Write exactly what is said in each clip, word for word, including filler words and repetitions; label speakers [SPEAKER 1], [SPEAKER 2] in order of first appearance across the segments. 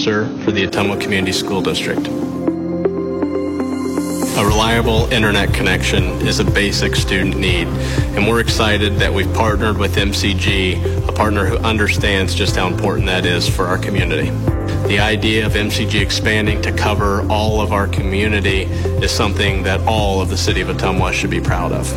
[SPEAKER 1] officer for the Ottumwa Community School District. A reliable internet connection is a basic student need, and we're excited that we've partnered with M C G, a partner who understands just how important that is for our community. The idea of M C G expanding to cover all of our community is something that all of the city of Ottumwa should be proud of.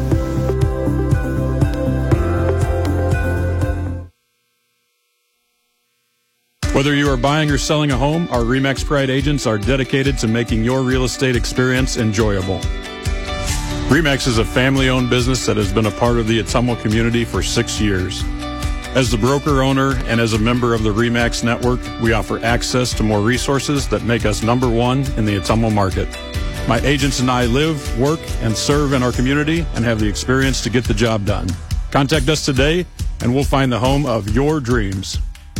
[SPEAKER 2] Whether you are buying or selling a home, our RE/MAX Pride agents are dedicated to making your real estate experience enjoyable. RE/MAX is a family-owned business that has been a part of the Ottumwa community for six years. As the broker owner and as a member of the RE/MAX network, we offer access to more resources that make us number one in the Ottumwa market. My agents and I live, work, and serve in our community and have the experience to get the job done. Contact us today and we'll find the home of your dreams.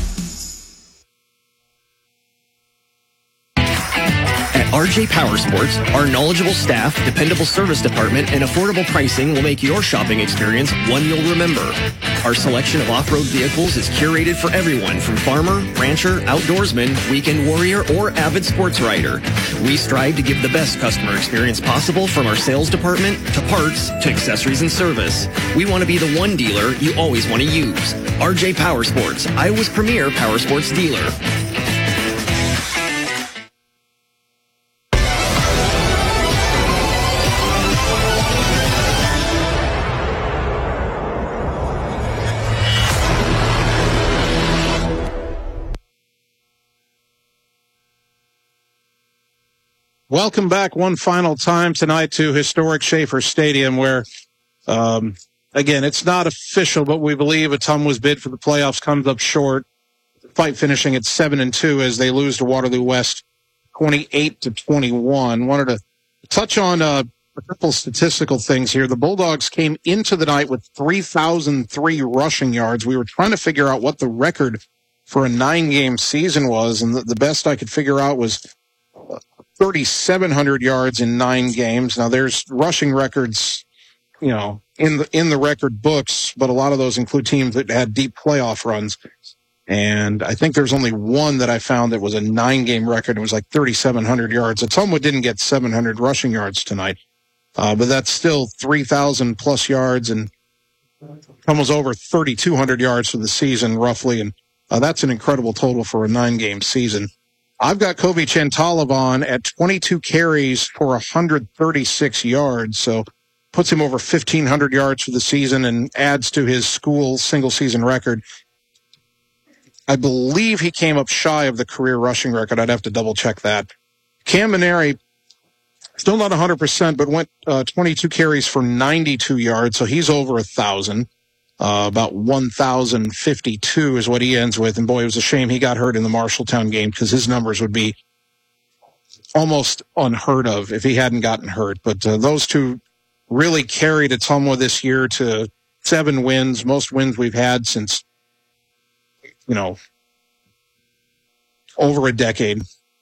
[SPEAKER 3] At R J Power Sports, our knowledgeable staff, dependable service department, and affordable pricing will make your shopping experience one you'll remember. Our selection of off-road vehicles is curated for everyone from farmer, rancher, outdoorsman, weekend warrior, or avid sports rider. We strive to give the best customer experience possible from our sales department to parts to accessories and service. We want to be the one dealer you always want to use. R J Power Sports, Iowa's premier power sports dealer.
[SPEAKER 4] Welcome back one final time tonight to historic Schaefer Stadium where, um, again, it's not official, but we believe Ottumwa's bid for the playoffs comes up short. The fight finishing at seven and two as they lose to Waterloo West twenty-eight to twenty-one. Wanted to touch on uh, a couple statistical things here. The Bulldogs came into the night with three thousand three rushing yards. We were trying to figure out what the record for a nine-game season was, and the, the best I could figure out was thirty-seven hundred yards in nine games. Now, there's rushing records, you know, in the in the record books, but a lot of those include teams that had deep playoff runs. And I think there's only one that I found that was a nine-game record. It was like thirty-seven hundred yards. Ottumwa didn't get seven hundred rushing yards tonight, uh, but that's still three thousand plus yards and almost over thirty-two hundred yards for the season, roughly. And uh, that's an incredible total for a nine-game season. I've got Kobe Chantalivon at twenty-two carries for one hundred thirty-six yards, so puts him over fifteen hundred yards for the season and adds to his school single-season record. I believe he came up shy of the career rushing record. I'd have to double-check that. Cam Maneri, still not one hundred percent, but went uh, twenty-two carries for ninety-two yards, so he's over one thousand. Uh, about one thousand fifty-two is what he ends with. And boy, it was a shame he got hurt in the Marshalltown game because his numbers would be almost unheard of if he hadn't gotten hurt. But uh, those two really carried Ottumwa this year to seven wins, most wins we've had since, you know, over a decade.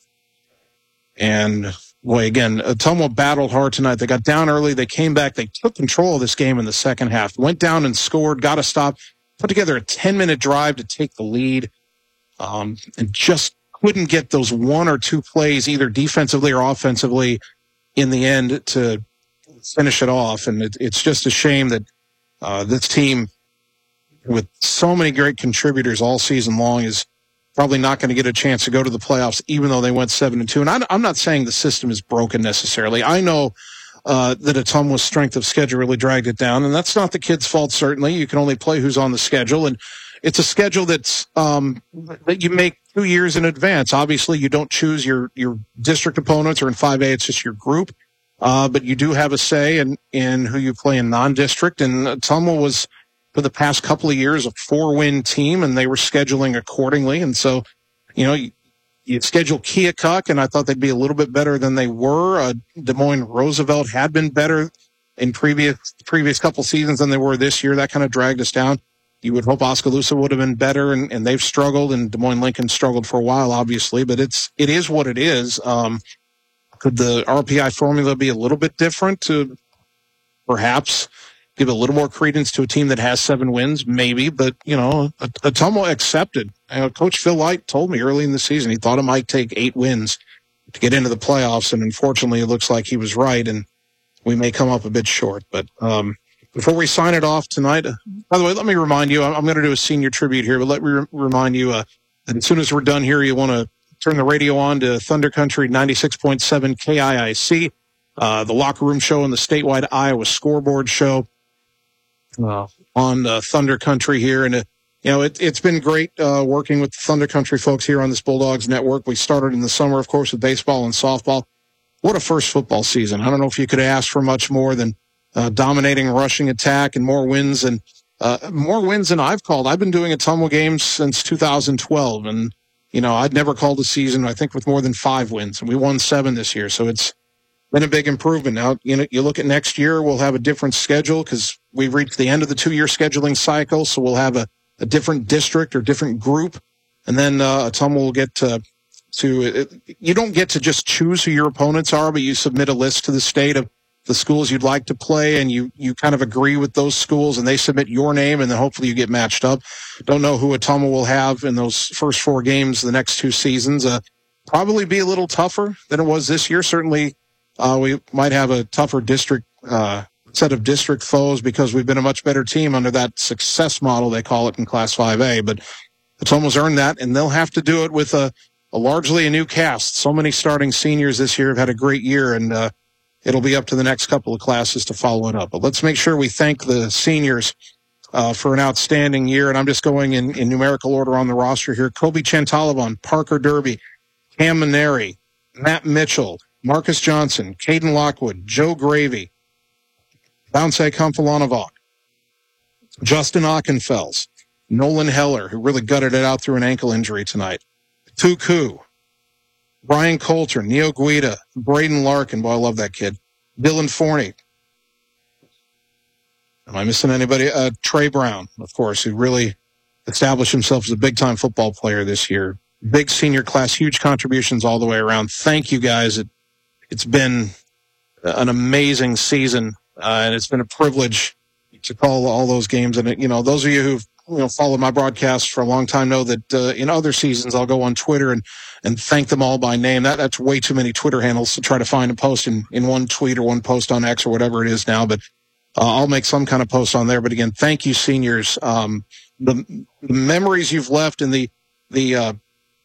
[SPEAKER 4] And boy, again, Ottumwa battled hard tonight. They got down early. They came back. They took control of this game in the second half. Went down and scored, got a stop, put together a ten-minute drive to take the lead, um, and just couldn't get those one or two plays, either defensively or offensively, in the end to finish it off. And it, it's just a shame that uh, this team, with so many great contributors all season long, is probably not going to get a chance to go to the playoffs, even though they went seven and two. And I, I'm not saying the system is broken necessarily. I know uh, that Ottumwa's strength of schedule really dragged it down, and that's not the kids' fault. Certainly, you can only play who's on the schedule, and it's a schedule that's um, that you make two years in advance. Obviously, you don't choose your your district opponents, or in five A, it's just your group. Uh, but you do have a say in in who you play in non-district, and Ottumwa was, for the past couple of years, a four-win team, and they were scheduling accordingly. And so, you know, you, you schedule Keokuk, and I thought they'd be a little bit better than they were. Uh, Des Moines Roosevelt had been better in previous previous couple seasons than they were this year. That kind of dragged us down. You would hope Oskaloosa would have been better, and, and they've struggled, and Des Moines Lincoln struggled for a while, obviously. But it's it is what it is. Um, could the R P I formula be a little bit different to perhaps give a little more credence to a team that has seven wins? Maybe, but, you know, Ottumwa accepted uh, Coach Phil Light told me early in the season he thought it might take eight wins to get into the playoffs, and unfortunately it looks like he was right, and we may come up a bit short. But um, before we sign it off tonight, uh, by the way, let me remind you, I'm, I'm going to do a senior tribute here, but let me re- remind you uh, that as soon as we're done here, you want to turn the radio on to Thunder Country ninety-six point seven K I I C, uh, the Locker Room Show and the statewide Iowa Scoreboard Show uh, on uh, Thunder Country here. And, uh, you know, it, it's been great uh, working with the Thunder Country folks here on this Bulldogs Network. We started in the summer, of course, with baseball and softball. What a first football season. I don't know if you could ask for much more than uh, dominating rushing attack and more wins and uh, more wins than I've called. I've been doing Ottumwa games since two thousand twelve, and you know, I'd never called a season, I think, with more than five wins, and we won seven this year. So it's been a big improvement. Now, you know, you look at next year, we'll have a different schedule because we've reached the end of the two-year scheduling cycle. So we'll have a, a different district or different group. And then uh, Ottumwa will get to, to it, you don't get to just choose who your opponents are, but you submit a list to the state of the schools you'd like to play, and you, you kind of agree with those schools, and they submit your name, and then hopefully you get matched up. Don't know who Ottumwa will have in those first four games the next two seasons. Uh, probably be a little tougher than it was this year. Certainly uh, we might have a tougher district uh, set of district foes because we've been a much better team under that success model, they call it in Class five A. But Ottumwa's earned that, and they'll have to do it with a, a largely a new cast. So many starting seniors this year have had a great year, and uh, it'll be up to the next couple of classes to follow it up. But let's make sure we thank the seniors uh, for an outstanding year. And I'm just going in, in numerical order on the roster here. Kobe Chantalabon, Parker Derby, Cam Maneri, Matt Mitchell, Marcus Johnson, Caden Lockwood, Joe Gravy, Bounce Kumfalanavok, Justin Ockenfels, Nolan Heller, who really gutted it out through an ankle injury tonight, Tuku, Brian Coulter, Neo Guida, Braden Larkin, boy, I love that kid, Dylan Forney. Am I missing anybody? Uh, Trey Brown, of course, who really established himself as a big-time football player this year. Big senior class, huge contributions all the way around. Thank you, guys. It, it's been an amazing season, uh, and it's been a privilege to call all those games. And, you know, those of you who've you know, followed my broadcasts for a long time know that uh, in other seasons I'll go on Twitter and, and thank them all by name. That That's way too many Twitter handles to try to find a post in, in one tweet or one post on X or whatever it is now. But uh, I'll make some kind of post on there. But again, thank you, seniors. Um, the, the memories you've left and the the uh,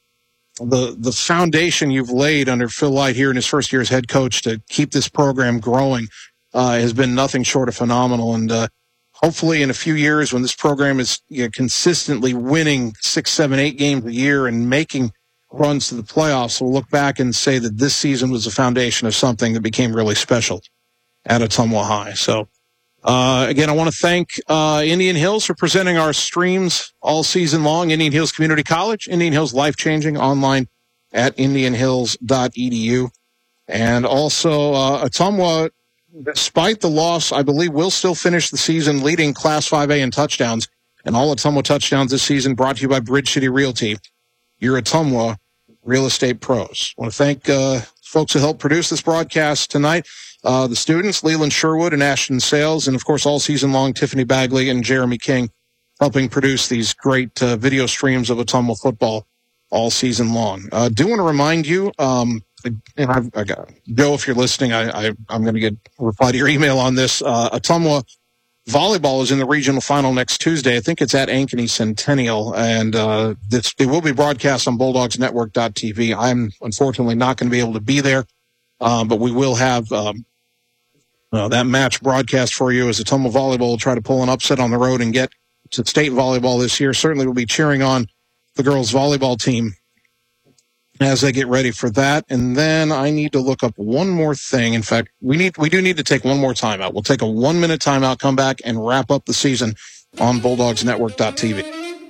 [SPEAKER 4] the the foundation you've laid under Phil Light here in his first year as head coach to keep this program growing uh, has been nothing short of phenomenal. And uh, hopefully in a few years when this program is you know, consistently winning six, seven, eight games a year and making runs to the playoffs, we'll look back and say that this season was the foundation of something that became really special at Ottumwa High. So, uh, again, I want to thank uh, Indian Hills for presenting our streams all season long. Indian Hills Community College, Indian Hills Life-Changing, online at indian hills dot e d u. And also uh, Ottumwa, despite the loss, I believe will still finish the season leading Class five A in touchdowns. And all Ottumwa touchdowns this season brought to you by Bridge City Realty, your Ottumwa real estate pros. I want to thank uh, folks who helped produce this broadcast tonight. Uh, the students, Leland Sherwood and Ashton Sales, and of course all season long, Tiffany Bagley and Jeremy King helping produce these great uh, video streams of Ottumwa football all season long. I uh, do want to remind you, um, and I've, I got Joe, if you're listening, I, I, I'm going to get a reply to your email on this. Uh, Ottumwa volleyball is in the regional final next Tuesday. I think it's at Ankeny Centennial, and uh, this, it will be broadcast on bulldogs network dot t v. I'm unfortunately not going to be able to be there, um, but we will have um, uh, that match broadcast for you as Ottumwa volleyball will try to pull an upset on the road and get to state volleyball this year. Certainly we'll be cheering on the girls volleyball team as they get ready for that. And then I need to look up one more thing. In fact, we need we do need to take one more timeout. We'll take a one-minute timeout, come back, and wrap up the season on bulldogs network dot t v.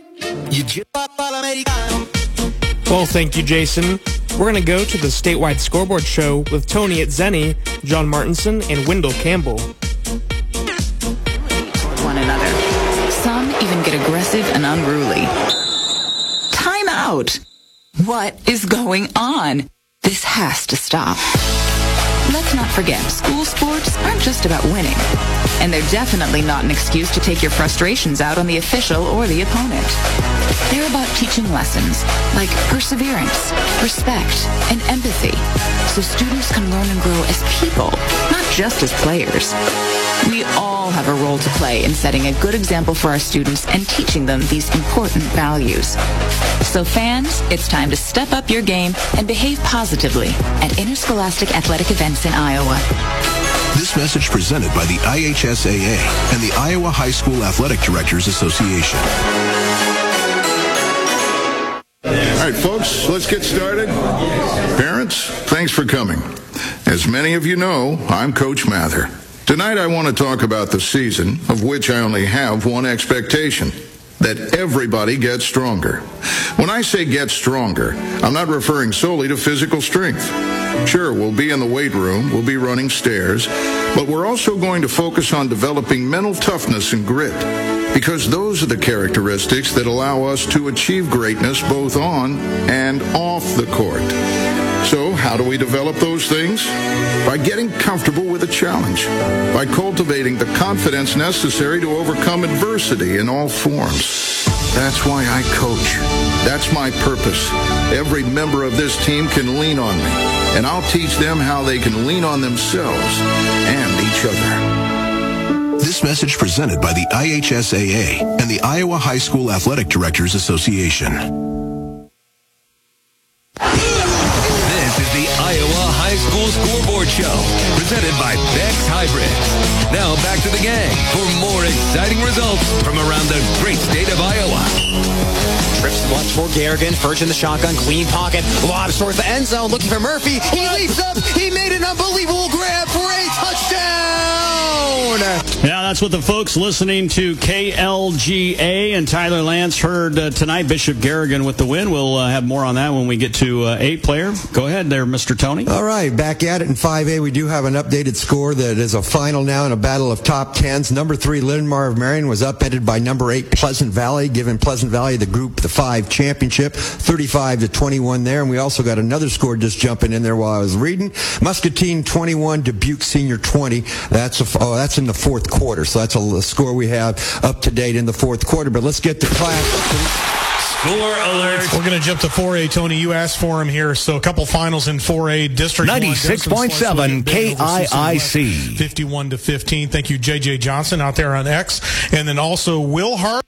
[SPEAKER 5] Well, thank you, Jason. We're going to go to the statewide scoreboard show with Tony at Zenny, John Martinson, and Wendell Campbell.
[SPEAKER 6] Toward one another. Some even get aggressive and unruly. Time out! What is going on? This has to stop. Let's not forget, school sports aren't just about winning. And they're definitely not an excuse to take your frustrations out on the official or the opponent. They're about teaching lessons like perseverance, respect, and empathy, so students can learn and grow as people, not just as players. We all have a role to play in setting a good example for our students and teaching them these important values. So fans, it's time to step up your game and behave positively at interscholastic athletic events in Iowa.
[SPEAKER 7] This message presented by the I H S A A and the Iowa High School Athletic Directors Association.
[SPEAKER 8] All right, folks, let's get started. Parents, thanks for coming. As many of you know, I'm Coach Mather. Tonight I want to talk about the season, of which I only have one expectation: that everybody gets stronger. When I say get stronger, I'm not referring solely to physical strength. Sure, we'll be in the weight room, we'll be running stairs, but we're also going to focus on developing mental toughness and grit, because those are the characteristics that allow us to achieve greatness both on and off the court. So how do we develop those things? By getting comfortable with a challenge, by cultivating the confidence necessary to overcome adversity in all forms. That's why I coach. That's my purpose. Every member of this team can lean on me, and I'll teach them how they can lean on themselves and each other.
[SPEAKER 7] This message presented by the I H S A A and the Iowa High School Athletic Directors Association.
[SPEAKER 9] This is the Iowa High School Scoreboard Show, presented by Beck's Hybrids. Now back to the gang for more exciting results from around the great state of Iowa.
[SPEAKER 10] Trips once for Garrigan, first in the shotgun, clean pocket, lobs towards the end zone, looking for Murphy. He leaps up, he made an unbelievable grab for a touchdown!
[SPEAKER 11] Yeah, that's what the folks listening to K L G A and Tyler Lance heard uh, tonight. Bishop Garrigan with the win. We'll uh, have more on that when we get to uh, eight player. Go ahead there, Mister Tony.
[SPEAKER 12] All right, back at it in five A. We do have an updated score that is a final now in a battle of top tens. Number three, Lindenmar of Marion, was upended by number eight, Pleasant Valley, giving Pleasant Valley the Group the five championship, thirty-five to twenty-one there. And we also got another score just jumping in there while I was reading. Muscatine twenty-one, Dubuque Senior twenty. That's a, oh, that's in the fourth quarter. So that's a, a score we have up to date in the fourth quarter. But let's get to class.
[SPEAKER 13] Score alert. We're going to jump to four A. Tony, you asked for him here. So a couple finals in four A. District
[SPEAKER 9] ninety-six point seven K I I C.
[SPEAKER 13] fifty-one to fifteen. Thank you, J J Johnson out there on X. And then also Will Hart.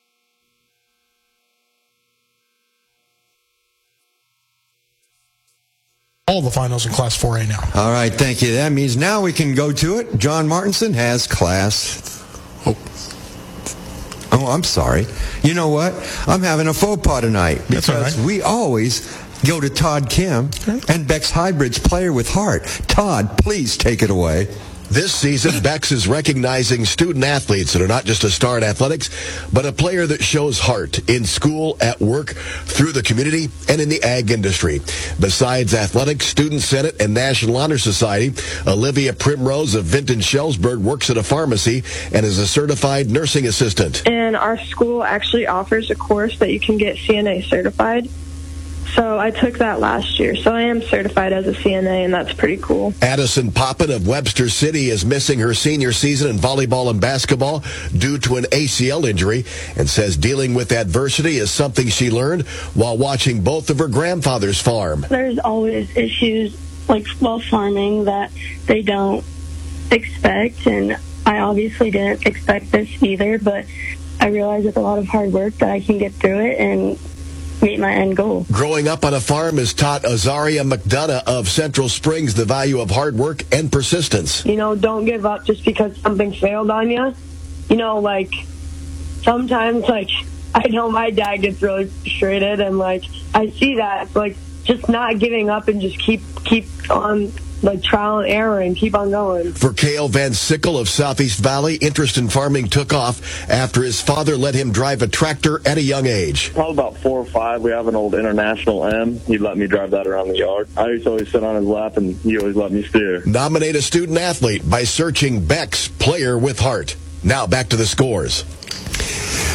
[SPEAKER 13] All the finals in Class four A now.
[SPEAKER 12] All right, thank you. That means now we can go to it. John Martinson has Class... Oh, oh I'm sorry. You know what? I'm having a faux pas tonight because
[SPEAKER 13] That's all right.
[SPEAKER 12] we always go to Todd Kim and Beck's Hybrids Player with Heart. Todd, please take it away.
[SPEAKER 14] This season, Beck's is recognizing student athletes that are not just a star in athletics, but a player that shows heart in school, at work, through the community, and in the ag industry. Besides athletics, Student Senate, and National Honor Society, Olivia Primrose of Vinton Shellsburg works at a pharmacy and is a certified nursing assistant.
[SPEAKER 15] And our school actually offers a course that you can get C N A certified. So I took that last year. So I am certified as a C N A, and that's pretty cool.
[SPEAKER 14] Addison Poppin of Webster City is missing her senior season in volleyball and basketball due to an A C L injury and says dealing with adversity is something she learned while watching both of her grandfathers farm.
[SPEAKER 16] There's always issues like while farming that they don't expect, and I obviously didn't expect this either, but I realized with a lot of hard work that I can get through it and meet my end goal.
[SPEAKER 14] Growing up on a farm has taught Azaria McDonough of Central Springs the value of hard work and persistence.
[SPEAKER 15] You know, don't give up just because something failed on you. You know, like, sometimes, like, I know my dad gets really frustrated, and, like, I see that. Like, just not giving up and just keep keep on, like, trial and error and keep on going.
[SPEAKER 14] For Cale Van Sickle of Southeast Valley, interest in farming took off after his father let him drive a tractor at a young age.
[SPEAKER 17] Probably about four or five, we have an old International M. He'd let me drive that around the yard. I used to always sit on his lap, and he always let me steer.
[SPEAKER 14] Nominate a student athlete by searching Beck's Player with Heart. Now back to the scores.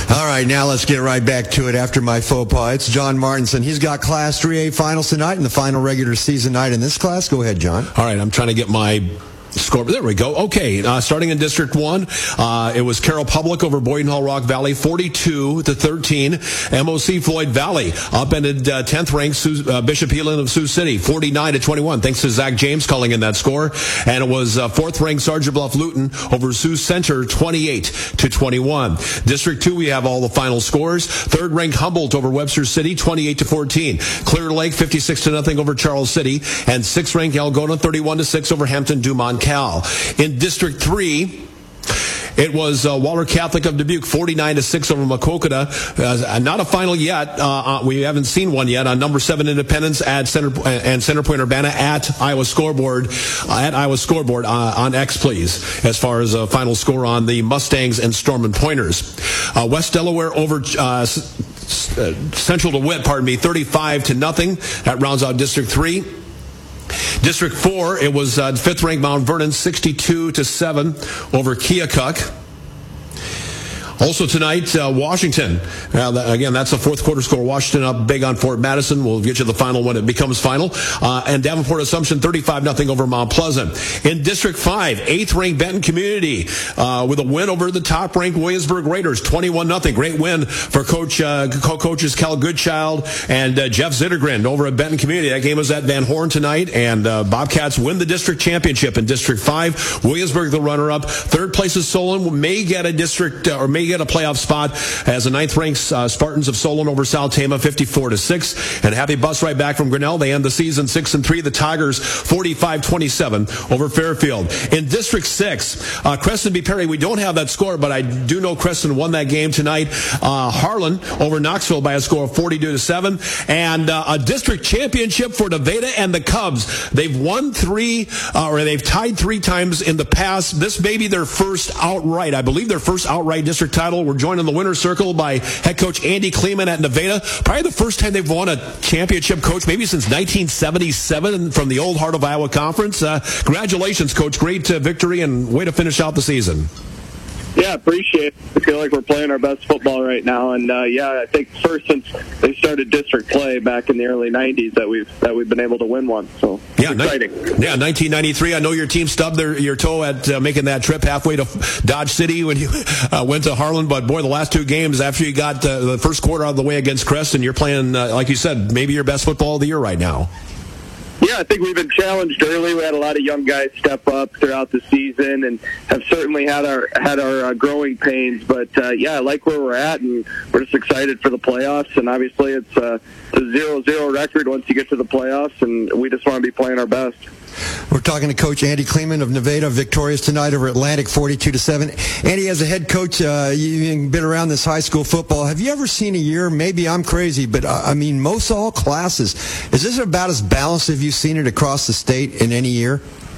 [SPEAKER 12] All right, now let's get right back to it after my faux pas. It's John Martinson. He's got Class three A finals tonight and the final regular season night in this class. Go ahead, John.
[SPEAKER 18] All right, I'm trying to get my score. There we go. Okay, uh, starting in District one, uh, it was Carroll Public over Boyden Hull Rock Valley, forty-two to thirteen. M O C Floyd Valley upended uh, tenth ranked Sioux, uh, Bishop Heelan of Sioux City, forty-nine to twenty-one, thanks to Zach James calling in that score. And it was uh, fourth ranked Sergeant Bluff Luton over Sioux Center, twenty-eight to twenty-one. District two, we have all the final scores. Third ranked Humboldt over Webster City, twenty-eight to fourteen. Clear Lake, fifty-six to nothing over Charles City. And sixth ranked Algona, thirty-one to six over Hampton Dumont Cal. In District three, it was uh, Waller Catholic of Dubuque, forty-nine to six over Maquoketa. Uh, not a final yet. Uh, uh, we haven't seen one yet. On number seven, Independence at Center uh, and Centerpoint Urbana at Iowa Scoreboard uh, at Iowa Scoreboard uh, on X, please. As far as a uh, final score on the Mustangs and Storm and Pointers, uh, West Delaware over uh, s- uh, Central DeWitt, pardon me, thirty-five to nothing. That rounds out District three. District four, it was uh, fifth ranked Mount Vernon, sixty-two to seven over Keokuk. Also tonight, uh, Washington. Uh, that, again, that's a fourth quarter score. Washington up big on Fort Madison. We'll get you the final when it becomes final. Uh, and Davenport Assumption thirty-five nothing over Mount Pleasant. In District five, eighth ranked Benton Community uh, with a win over the top ranked Williamsburg Raiders, twenty-one nothing. Great win for coach uh, co-coaches Cal Goodchild and uh, Jeff Zittergren over at Benton Community. That game was at Van Horn tonight, and uh, Bobcats win the district championship in District five. Williamsburg the runner-up. Third place is Solon, may get a district uh, or may get a playoff spot as the ninth ranked uh, Spartans of Solon over South Tama, fifty-four to six. And happy bus right back from Grinnell. They end the season six and three. The Tigers forty-five twenty-seven over Fairfield. In District six, uh, Creston B. Perry, we don't have that score, but I do know Creston won that game tonight. Uh, Harlan over Knoxville by a score of forty-two to seven. And uh, a district championship for Nevada and the Cubs. They've won three, uh, or they've tied three times in the past. This may be their first outright, I believe their first outright district title. We're joined in the winner's circle by head coach Andy Kleeman at Nevada. Probably the first time they've won a championship, coach, maybe since nineteen seventy-seven from the old Heart of Iowa Conference. Uh, congratulations, coach. Great uh, victory and way to finish out the season.
[SPEAKER 17] Yeah, appreciate it. I feel like we're playing our best football right now, and uh, yeah, I think first since they started district play back in the early nineties that we've that we've been able to win one. So
[SPEAKER 18] yeah,
[SPEAKER 17] exciting.
[SPEAKER 18] Ni- yeah, nineteen ninety-three. I know your team stubbed their your toe at uh, making that trip halfway to Dodge City when you uh, went to Harlan. But boy, the last two games after you got uh, the first quarter out of the way against Creston, you're playing uh, like you said, maybe your best football of the year right now.
[SPEAKER 17] Yeah, I think we've been challenged early. We had a lot of young guys step up throughout the season, and have certainly had our had our uh, growing pains. But uh, yeah, I like where we're at, and we're just excited for the playoffs. And obviously, it's uh, a zero zero record once you get to the playoffs, and we just want to be playing our best.
[SPEAKER 12] We're talking to Coach Andy Kleeman of Nevada, victorious tonight over Atlantic, forty-two to seven. Andy, as a head coach, uh, you've been around this high school football. Have you ever seen a year? Maybe I'm crazy, but uh, I mean, most all classes. Is this about as balanced as you've seen it across the state in any year?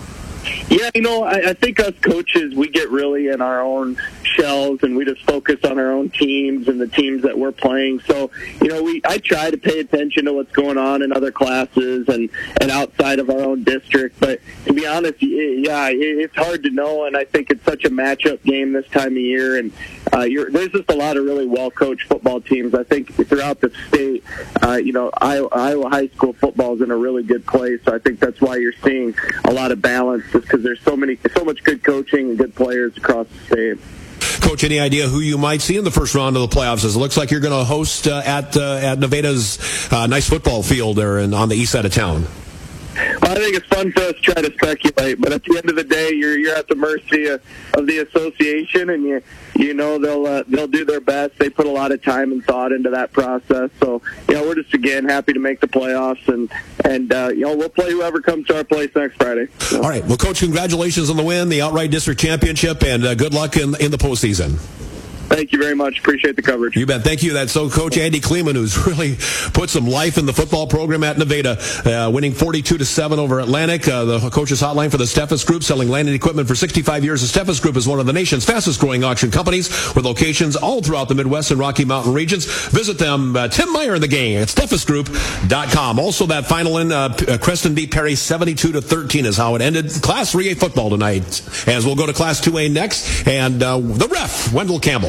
[SPEAKER 17] Yeah, you know, I, I think us coaches, we get really in our own shells, and we just focus on our own teams and the teams that we're playing. So, you know, we I try to pay attention to what's going on in other classes and, and outside of our own district. But to be honest, yeah, it's hard to know, and I think it's such a matchup game this time of year. And uh, you're, there's just a lot of really well-coached football teams. I think throughout the state, uh, you know, Iowa, Iowa high school football is in a really good place. So I think that's why you're seeing a lot of balance, just because there's so many, so much good coaching and good players across the state.
[SPEAKER 18] Coach, any idea who you might see in the first round of the playoffs? It looks like you're going to host uh, at uh, at Nevada's uh, nice football field there and on the east side of town.
[SPEAKER 17] Well, I think it's fun for us to try to speculate, but at the end of the day, you're you're at the mercy of, of the association, and you you know they'll uh, they'll do their best. They put a lot of time and thought into that process. So you know we're just again happy to make the playoffs, and and uh, you know we'll play whoever comes to our place next Friday. So.
[SPEAKER 18] All right, well, Coach, congratulations on the win, the outright district championship, and uh, good luck in in the postseason.
[SPEAKER 17] Thank you very much. Appreciate the coverage.
[SPEAKER 18] You bet. Thank you. That's so Coach Andy Kleeman, who's really put some life in the football program at Nevada, uh, winning forty-two to seven over Atlantic. Uh, the coach's hotline for the Steffes Group, selling land and equipment for sixty-five years. The Steffes Group is one of the nation's fastest growing auction companies with locations all throughout the Midwest and Rocky Mountain regions. Visit them. Uh, Tim Meyer and the gang at steffes group dot com. Also, that final in uh, Creston beat Perry seventy-two to thirteen is how it ended. Class three A football tonight, as we'll go to Class two A next. And uh, the ref, Wendell Campbell.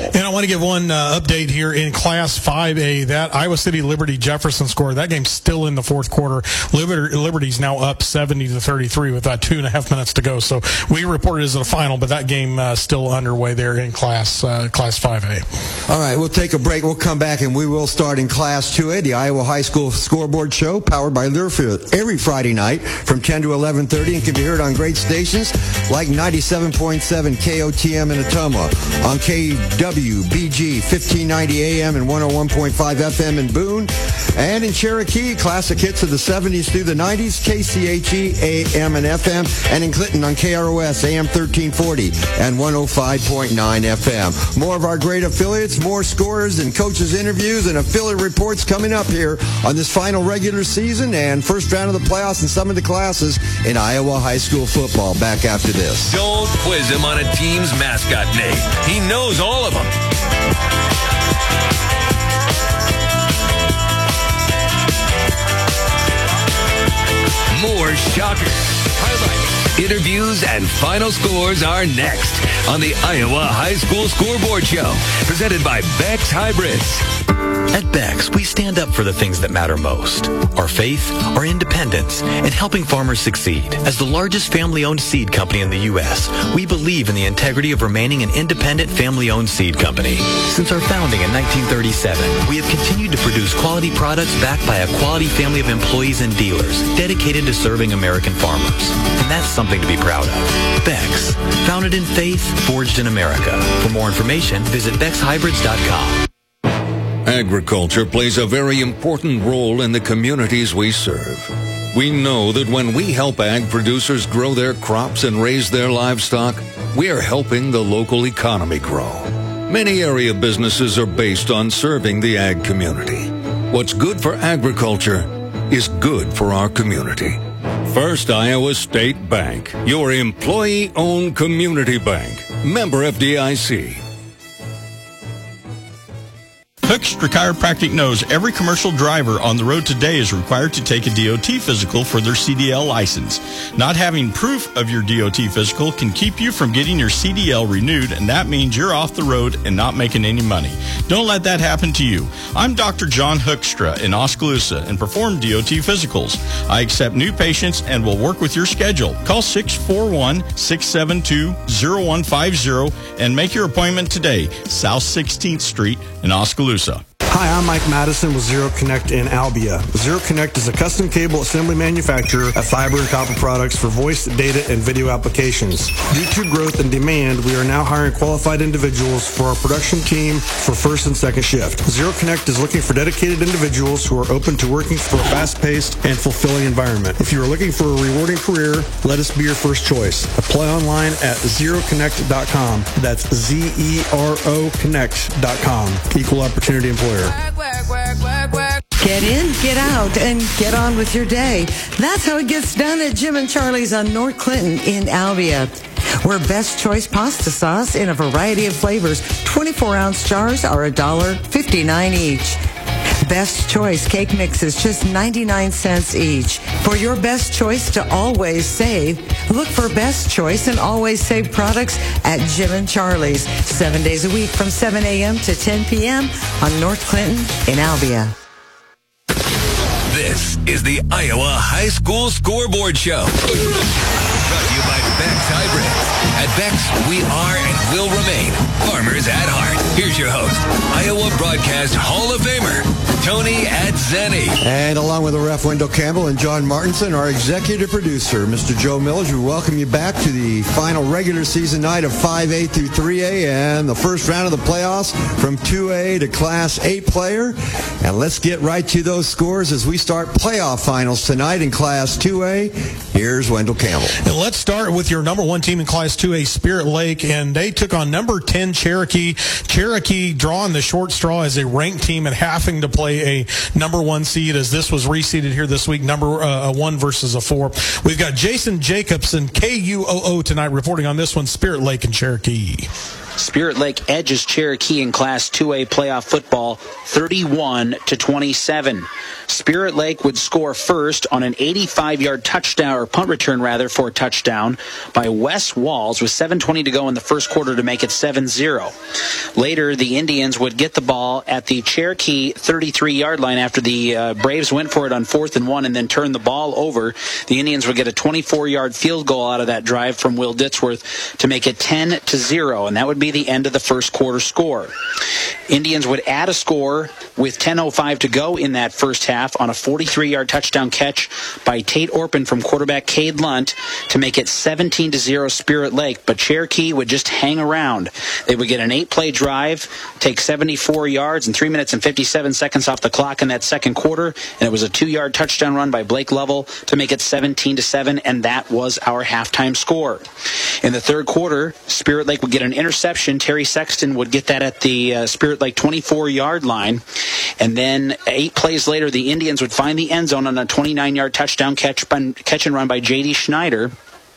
[SPEAKER 13] And I want to give one uh, update here in Class five A. That Iowa City Liberty Jefferson score, that game's still in the fourth quarter. Liberty, Liberty's now up seventy to thirty-three with about two and a half minutes to go. So we reported it as a final, but that game uh, still underway there in Class uh, Class five A.
[SPEAKER 12] All right, we'll take a break. We'll come back, and we will start in Class two A, the Iowa High School Scoreboard Show, powered by Learfield, every Friday night from ten to eleven thirty, and can be heard on great stations like ninety-seven point seven K O T M in Ottumwa, on K W B G fifteen ninety A M and one oh one point five F M in Boone, and in Cherokee, classic hits of the seventies through the nineties, K C H E A M and F M, and in Clinton on K R O S A M thirteen forty and one oh five point nine F M. More of our great affiliates, more scores and coaches' interviews and affiliate reports coming up here on this final regular season and first round of the playoffs in some of the classes in Iowa high school football. Back after this.
[SPEAKER 9] Don't quiz him on a team's mascot name. He knows all of them. More shockers, highlights, interviews, and final scores are next on the Iowa High School Scoreboard Show, presented by Beck's Hybrids.
[SPEAKER 19] At Beck's, we stand up for the things that matter most. Our faith, our independence, and helping farmers succeed. As the largest family-owned seed company in the U S, we believe in the integrity of remaining an independent family-owned seed company. Since our founding in nineteen thirty-seven, we have continued to produce quality products backed by a quality family of employees and dealers dedicated to serving American farmers. And that's something to be proud of. Beck's, founded in faith, forged in America. For more information, visit bex hybrids dot com.
[SPEAKER 20] Agriculture plays a very important role in the communities we serve. We know that when we help ag producers grow their crops and raise their livestock, we are helping the local economy grow. Many area businesses are based on serving the ag community. What's good for agriculture is good for our community. First Iowa State Bank, your employee-owned community bank. Member F D I C.
[SPEAKER 21] Hookstra Chiropractic knows every commercial driver on the road today is required to take a D O T physical for their C D L license. Not having proof of your D O T physical can keep you from getting your C D L renewed, and that means you're off the road and not making any money. Don't let that happen to you. I'm Doctor John Hookstra in Oskaloosa and perform D O T physicals. I accept new patients and will work with your schedule. Call six four one, six seven two, zero one five zero and make your appointment today. South sixteenth Street in Oskaloosa.
[SPEAKER 22] Hi, I'm Mike Madison with Zero Connect in Albia. Zero Connect is a custom cable assembly manufacturer of fiber and copper products for voice, data, and video applications. Due to growth and demand, we are now hiring qualified individuals for our production team for first and second shift. Zero Connect is looking for dedicated individuals who are open to working for a fast-paced and fulfilling environment. If you are looking for a rewarding career, let us be your first choice. Apply online at zero connect dot com. That's Z E R O connect dot com. Equal opportunity employer.
[SPEAKER 23] Get in, get out, and get on with your day. That's how it gets done at Jim and Charlie's on North Clinton in Albia. Where Best Choice pasta sauce in a variety of flavors, twenty-four ounce jars are one dollar fifty-nine each. Best Choice cake mixes just ninety-nine cents each. For your best choice to always save, look for Best Choice and Always Save products at Jim and Charlie's, seven days a week from seven a.m. to ten p.m. on North Clinton in Albia.
[SPEAKER 9] This is the Iowa High School Scoreboard Show. Brought to you by Beck's Hybrids. At Beck's, we are and will remain farmers at heart. Here's your host, Iowa Broadcast Hall of Famer, Tony Adzeni.
[SPEAKER 12] And along with the ref, Wendell Campbell and John Martinson, our executive producer, Mister Joe Millage, we welcome you back to the final regular season night of five A through three A and the first round of the playoffs from two A to Class A player. And let's get right to those scores as we start playoff finals tonight in Class two A. Here's Wendell Campbell.
[SPEAKER 13] And let's start with your number one team in Class two A, Spirit Lake, and they took on number ten Cherokee. Cherokee drawing the short straw as a ranked team and having to play a number one seed, as this was reseeded here this week, number uh, a one versus a four. We've got Jason Jacobson, K U O O tonight, reporting on this one, Spirit Lake and Cherokee.
[SPEAKER 1] Spirit Lake edges Cherokee in Class two A playoff football thirty-one to twenty-seven. Spirit Lake would score first on an eighty-five-yard touchdown, or punt return rather, for a touchdown by Wes Walls with seven twenty to go in the first quarter to make it seven zero. Later, the Indians would get the ball at the Cherokee thirty-three-yard line after the uh, Braves went for it on fourth and one and then turned the ball over. The Indians would get a twenty-four-yard field goal out of that drive from Will Ditzworth to make it ten to zero, and that would be the end of the first quarter score. Indians would add a score with ten oh five to go in that first half on a forty-three-yard touchdown catch by Tate Orpin from quarterback Cade Lunt to make it seventeen to zero Spirit Lake, but Cherokee would just hang around. They would get an eight-play drive, take seventy-four yards and three minutes and fifty-seven seconds off the clock in that second quarter, and it was a two-yard touchdown run by Blake Lovell to make it seventeen to seven, and that was our halftime score. In the third quarter, Spirit Lake would get an interception. Terry Sexton would get that at the uh, Spirit Lake twenty-four-yard line, and then eight plays later, the Indians would find the end zone on a twenty-nine-yard touchdown catch, by, catch and run by J D Schneider.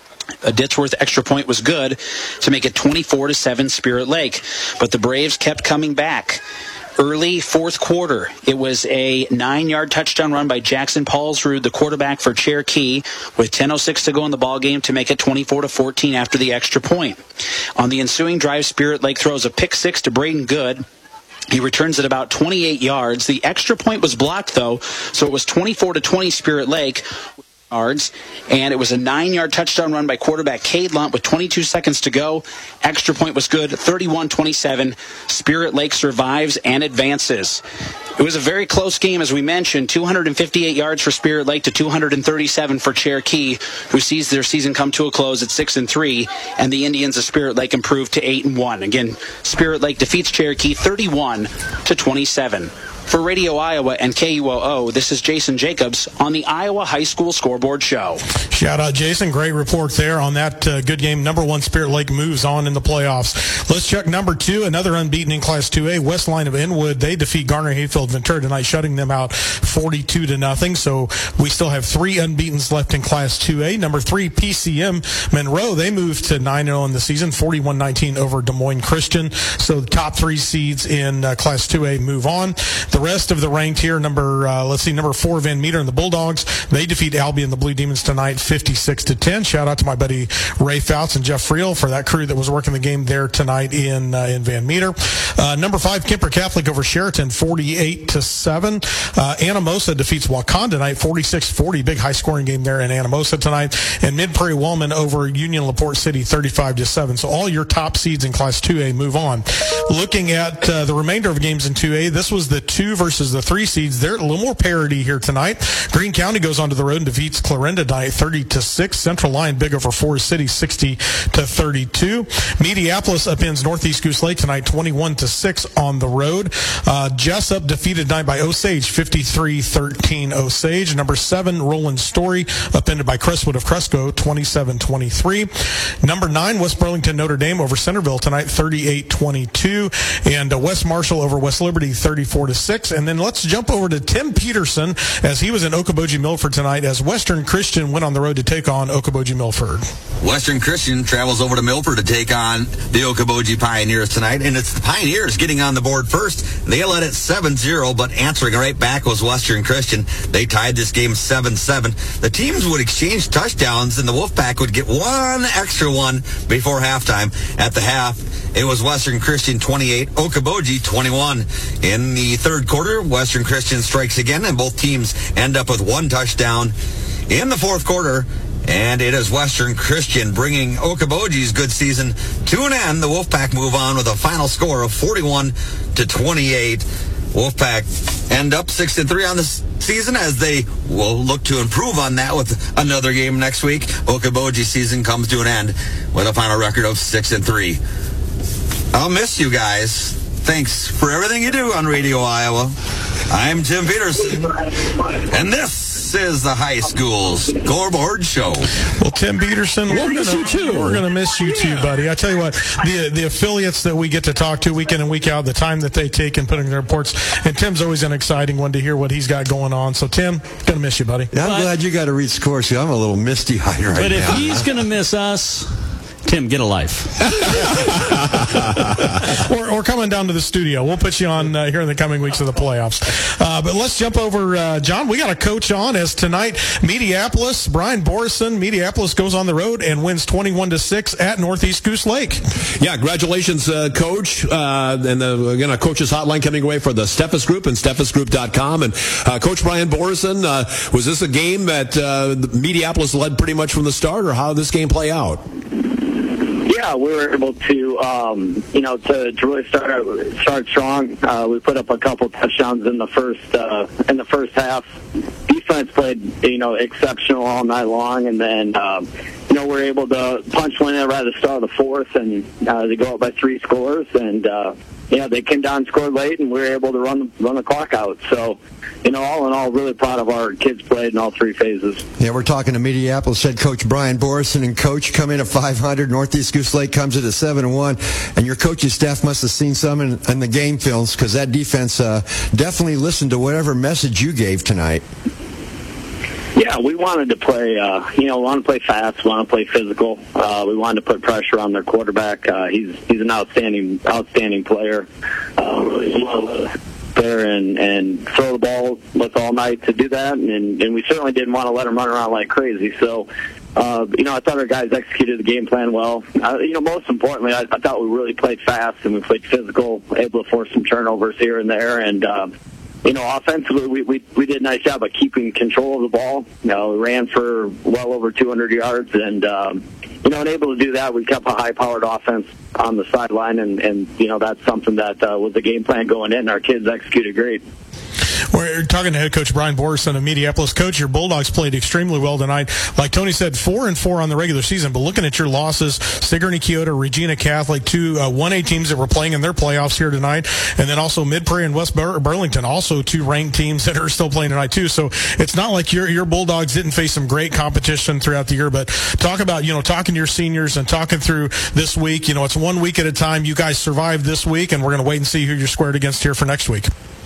[SPEAKER 1] A Ditzworth extra point was good to make it twenty-four to seven Spirit Lake, but the Braves kept coming back. Early fourth quarter, it was a nine-yard touchdown run by Jackson Paulsrud, the quarterback for Cherokee, with ten oh six to go in the ballgame to make it twenty-four to fourteen after the extra point. On the ensuing drive, Spirit Lake throws a pick six to Braden Good. He returns at about twenty-eight yards. The extra point was blocked, though, so it was twenty-four to twenty Spirit Lake. Yards, and it was a nine-yard touchdown run by quarterback Cade Lunt with twenty-two seconds to go. Extra point was good, thirty-one twenty-seven. Spirit Lake survives and advances. It was a very close game, as we mentioned, two hundred fifty-eight yards for Spirit Lake to two hundred thirty-seven for Cherokee, who sees their season come to a close at six and three, and the Indians of Spirit Lake improved to eight and one. Again, Spirit Lake defeats Cherokee thirty-one to twenty-seven. For Radio Iowa and K U O O, this is Jason Jacobs on the Iowa High School Scoreboard Show.
[SPEAKER 13] Shout out, Jason. Great report there on that uh, good game. Number one, Spirit Lake moves on in the playoffs. Let's check number two, another unbeaten in Class two A, Westline of Inwood. They defeat Garner Hayfield Ventura tonight, shutting them out forty-two to nothing. So we still have three unbeatens left in Class two A. Number three, P C M Monroe. They moved to nine and oh in the season, forty-one nineteen over Des Moines Christian. So the top three seeds in uh, Class two A move on. The rest of the ranked here, number uh, let's see, number four, Van Meter and the Bulldogs. They defeat Albion, the Blue Demons, tonight, fifty-six to ten. Shout out to my buddy Ray Fouts and Jeff Friel for that crew that was working the game there tonight in uh, in Van Meter. Uh, number five, Kemper Catholic over Sheraton, forty-eight to seven. Uh, Anamosa defeats Waukon tonight, forty-six forty. Big high scoring game there in Anamosa tonight. And Mid Prairie Wellman over Union LaPorte City, thirty-five to seven. So all your top seeds in Class two A move on. Looking at uh, the remainder of games in two A, this was the two versus the three seeds. They're a little more parity here tonight. Green County goes onto the road and defeats Clarinda tonight, thirty to six. Central Lyon big over Forest City, sixty to thirty-two. Mediapolis upends Northeast Goose Lake tonight, twenty-one to six on the road. Uh, Jessup defeated tonight by Osage, fifty-three thirteen Osage. Number seven, Roland Story upended by Crestwood of Cresco, twenty-seven twenty-three. Number nine, West Burlington Notre Dame over Centerville tonight, thirty-eight twenty-two. And uh, West Marshall over West Liberty, thirty-four to six. And then let's jump over to Tim Peterson as he was in Okoboji Milford tonight as Western Christian went on the road to take on Okoboji Milford.
[SPEAKER 2] Western Christian travels over to Milford to take on the Okoboji Pioneers tonight, and it's the Pioneers getting on the board first. They led it seven zero, but answering right back was Western Christian. They tied this game seven seven. The teams would exchange touchdowns, and the Wolfpack would get one extra one before halftime. At the half, it was Western Christian twenty-eight, Okoboji twenty-one. In the third quarter, Western Christian strikes again, and both teams end up with one touchdown. In the fourth quarter, and it is Western Christian bringing Okoboji's good season to an end. The Wolfpack move on with a final score of forty-one to twenty-eight. Wolfpack end up six and three on the season as they will look to improve on that with another game next week. Okoboji's season comes to an end with a final record of six and three. I'll miss you guys. Thanks for everything you do on Radio Iowa. I'm Tim Peterson, and this is the High School Scoreboard Show.
[SPEAKER 13] Well, Tim Peterson, we're
[SPEAKER 2] miss
[SPEAKER 13] gonna,
[SPEAKER 2] you too.
[SPEAKER 13] We're going to miss you too, buddy. I tell you what, the the affiliates that we get to talk to week in and week out, the time that they take in putting their reports, and Tim's always an exciting one to hear what he's got going on. So, Tim, going to miss you, buddy.
[SPEAKER 12] Yeah, I'm glad you got to read scores. I'm a little misty-eyed right
[SPEAKER 11] but
[SPEAKER 12] now.
[SPEAKER 11] But if he's going to miss us, Tim, get a life.
[SPEAKER 13] or, or coming down to the studio. We'll put you on uh, here in the coming weeks of the playoffs. Uh, but let's jump over, uh, John. We got a coach on as tonight, Mediapolis, Brian Borison. Mediapolis goes on the road and wins twenty-one to six at Northeast Goose Lake.
[SPEAKER 18] Yeah, congratulations, uh, Coach. Uh, and uh, again, a coach's hotline coming away for the Steffes Group and steffes group dot com. And uh, Coach Brian Borison, uh, was this a game that uh, Mediapolis led pretty much from the start, or how did this game play out?
[SPEAKER 17] Yeah, we were able to, um, you know, to, to really start start strong. Uh, we put up a couple touchdowns in the first uh, in the first half. Defense played, you know, exceptional all night long, and then, um, you know, we're able to punch one in right at the start of the fourth, and uh, they go up by three scores, and uh, yeah, they came down and scored late, and we were able to run run the clock out. So, you know, all in all, really proud of our kids played in all three phases.
[SPEAKER 12] Yeah, we're talking to Mediapolis head coach Brian Borison, and coach come in at five hundred. Northeast Goose Lake comes in at seven and one, and your coaching staff must have seen some in, in the game films, because that defense uh, definitely listened to whatever message you gave tonight.
[SPEAKER 17] Yeah, we wanted to play, uh, you know, we wanted to play fast, we wanted to play physical. Uh, we wanted to put pressure on their quarterback. Uh, he's he's an outstanding outstanding player. Uh, really love there and, and throw the ball with all night to do that, and, and we certainly didn't want to let him run around like crazy. So, uh, you know, I thought our guys executed the game plan well. Uh, you know, most importantly, I, I thought we really played fast and we played physical, able to force some turnovers here and there, and uh, you know, offensively, we, we we did a nice job of keeping control of the ball. You know, we ran for well over two hundred yards, and um, you know, and able to do that, we kept a high-powered offense on the sideline, and, and you know, that's something that uh, was the game plan going in. Our kids executed great.
[SPEAKER 13] We're talking to head coach Brian Borison of Mediapolis. Coach, your Bulldogs played extremely well tonight. Like Tony said, four and four on the regular season. But looking at your losses, Sigourney Kyoto, Regina Catholic, two uh, one A teams that were playing in their playoffs here tonight, and then also Mid Prairie and West Bur- Burlington, also two ranked teams that are still playing tonight too. So it's not like your your Bulldogs didn't face some great competition throughout the year. But talk about, you know, talking to your seniors and talking through this week. You know, it's one week at a time. You guys survived this week, and we're going to wait and see who you're squared against here for next week.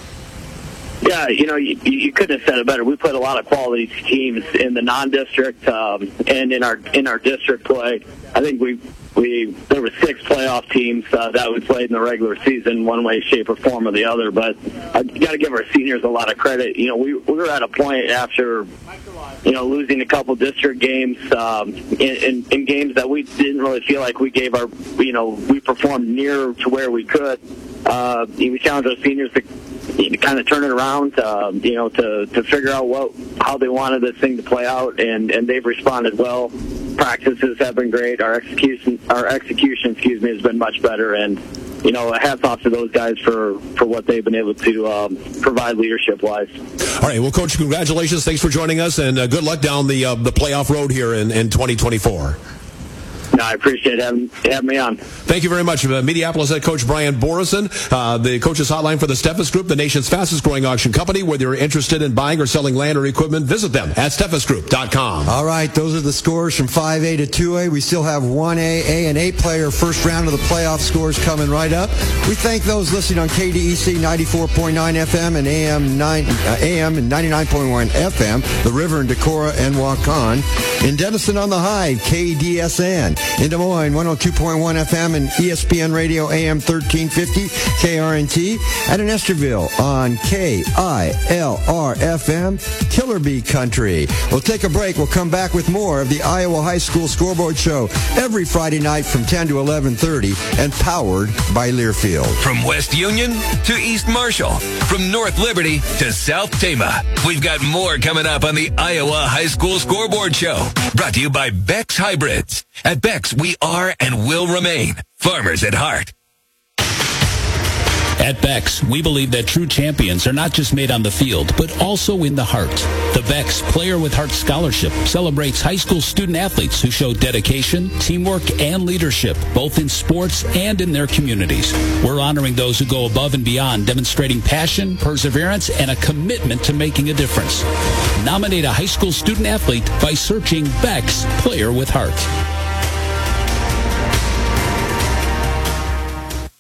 [SPEAKER 17] Yeah, you know, you, you couldn't have said it better. We played a lot of quality teams in the non-district um, and in our in our district play. I think we we there were six playoff teams uh, that we played in the regular season, one way, shape, or form or the other. But I got to give our seniors a lot of credit. You know, we we were at a point after, you know, losing a couple district games um, in, in, in games that we didn't really feel like we gave our, you know, we performed near to where we could. Uh, we challenged our seniors to, to kind of turn it around, uh, you know, to, to figure out what how they wanted this thing to play out, and, and they've responded well. Practices have been great. Our execution, our execution, excuse me, has been much better, and you know, hats off to those guys for, for what they've been able to um, provide leadership-wise.
[SPEAKER 18] All right, well, Coach, congratulations. Thanks for joining us, and uh, good luck down the uh, the playoff road here in, in twenty twenty-four.
[SPEAKER 17] No, I appreciate having, having me on.
[SPEAKER 18] Thank you very much. Uh, Mediapolis head coach Brian Borison, uh, the coach's hotline for the Steffes Group, the nation's fastest growing auction company. Whether you're interested in buying or selling land or equipment, visit them at steffes group dot com.
[SPEAKER 12] All right, those are the scores from five A to two A. We still have one A, A, and eight player first round of the playoff scores coming right up. We thank those listening on K D E C ninety-four point nine F M and A M nine, uh, A M and ninety-nine point one F M, The River in Decorah and Waukon. In Denison on the Hive, K D S N. In Des Moines, one oh two point one F M and E S P N Radio A M thirteen fifty, K R N T. And in Esterville on K I L R F M, Killer Bee Country. We'll take a break. We'll come back with more of the Iowa High School Scoreboard Show every Friday night from ten to eleven thirty and powered by Learfield.
[SPEAKER 9] From West Union to East Marshall, from North Liberty to South Tama, we've got more coming up on the Iowa High School Scoreboard Show. Brought to you by Beck's Hybrids. At Beck's, we are and will remain farmers at heart.
[SPEAKER 3] At Beck's, we believe that true champions are not just made on the field, but also in the heart. The Beck's Player with Heart Scholarship celebrates high school student athletes who show dedication, teamwork, and leadership, both in sports and in their communities. We're honoring those who go above and beyond, demonstrating passion, perseverance, and a commitment to making a difference. Nominate a high school student athlete by searching Beck's Player with Heart.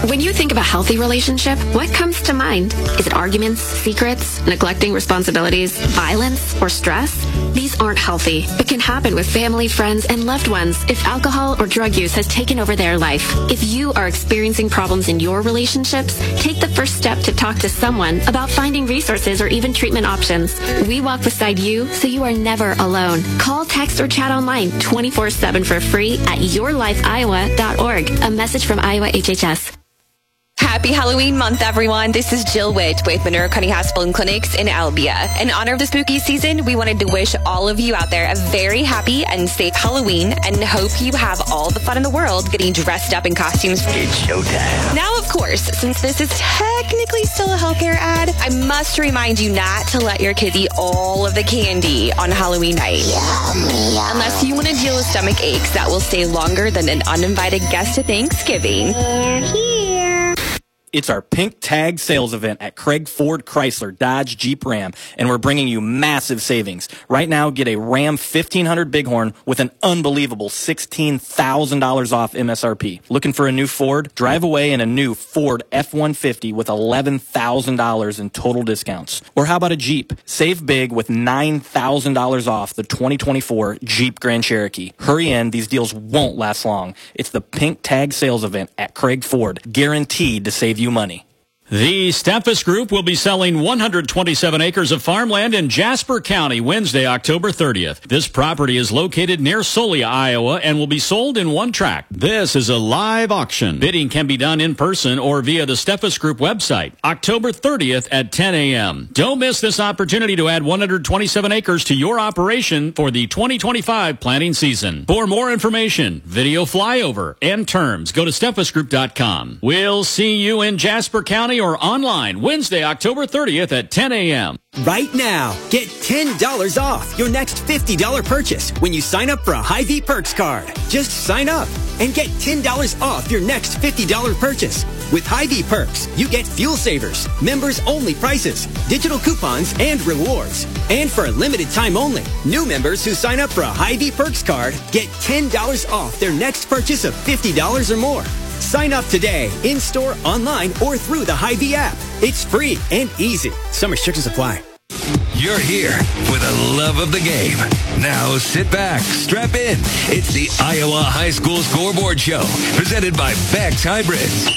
[SPEAKER 4] When you think of a healthy relationship, what comes to mind? Is it arguments, secrets, neglecting responsibilities, violence, or stress? These aren't healthy, but can happen with family, friends, and loved ones if alcohol or drug use has taken over their life. If you are experiencing problems in your relationships, take the first step to talk to someone about finding resources or even treatment options. We walk beside you so you are never alone. Call, text, or chat online twenty-four seven for free at your life iowa dot org. A message from Iowa H H S.
[SPEAKER 5] Happy Halloween month, everyone. This is Jill Witt with Monroe County Hospital and Clinics in Albia. In honor of the spooky season, we wanted to wish all of you out there a very happy and safe Halloween and hope you have all the fun in the world getting dressed up in costumes.
[SPEAKER 6] It's showtime.
[SPEAKER 5] Now, of course, since this is technically still a healthcare ad, I must remind you not to let your kids eat all of the candy on Halloween night.
[SPEAKER 6] Yum, yum.
[SPEAKER 5] Unless you want to deal with stomach aches that will stay longer than an uninvited guest to Thanksgiving.
[SPEAKER 6] Here, here.
[SPEAKER 24] It's our Pink Tag sales event at Craig Ford Chrysler Dodge Jeep Ram, and we're bringing you massive savings. Right now, get a Ram fifteen hundred Bighorn with an unbelievable sixteen thousand dollars off M S R P. Looking for a new Ford? Drive away in a new Ford F one fifty with eleven thousand dollars in total discounts. Or how about a Jeep? Save big with nine thousand dollars off the twenty twenty-four Jeep Grand Cherokee. Hurry in, these deals won't last long. It's the Pink Tag sales event at Craig Ford, guaranteed to save you money.
[SPEAKER 11] The Steffes Group will be selling one hundred twenty-seven acres of farmland in Jasper County Wednesday, October thirtieth. This property is located near Solia, Iowa, and will be sold in one tract. This is a live auction. Bidding can be done in person or via the Steffes Group website. October thirtieth at ten a.m. Don't miss this opportunity to add one hundred twenty-seven acres to your operation for the twenty twenty-five planting season. For more information, video flyover, and terms, go to steffes group dot com. We'll see you in Jasper County or online Wednesday, October thirtieth at ten a.m.
[SPEAKER 10] Right now, get ten dollars off your next fifty dollars purchase when you sign up for a Hy-Vee Perks card. Just sign up and get ten dollars off your next fifty dollars purchase. With Hy-Vee Perks, you get fuel savers, members-only prices, digital coupons, and rewards. And for a limited time only, new members who sign up for a Hy-Vee Perks card get ten dollars off their next purchase of fifty dollars or more. Sign up today, in-store, online, or through the Hy-Vee app. It's free and easy. Some restrictions apply.
[SPEAKER 9] You're here for the love of the game. Now sit back, strap in. It's the Iowa High School Scoreboard Show, presented by Beck's Hybrids.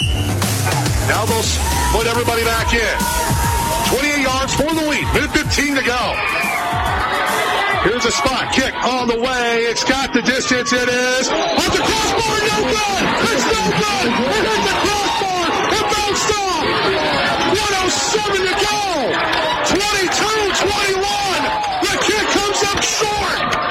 [SPEAKER 25] Now they'll put everybody back in. twenty-eight yards for the lead. Minute fifteen to go. Here's a spot kick on the way. It's got the distance. It is off the crossbar. No good. It's no good. It hit the crossbar. It bounced off. one oh seven to go. twenty-two twenty-one. The kick comes up short.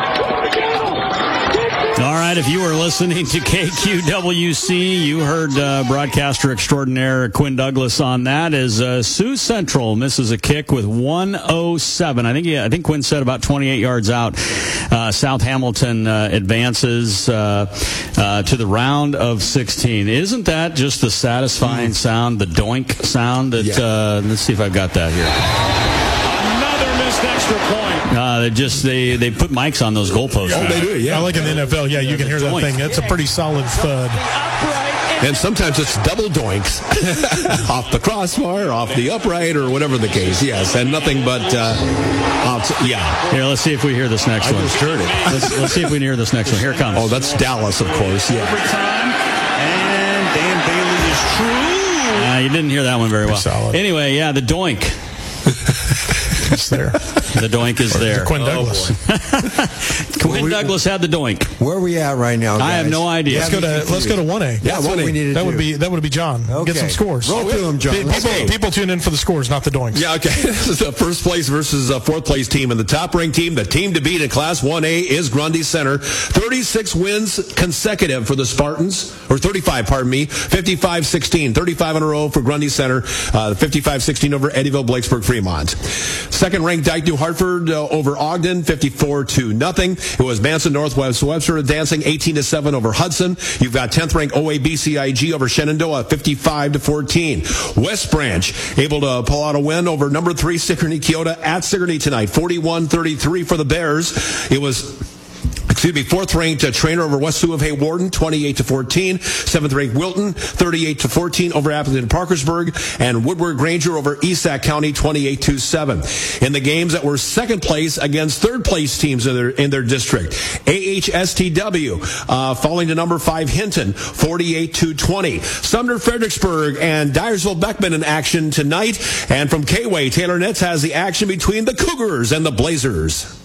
[SPEAKER 11] All right, if you were listening to K Q W C, you heard uh, broadcaster extraordinaire Quinn Douglas on that as uh, Sioux Central misses a kick with one oh seven. I think yeah, I think Quinn said about twenty-eight yards out. Uh, South Hamilton uh, advances uh, uh, to the round of sixteen. Isn't that just the satisfying sound, the doink sound? That yeah. uh, let's see if I've got that here. Another missed extra point. Uh, they just they, they put mics on those goalposts.
[SPEAKER 13] Oh, they do, yeah. I like in the N F L, yeah, you yeah, can hear that thing. It's a pretty solid thud.
[SPEAKER 18] And sometimes it's double doinks off the crossbar, off the upright, or whatever the case. Yes, and nothing but, uh, outs- yeah.
[SPEAKER 11] Here, let's see if we hear this next
[SPEAKER 18] I
[SPEAKER 11] one.
[SPEAKER 18] I just heard it.
[SPEAKER 11] Let's, let's see if we can hear this next one. Here it comes.
[SPEAKER 18] Oh, that's Dallas, of course, yeah.
[SPEAKER 11] Every time, and Dan Bailey is true. Uh, you didn't hear that one very well.
[SPEAKER 13] Solid.
[SPEAKER 11] Anyway, yeah, the doink.
[SPEAKER 13] It's there.
[SPEAKER 11] The doink is there.
[SPEAKER 13] Quinn Douglas.
[SPEAKER 11] Oh, Quinn Douglas had the doink.
[SPEAKER 12] Where are we at right now, guys?
[SPEAKER 11] I have no idea.
[SPEAKER 13] Let's go to let's go to one A.
[SPEAKER 12] Yeah, one A. We need to
[SPEAKER 13] that
[SPEAKER 12] do.
[SPEAKER 13] would be that would be John.
[SPEAKER 12] Okay.
[SPEAKER 13] Get some scores.
[SPEAKER 12] Roll through them, John.
[SPEAKER 13] People,
[SPEAKER 12] Okay.
[SPEAKER 13] people tune in for the scores, not the doinks.
[SPEAKER 18] Yeah, okay. This is the first place versus a fourth place team. And the top ranked team, the team to beat in Class one A is Grundy Center. thirty-six wins consecutive for the Spartans, or thirty-five, pardon me. fifty-five sixteen. thirty-five in a row for Grundy Center. Uh, fifty-five sixteen over Eddyville, Blakesburg, Fremont. Second ranked Dyke New Hartford uh, over Ogden, fifty-four to nothing. It was Manson Northwest Webster advancing eighteen to seven over Hudson. You've got tenth ranked O A B C I G over Shenandoah, fifty-five to fourteen. West Branch able to pull out a win over number three Sigourney Keota at Sigourney tonight, forty-one thirty-three for the Bears. It was excuse me, fourth-ranked uh, Trainer over West Sioux of Haywarden, twenty-eight to fourteen. Seventh-ranked Wilton, thirty-eight to fourteen over Appleton Parkersburg, and Woodward Granger over Esac County, twenty-eight to seven. In the games that were second place against third-place teams in their in their district, A H S T W uh, falling to number five Hinton, forty-eight to twenty. Sumner Fredericksburg and Dyersville Beckman in action tonight, and from K-Way, Taylor Nitz has the action between the Cougars and the Blazers.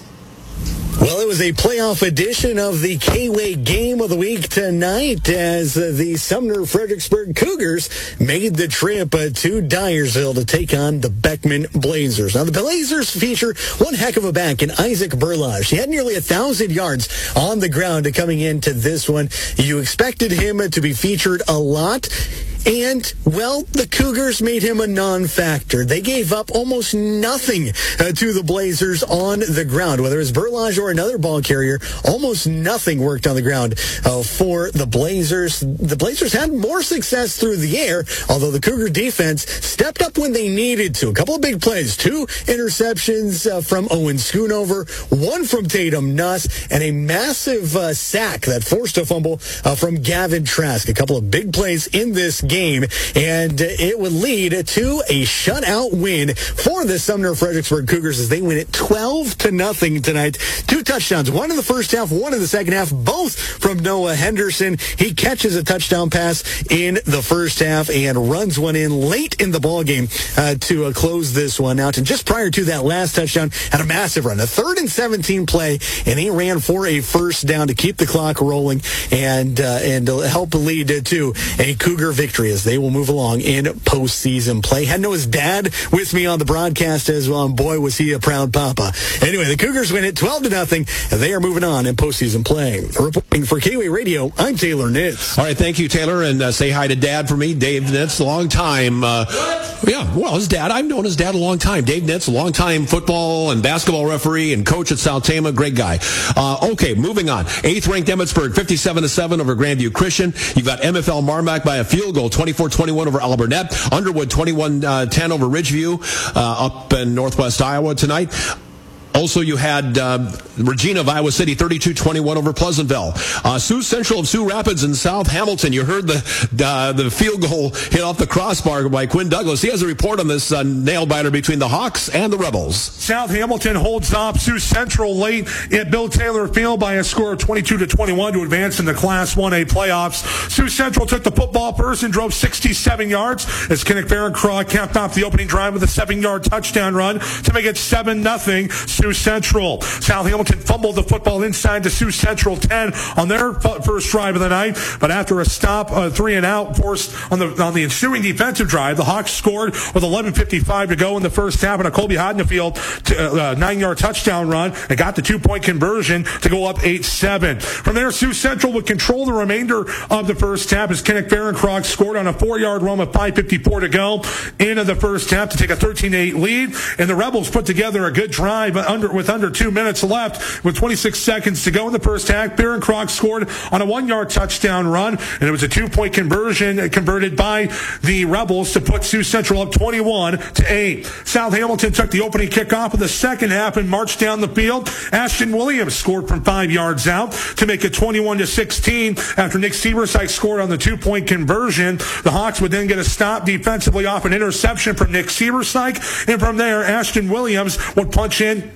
[SPEAKER 7] Well, it was a playoff edition of the K-Way Game of the Week tonight as uh, the Sumner Fredericksburg Cougars made the trip uh, to Dyersville to take on the Beckman Blazers. Now, the Blazers feature one heck of a back in Isaac Berlage. He had nearly a thousand yards on the ground coming into this one. You expected him to be featured a lot. And, well, the Cougars made him a non-factor. They gave up almost nothing uh, to the Blazers on the ground. Whether it's Berlage or another ball carrier, almost nothing worked on the ground uh, for the Blazers. The Blazers had more success through the air, although the Cougar defense stepped up when they needed to. A couple of big plays, two interceptions uh, from Owen Schoonover, one from Tatum Nuss, and a massive uh, sack that forced a fumble uh, from Gavin Trask. A couple of big plays in this game. Game, and it would lead to a shutout win for the Sumner Fredericksburg Cougars as they win it twelve to nothing tonight. Two touchdowns, one in the first half, one in the second half, both from Noah Henderson. He catches a touchdown pass in the first half and runs one in late in the ball game uh, to uh, close this one out. And just prior to that last touchdown, had a massive run, a third and seventeen play, and he ran for a first down to keep the clock rolling and uh, and to help lead to a Cougar victory as they will move along in postseason play. Had Noah's dad with me on the broadcast as well, and boy, was he a proud papa. Anyway, the Cougars win it twelve to nothing, and they are moving on in postseason play. Reporting for K-Way Radio, I'm Taylor Nitz.
[SPEAKER 18] All right, thank you, Taylor, and uh, say hi to Dad for me, Dave Nitz, a long time. Uh, yeah, well, his dad, I've known his dad a long time. Dave Nitz, a long time football and basketball referee and coach at South Tama, great guy. Uh, okay, moving on. Eighth-ranked Emmetsburg, fifty-seven to seven over Grandview Christian. You've got M F L Marmac by a field goal, twenty-four twenty-one over Alburnett. Underwood twenty-one ten over Ridgeview uh, up in northwest Iowa tonight. Also, you had uh, Regina of Iowa City, thirty-two twenty-one over Pleasantville. Uh, Sioux Central of Sioux Rapids and South Hamilton. You heard the uh, the field goal hit off the crossbar by Quinn Douglas. He has a report on this uh, nail-biter between the Hawks and the Rebels.
[SPEAKER 8] South Hamilton holds off Sioux Central late at Bill Taylor Field by a score of twenty-two to twenty-one to advance in the Class one A playoffs. Sioux Central took the football first and drove sixty-seven yards as Kinnick Berencroft capped off the opening drive with a seven-yard touchdown run to make it seven nothing. Sioux Central. South Hamilton fumbled the football inside to Sioux Central ten on their first drive of the night, but after a stop, uh, three and out forced on the on the ensuing defensive drive, the Hawks scored with eleven fifty-five to go in the first half, and a Colby Hodnefield uh, nine-yard touchdown run and got the two-point conversion to go up eight seven. From there, Sioux Central would control the remainder of the first half as Kinnick Berencroft scored on a four-yard run with five fifty-four to go into the first half to take a thirteen eight lead, and the Rebels put together a good drive under with under two minutes left with twenty-six seconds to go in the first half. Berencroft scored on a one-yard touchdown run, and it was a two-point conversion converted by the Rebels to put Sioux Central up twenty-one to eight. South Hamilton took the opening kickoff of the second half and marched down the field. Ashton Williams scored from five yards out to make it twenty-one to sixteen after Nick Siebersike scored on the two-point conversion. The Hawks would then get a stop defensively off an interception from Nick Siebersike, and from there, Ashton Williams would punch in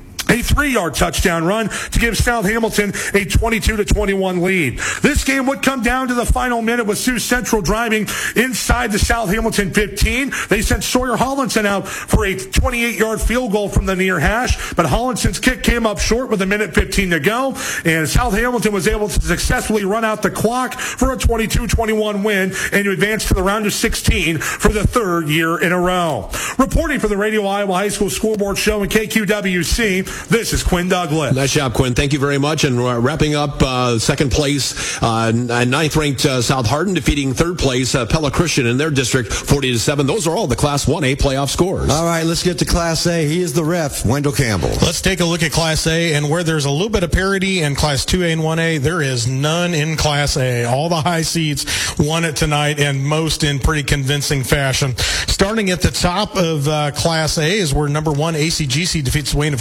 [SPEAKER 8] a three-yard touchdown run to give South Hamilton a twenty-two to twenty-one lead. This game would come down to the final minute with Sioux Central driving inside the South Hamilton fifteen. They sent Sawyer Hollinson out for a twenty-eight-yard field goal from the near hash, but Hollinson's kick came up short with a minute fifteen to go, and South Hamilton was able to successfully run out the clock for a twenty-two twenty-one win and to advance to the round of sixteen for the third year in a row. Reporting for the Radio Iowa High School Scoreboard Show and K Q W C, this is Quinn Douglas.
[SPEAKER 18] Nice job, Quinn. Thank you very much. And uh, wrapping up uh, second place, uh, ninth-ranked uh, South Hardin defeating third place uh, Pella Christian in their district, forty to seven. Those are all the Class one A playoff scores.
[SPEAKER 12] All right, let's get to Class A. He is the ref, Wendell Campbell.
[SPEAKER 13] Let's take a look at Class A, and where there's a little bit of parity in Class two A and one A, there is none in Class A. All the high seeds won it tonight, and most in pretty convincing fashion. Starting at the top of uh, Class A is where number one A C G C defeats Wayne of Cordon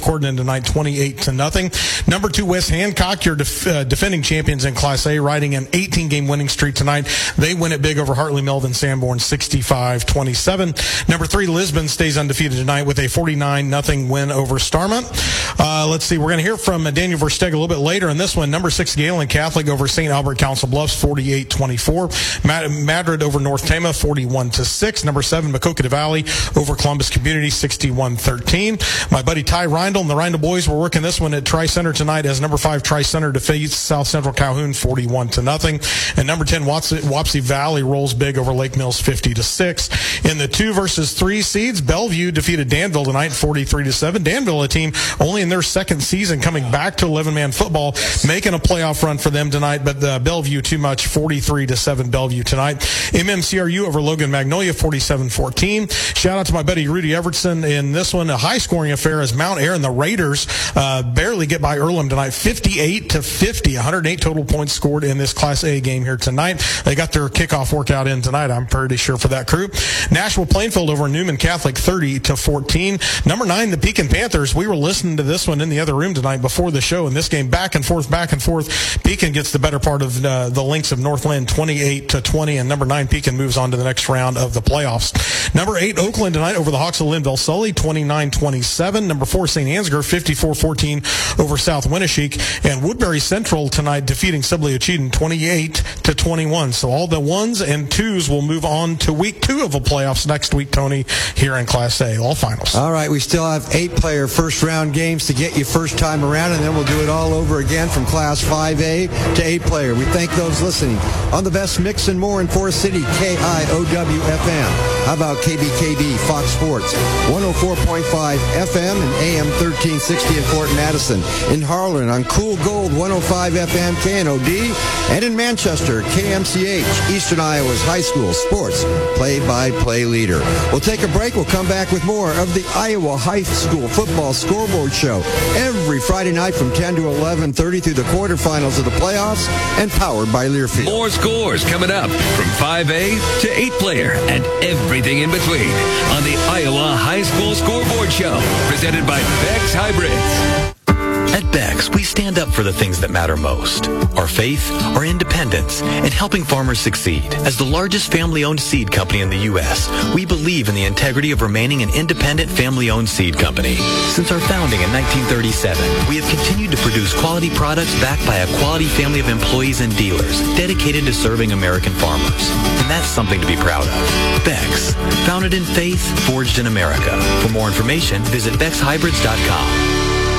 [SPEAKER 13] tonight, twenty-eight to nothing. Number two, West Hancock, your def- uh, defending champions in Class A, riding an eighteen-game winning streak tonight. They win it big over Hartley Melvin Sanborn, sixty-five twenty-seven. Number three, Lisbon stays undefeated tonight with a forty-nine nothing win over Starmont. Uh, let's see, we're going to hear from uh, Daniel Versteg a little bit later in this one. Number six, Galen Catholic over Saint Albert Council Bluffs, forty-eight twenty-four. Mad- Madrid over North Tama, forty-one to six. Number seven, Maquoketa Valley over Columbus Community, sixty-one thirteen. My buddy Ty Reindl and the Reindl boys were working this one at Tri-Center tonight as number five Tri-Center defeats South Central Calhoun, forty-one to nothing. And number ten, Wapsie, Wapsie Valley rolls big over Lake Mills, fifty to six. In the two versus three seeds, Bellevue defeated Danville tonight, forty-three to seven. Danville, a team only in their second season coming back to eleven-man football, making a playoff run for them tonight, but uh, Bellevue too much, forty-three to seven Bellevue tonight. M M C R U over Logan Magnolia, forty-seven fourteen. Shout out to my buddy Rudy Evertson in this one, a high-scoring affair as Mount Ayr and the Raiders uh, barely get by Earlham tonight, fifty-eight to fifty. one hundred eight total points scored in this Class A game here tonight. They got their kickoff workout in tonight, I'm pretty sure, for that crew. Nashville Plainfield over Newman Catholic, thirty to fourteen. Number nine, the Pekin Panthers. We were listening to this one in the other room tonight before the show, and this game back and forth, back and forth. Pekin gets the better part of uh, the Lynx of Northland, twenty-eight to twenty, and number nine, Pekin moves on to the next round of the playoffs. Number eight, Oakland tonight over the Hawks of Linville Sully, twenty-nine twenty-seven. Number four, Saint Ansgar, fifty-four fourteen over South Winneshiek. And Woodbury Central tonight defeating Sibley Cheatham, twenty-eight to twenty-one. So all the ones and twos will move on to week two of the playoffs next week, Tony, here in Class A, all finals.
[SPEAKER 12] All right, we still have eight-player first-round games to get you first time around, and then we'll do it all over again from Class five A to eight-player. We thank those listening on the best mix and more in Forest City, K I O W F M. How about K B K B, Fox Sports, one oh four point five F M and A M thirteen sixty in Fort Madison. In Harlan on Cool Gold, one oh five F M K N O D. And in Manchester, K M C H, Eastern Iowa's high school sports play-by-play leader. We'll take a break. We'll come back with more of the Iowa High School Football Scoreboard Show every Friday night from ten to eleven thirty through the quarterfinals of the playoffs, and powered by Learfield.
[SPEAKER 9] More scores coming up from five A to eight player and everything in between on the Iowa High School Scoreboard Show, presented by Beck's Hybrids.
[SPEAKER 14] At Beck's, we stand up for the things that matter most. Our faith, our independence, and helping farmers succeed. As the largest family-owned seed company in the U S, we believe in the integrity of remaining an independent family-owned seed company. Since our founding in nineteen thirty-seven, we have continued to produce quality products backed by a quality family of employees and dealers dedicated to serving American farmers. And that's something to be proud of. Beck's, founded in faith, forged in America. For more information, visit bex hybrids dot com.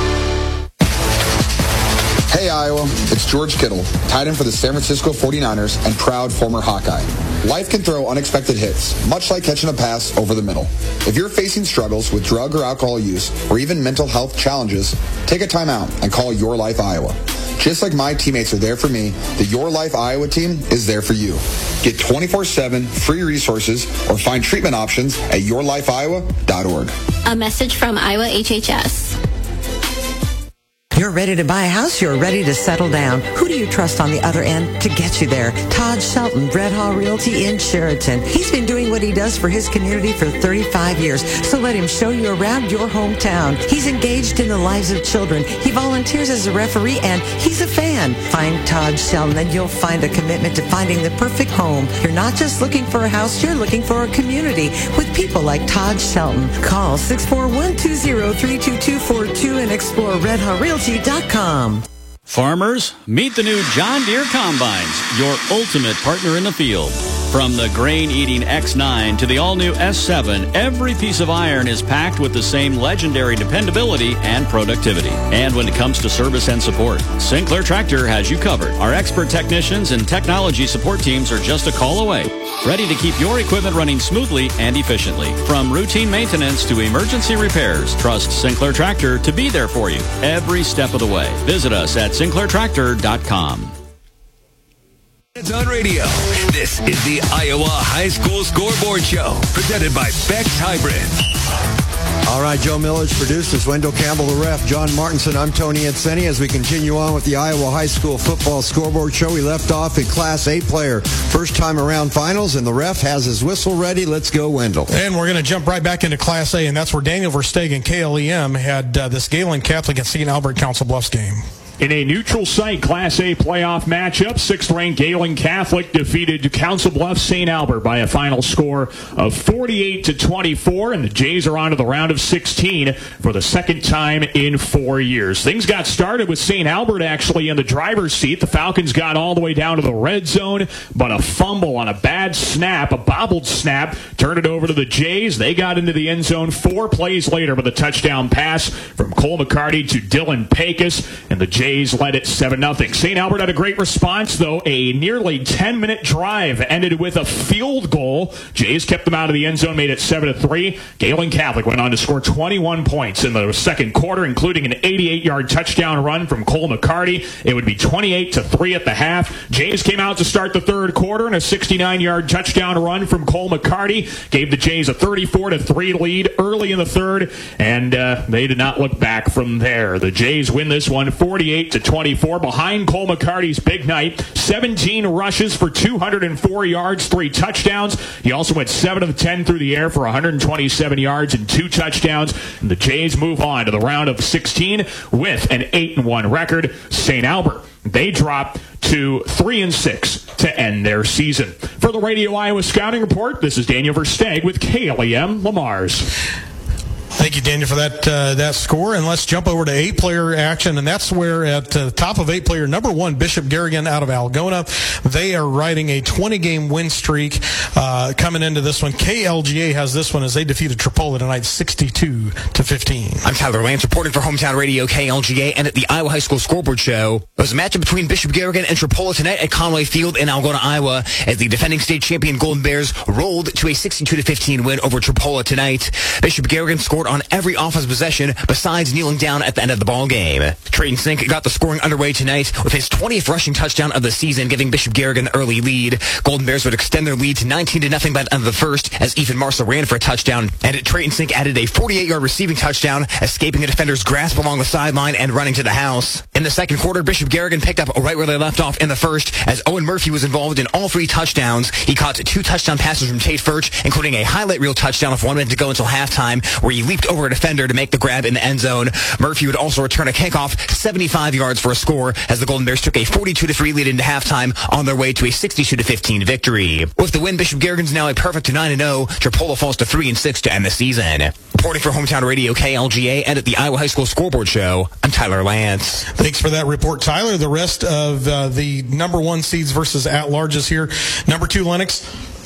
[SPEAKER 15] Hey Iowa, it's George Kittle, tight end for the San Francisco forty-niners and proud former Hawkeye. Life can throw unexpected hits, much like catching a pass over the middle. If you're facing struggles with drug or alcohol use, or even mental health challenges, take a time out and call Your Life Iowa. Just like my teammates are there for me, the Your Life Iowa team is there for you. Get twenty-four seven free resources or find treatment options at your life iowa dot org.
[SPEAKER 16] A message from Iowa H H S.
[SPEAKER 23] You're ready to buy a house. You're ready to settle down. Who do you trust on the other end to get you there? Todd Shelton, Red Hall Realty in Sheraton. He's been doing what he does for his community for thirty-five years. So let him show you around your hometown. He's engaged in the lives of children. He volunteers as a referee, and he's a fan. Find Todd Shelton, and you'll find a commitment to finding the perfect home. You're not just looking for a house. You're looking for a community with people like Todd Shelton. Call six four one, two zero three two two four two and explore red hall realty dot com.
[SPEAKER 11] Farmers, meet the new John Deere Combines, your ultimate partner in the field. From the grain-eating X nine to the all-new S seven, every piece of iron is packed with the same legendary dependability and productivity. And when it comes to service and support, Sinclair Tractor has you covered. Our expert technicians and technology support teams are just a call away, ready to keep your equipment running smoothly and efficiently. From routine maintenance to emergency repairs, trust Sinclair Tractor to be there for you every step of the way. Visit us at sinclair tractor dot com.
[SPEAKER 9] It's on radio. This is the Iowa High School Scoreboard Show, presented by Beck's Hybrids.
[SPEAKER 12] All right, Joe Millage produces, Wendell Campbell the ref, John Martinson, I'm Tony Anseni. As we continue on with the Iowa High School Football Scoreboard Show, we left off in Class A player first time around finals, and the ref has his whistle ready. Let's go, Wendell.
[SPEAKER 13] And we're going to jump right back into Class A, and that's where Daniel Verstegen, K L E M, had uh, this Galen Catholic and Saint Albert Council Bluffs game.
[SPEAKER 1] In a neutral site Class A playoff matchup, sixth-ranked Galen Catholic defeated Council Bluffs Saint Albert by a final score of forty-eight to twenty-four, and the Jays are on to the round of sixteen for the second time in four years. Things got started with Saint Albert actually in the driver's seat. The Falcons got all the way down to the red zone, but a fumble on a bad snap, a bobbled snap, turned it over to the Jays. They got into the end zone four plays later with a touchdown pass from Cole McCarty to Dylan Pecos, and the Jays led it seven nothing. Saint Albert had a great response, though. A nearly ten-minute drive ended with a field goal. Jays kept them out of the end zone, made it seven to three. Galen Catholic went on to score twenty-one points in the second quarter, including an eighty-eight-yard touchdown run from Cole McCarty. It would be twenty-eight to three at the half. Jays came out to start the third quarter, and a sixty-nine-yard touchdown run from Cole McCarty gave the Jays a thirty-four to three lead early in the third, and uh, they did not look back from there. The Jays win this one forty-eight to twenty-four behind Cole McCarty's big night. seventeen rushes for two hundred four yards, three touchdowns. He also went seven of ten through the air for one hundred twenty-seven yards and two touchdowns. And the Jays move on to the round of sixteen with an eight and one record. Saint Albert, they drop to three and six to end their season. For the Radio Iowa Scouting Report, this is Daniel Versteg with K L E M Lamar's.
[SPEAKER 13] Thank you, Daniel, for that uh, that score. And let's jump over to eight-player action. And that's where at the uh, top of eight-player, number one, Bishop Garrigan out of Algona. They are riding a twenty-game win streak uh, coming into this one. K L G A has this one as they defeated Tripola tonight sixty-two to fifteen.
[SPEAKER 19] I'm Tyler Lance reporting for Hometown Radio K L G A and at the Iowa High School Scoreboard Show. It was a matchup between Bishop Garrigan and Tripola tonight at Conway Field in Algona, Iowa, as the defending state champion Golden Bears rolled to a sixty-two to fifteen win over Tripola tonight. Bishop Garrigan scored on every offensive possession besides kneeling down at the end of the ball game. Trayton Sink got the scoring underway tonight with his twentieth rushing touchdown of the season, giving Bishop Garrigan an early lead. Golden Bears would extend their lead to nineteen to nothing by the end of the first as Ethan Marsa ran for a touchdown, and Trayton Sink added a forty-eight-yard receiving touchdown, escaping a defender's grasp along the sideline and running to the house. In the second quarter, Bishop Garrigan picked up right where they left off in the first as Owen Murphy was involved in all three touchdowns. He caught two touchdown passes from Tate Furch, including a highlight reel touchdown with one minute to go until halftime, where he leaped over a defender to make the grab in the end zone. Murphy would also return a kickoff seventy-five yards for a score as the Golden Bears took a forty-two to three lead into halftime on their way to a sixty-two to fifteen victory. With the win, Bishop Garrigan's now a perfect nine and oh. Tripola falls to three and six to end the season. Reporting for Hometown Radio K L G A and at the Iowa High School Scoreboard Show, I'm Tyler Lance.
[SPEAKER 13] Thanks for that report, Tyler. The rest of uh, the number one seeds versus at-larges here. Number two, Lennox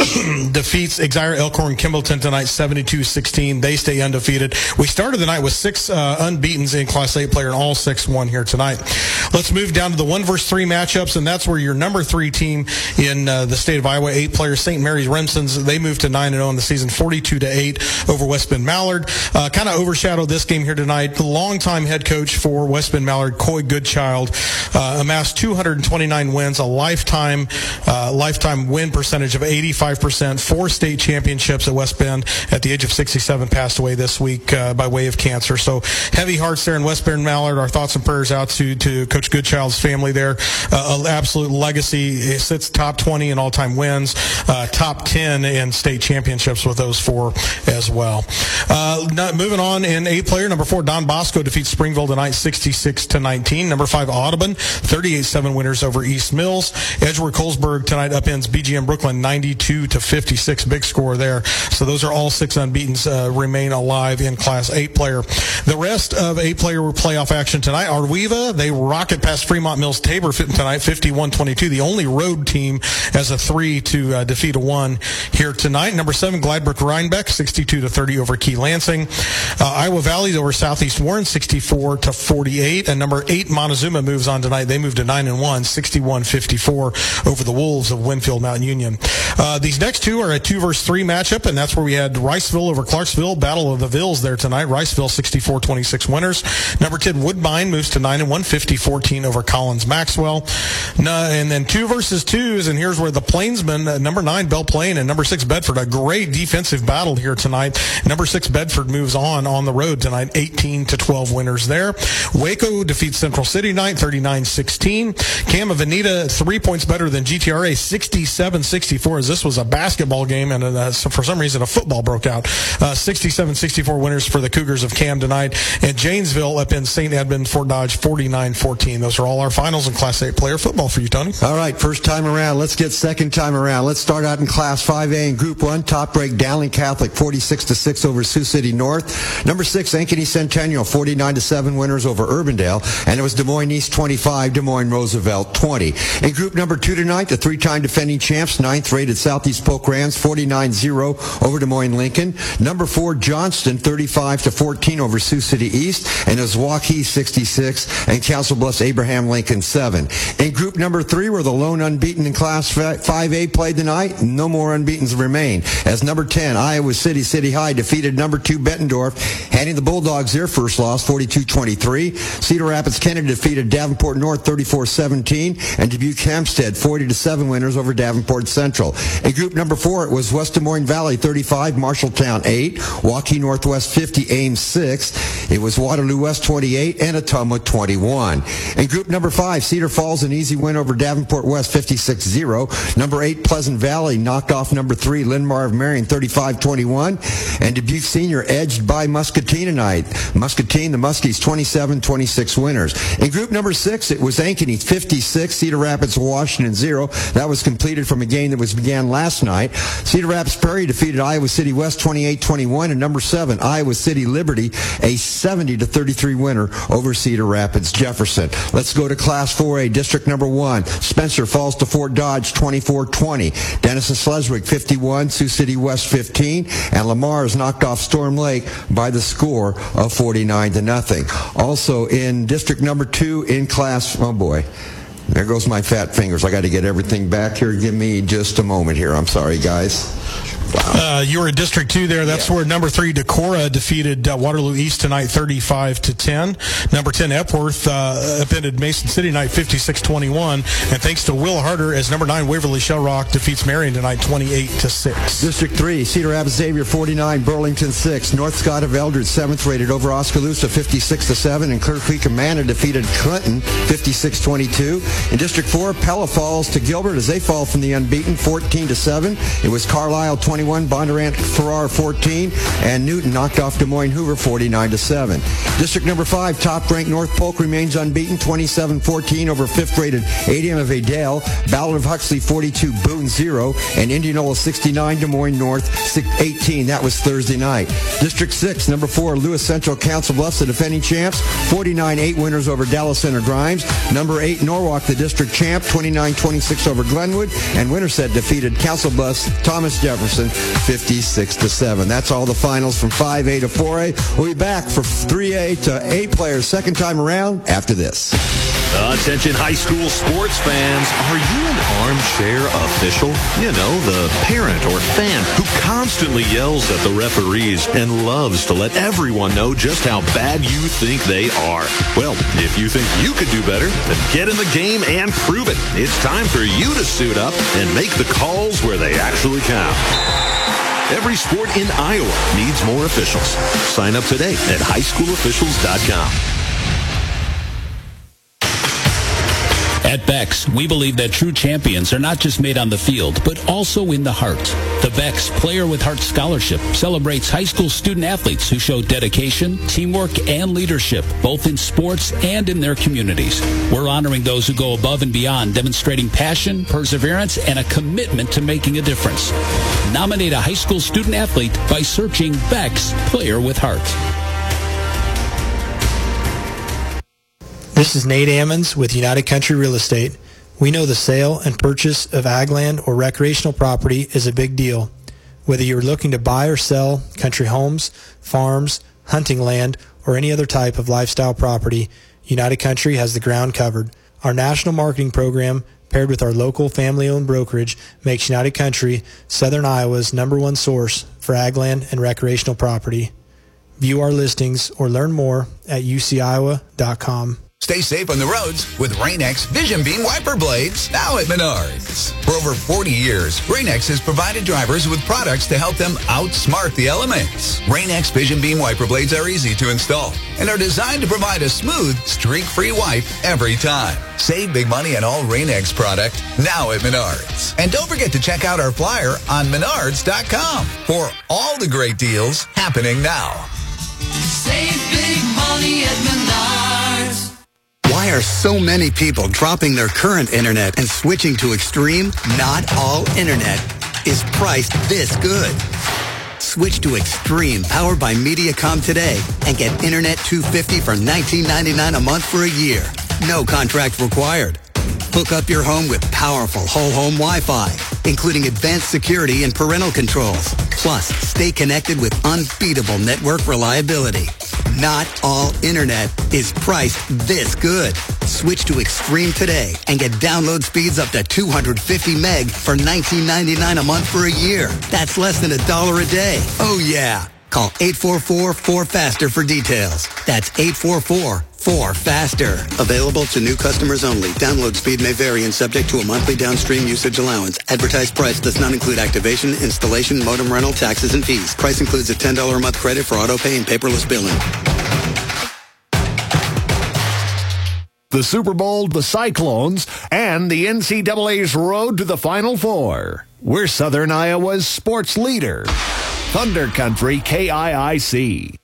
[SPEAKER 13] defeats Exire Elkhorn Kimballton tonight seventy-two sixteen. They stay undefeated. We started the night with six uh, unbeatens in Class eight player, and all six won here tonight. Let's move down to the one versus three matchups, and that's where your number three team in uh, the state of Iowa, eight players, Saint Mary's Remsons, they moved to nine and oh in the season, forty-two to eight over West Bend Mallard. Uh, kind of overshadowed this game here tonight. The longtime head coach for West Bend Mallard, Coy Goodchild, uh, amassed two hundred twenty-nine wins, a lifetime uh, lifetime win percentage of eighty-five percent, four state championships at West Bend. At the age of sixty-seven, passed away this week uh, by way of cancer. So heavy hearts there in West Bend Mallard. Our thoughts and prayers out to, to Coach Goodchild's family there. Uh, an absolute legacy. It sits top twenty in all-time wins, uh, top ten in state championships with those four as well. Uh, not, moving on in eight player, number four, Don Bosco defeats Springville tonight sixty-six to nineteen. Number five, Audubon, thirty-eight seven winners over East Mills. Edgeworth Colesburg tonight upends B G M Brooklyn ninety-two to fifty-six. Big score there. So those are all six unbeatens uh, remain alive in Class eight player. The rest of eight player playoff action tonight. Arweva, they rocket past Fremont Mills Tabor tonight fifty-one twenty-two. The only road team as a three to uh, defeat a one here tonight. Number seven, Gladbrook Rhinebeck sixty-two to thirty over Key Lansing. Uh, Iowa Valley over Southeast Warren sixty-four to forty-eight. And number eight, Montezuma moves on tonight. They moved to nine and one, sixty-one fifty-four over the Wolves of Winfield Mount Union. Uh, these next two are a two versus three matchup, and that's where we had Riceville over Clarksville, Battle of the Vills there tonight. Riceville sixty-four twenty-six winners. Number ten Woodbine moves to nine and one, fifty fourteen over Collins Maxwell. No, and then two versus twos, and here's where the Plainsmen, uh, number nine Belle Plaine and number six Bedford, a great defensive battle here tonight. Number six Bedford moves on on the road tonight, eighteen to twelve winners there. Waco defeats Central City tonight, thirty-nine sixteen. Cam Veneta, three points better than G T R A, sixty-seven sixty-four, as this was a basketball game, and uh, so for some reason a football broke out. Uh, sixty-seven sixty-four winners for the Cougars of Cam tonight. And Janesville up in Saint Edmund, Fort Dodge, forty-nine fourteen. Those are all our finals in Class eight player football for you, Tony.
[SPEAKER 12] All right, first time around. Let's get second time around. Let's start out in Class five A in Group one. Top break, Dowling Catholic, forty-six to six over Sioux City North. Number six, Ankeny Centennial, forty-nine to seven winners over Urbandale. And it was Des Moines East twenty-five, Des Moines Roosevelt twenty. In Group number two tonight, the three-time defending champs, ninth-rated Southeast Polk Rams, forty-nine zero over Des Moines Lincoln. Number four, Johnston, thirty-five to fourteen over Sioux City East. And it was Waukee sixty-six and Council Bluffs Abraham Lincoln seven. In Group number three, where the lone unbeaten in Class five A played tonight, no more unbeatens remain. As number ten, Iowa City City High defeated number two Bettendorf, handing the Bulldogs their first loss, forty-two twenty-three. Cedar Rapids Kennedy defeated Davenport North, thirty-four seventeen. And Dubuque Hempstead, forty to seven winners over Davenport Central. In Group number four, it was West Des Moines Valley, thirty-five, Marshalltown eight, Waukee Northwest fifty, Ames six. It was Waterloo West twenty-eight and Ottumwa twenty-one. In Group number five, Cedar Falls, an easy win over Davenport West, fifty-six zero. Number eight, Pleasant Valley knocked off number three, Linn-Mar of Marion, thirty-five twenty-one. And Dubuque Senior edged by Muscatine tonight. Muscatine, the Muskies, twenty-seven twenty-six winners. In Group number six, it was Ankeny, fifty-six, Cedar Rapids, Washington, zero. That was completed from a game that was began last night. Cedar Rapids Prairie defeated Iowa City West, twenty-eight twenty-one. And number seven, Iowa City Liberty, a seventy to thirty-three winner over Cedar Rapids Jefferson. Let's go to Class four A, District number one. Spencer falls to Fort Dodge, twenty-four twenty. Denison Sleswig, fifty-one, Sioux City West, fifteen. And Lamar is knocked off Storm Lake by the score of forty-nine to nothing. Also in District number two in Class, oh boy. There goes my fat fingers. I got to get everything back here. Give me just a moment here. I'm sorry, guys.
[SPEAKER 13] Wow. Uh, you were in District two there. That's yeah. where number three, Decorah, defeated uh, Waterloo East tonight, thirty-five to ten. Number ten, Epworth, uh, upended Mason City tonight, fifty-six twenty-one. And thanks to Will Harder, as number nine, Waverly Shell Rock defeats Marion tonight, twenty-eight to six.
[SPEAKER 12] District three, Cedar Rapids Xavier, forty-nine, Burlington six. North Scott of Eldred, seventh rated over Oskaloosa, fifty-six to seven. And Clear Creek Amana defeated Clinton, fifty-six twenty-two. In District four, Pella falls to Gilbert as they fall from the unbeaten, fourteen to seven. It was Carlisle, twenty-one, Bondurant Farrar, fourteen, and Newton knocked off Des Moines Hoover, forty-nine to seven. District number five, top-ranked North Polk remains unbeaten, twenty-seven fourteen over fifth-rated A D M of Adel. Ballard of Huxley, forty-two, Boone, zero, and Indianola, sixty-nine, Des Moines North, eighteen. That was Thursday night. District six, number four, Lewis Central Council Bluffs, the defending champs, forty-nine eight winners over Dallas Center Grimes. Number eight, Norwalk, the district champ, twenty-nine twenty-six over Glenwood, and Winterset defeated Council Bluffs Thomas Jefferson, fifty-six to seven. That's all the finals from five A to four A. We'll be back for three A to eight players second time around after this.
[SPEAKER 2] Attention high school sports fans. Are you an armchair official? You know, the parent or fan who constantly yells at the referees and loves to let everyone know just how bad you think they are. Well, if you think you could do better, then get in the game and prove it. It's time for you to suit up and make the calls where they actually count. Every sport in Iowa needs more officials. Sign up today at high school officials dot com.
[SPEAKER 3] At Beck's, we believe that true champions are not just made on the field, but also in the heart. The Beck's Player with Heart Scholarship celebrates high school student athletes who show dedication, teamwork, and leadership, both in sports and in their communities. We're honoring those who go above and beyond, demonstrating passion, perseverance, and a commitment to making a difference. Nominate a high school student athlete by searching Beck's Player with Heart.
[SPEAKER 17] This is Nate Ammons with United Country Real Estate. We know the sale and purchase of ag land or recreational property is a big deal. Whether you're looking to buy or sell country homes, farms, hunting land, or any other type of lifestyle property, United Country has the ground covered. Our national marketing program paired with our local family-owned brokerage, makes United Country Southern Iowa's number one source for ag land and recreational property. View our listings or learn more at u c iowa dot com.
[SPEAKER 4] Stay safe on the roads with Rain-X Vision Beam Wiper Blades, now at Menards. For over forty years, Rain-X has provided drivers with products to help them outsmart the elements. Rain-X Vision Beam Wiper Blades are easy to install and are designed to provide a smooth, streak-free wipe every time. Save big money on all Rain-X product, now at Menards. And don't forget to check out our flyer on menards dot com for all the great deals happening now.
[SPEAKER 5] Save big money at Menards.
[SPEAKER 20] Why are so many people dropping their current internet and switching to Extreme? Not all internet is priced this good. Switch to Extreme, powered by Mediacom today, and get Internet two hundred fifty dollars for nineteen ninety-nine dollars a month for a year. No contract required. Hook up your home with powerful whole home Wi-Fi, including advanced security and parental controls. Plus, stay connected with unbeatable network reliability. Not all internet is priced this good. Switch to Extreme today and get download speeds up to two hundred fifty meg for nineteen ninety-nine dollars a month for a year. That's less than a dollar a day. Oh yeah. Call eight four four, four faster for details. That's eight four four, four faster. Available to new customers only. Download speed may vary and subject to a monthly downstream usage allowance. Advertised price does not include activation, installation, modem rental, taxes, and fees. Price includes a ten dollars a month credit for auto pay and paperless billing.
[SPEAKER 21] The Super Bowl, the Cyclones, and the N C double A's road to the Final Four. We're Southern Iowa's sports leader. Thunder Country K I I C.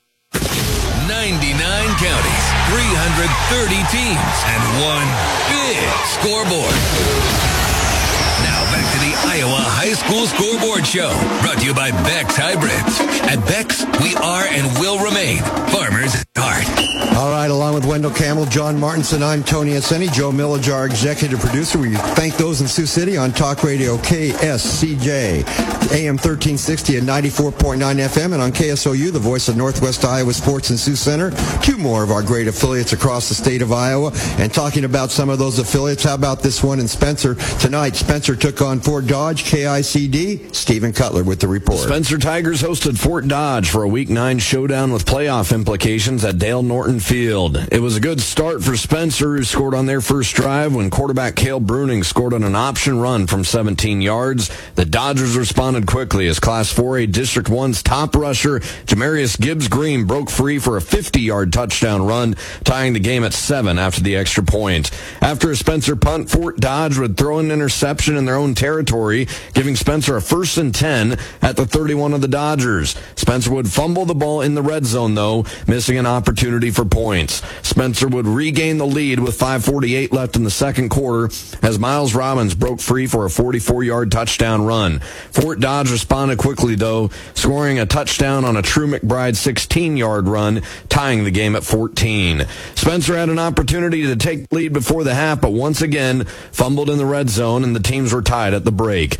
[SPEAKER 9] ninety-nine counties, three hundred thirty teams, and one big scoreboard. Now back to the Iowa High School Scoreboard Show, brought to you by Beck's Hybrids. At Beck's, we are and will remain farmers at heart.
[SPEAKER 12] All right, along with Wendell Campbell, John Martinson, I'm Tony Ascenti, Joe Millage, our executive producer. We thank those in Sioux City on Talk Radio K S C J, A M thirteen sixty and ninety-four point nine F M, and on K S O U, the voice of Northwest Iowa Sports in Sioux Center. Two more of our great affiliates across the state of Iowa. And talking about some of those affiliates, how about this one in Spencer? Tonight, Spencer took on Fort Dodge, K I C D. Stephen Cutler with the report.
[SPEAKER 18] Spencer Tigers hosted Fort Dodge for a Week nine showdown with playoff implications at Dale Norton Field. It was a good start for Spencer, who scored on their first drive when quarterback Cale Bruning scored on an option run from seventeen yards. The Dodgers responded quickly as Class four A District one's top rusher, Jamarius Gibbs-Green, broke free for a fifty-yard touchdown run, tying the game at seven after the extra point. After a Spencer punt, Fort Dodge would throw an interception in their own territory, giving Spencer a first and ten at the thirty-one of the Dodgers. Spencer would fumble the ball in the red zone, though, missing an opportunity for points. Spencer would regain the lead with five forty-eight left in the second quarter as Miles Robbins broke free for a forty-four-yard touchdown run. Fort Dodge responded quickly, though, scoring a touchdown on a True McBride sixteen-yard run, tying the game at fourteen. Spencer had an opportunity to take the lead before the half, but once again fumbled in the red zone, and the teams were tied at the break.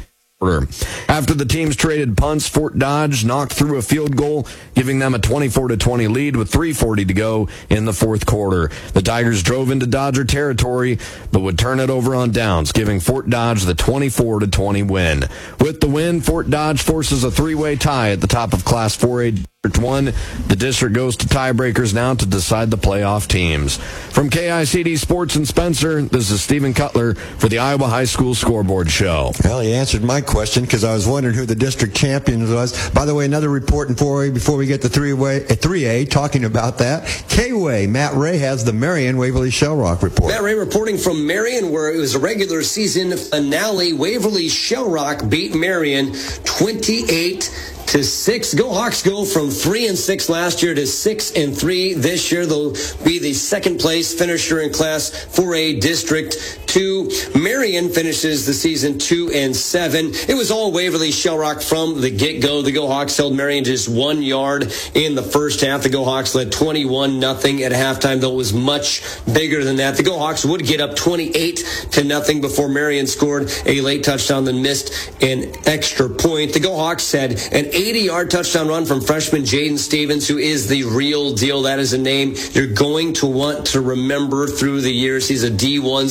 [SPEAKER 18] After the teams traded punts, Fort Dodge knocked through a field goal, giving them a twenty-four to twenty lead with three forty to go in the fourth quarter. The Tigers drove into Dodger territory, but would turn it over on downs, giving Fort Dodge the twenty-four to twenty win. With the win, Fort Dodge forces a three-way tie at the top of Class four A District one. The district goes to tiebreakers now to decide the playoff teams. From K I C D Sports in Spencer, this is Stephen Cutler for the Iowa High School Scoreboard Show.
[SPEAKER 12] Well, he answered my question because I was wondering who the district champion was. By the way, another report in four A before we get to three-way, uh, three A, talking about that. K-Way, Matt Ray has the Marion Waverly Shell Rock report.
[SPEAKER 22] Matt Ray reporting from Marion, where it was a regular season finale. Waverly Shell Rock beat Marion twenty-eight to six. Go Hawks go from three and six last year to six and three this year. They'll be the second place finisher in Class four A District two. Marion finishes the season two and seven. It was all Waverly Shell Rock from the get-go. The Go Hawks held Marion just one yard in the first half. The Go Hawks led twenty-one nothing at halftime, though it was much bigger than that. The Go Hawks would get up twenty-eight to nothing before Marion scored a late touchdown, then missed an extra point. The Go Hawks had an eighty-yard touchdown run from freshman Jaden Stevens, who is the real deal. That is a name you're going to want to remember through the years. He's a D one sort of talent.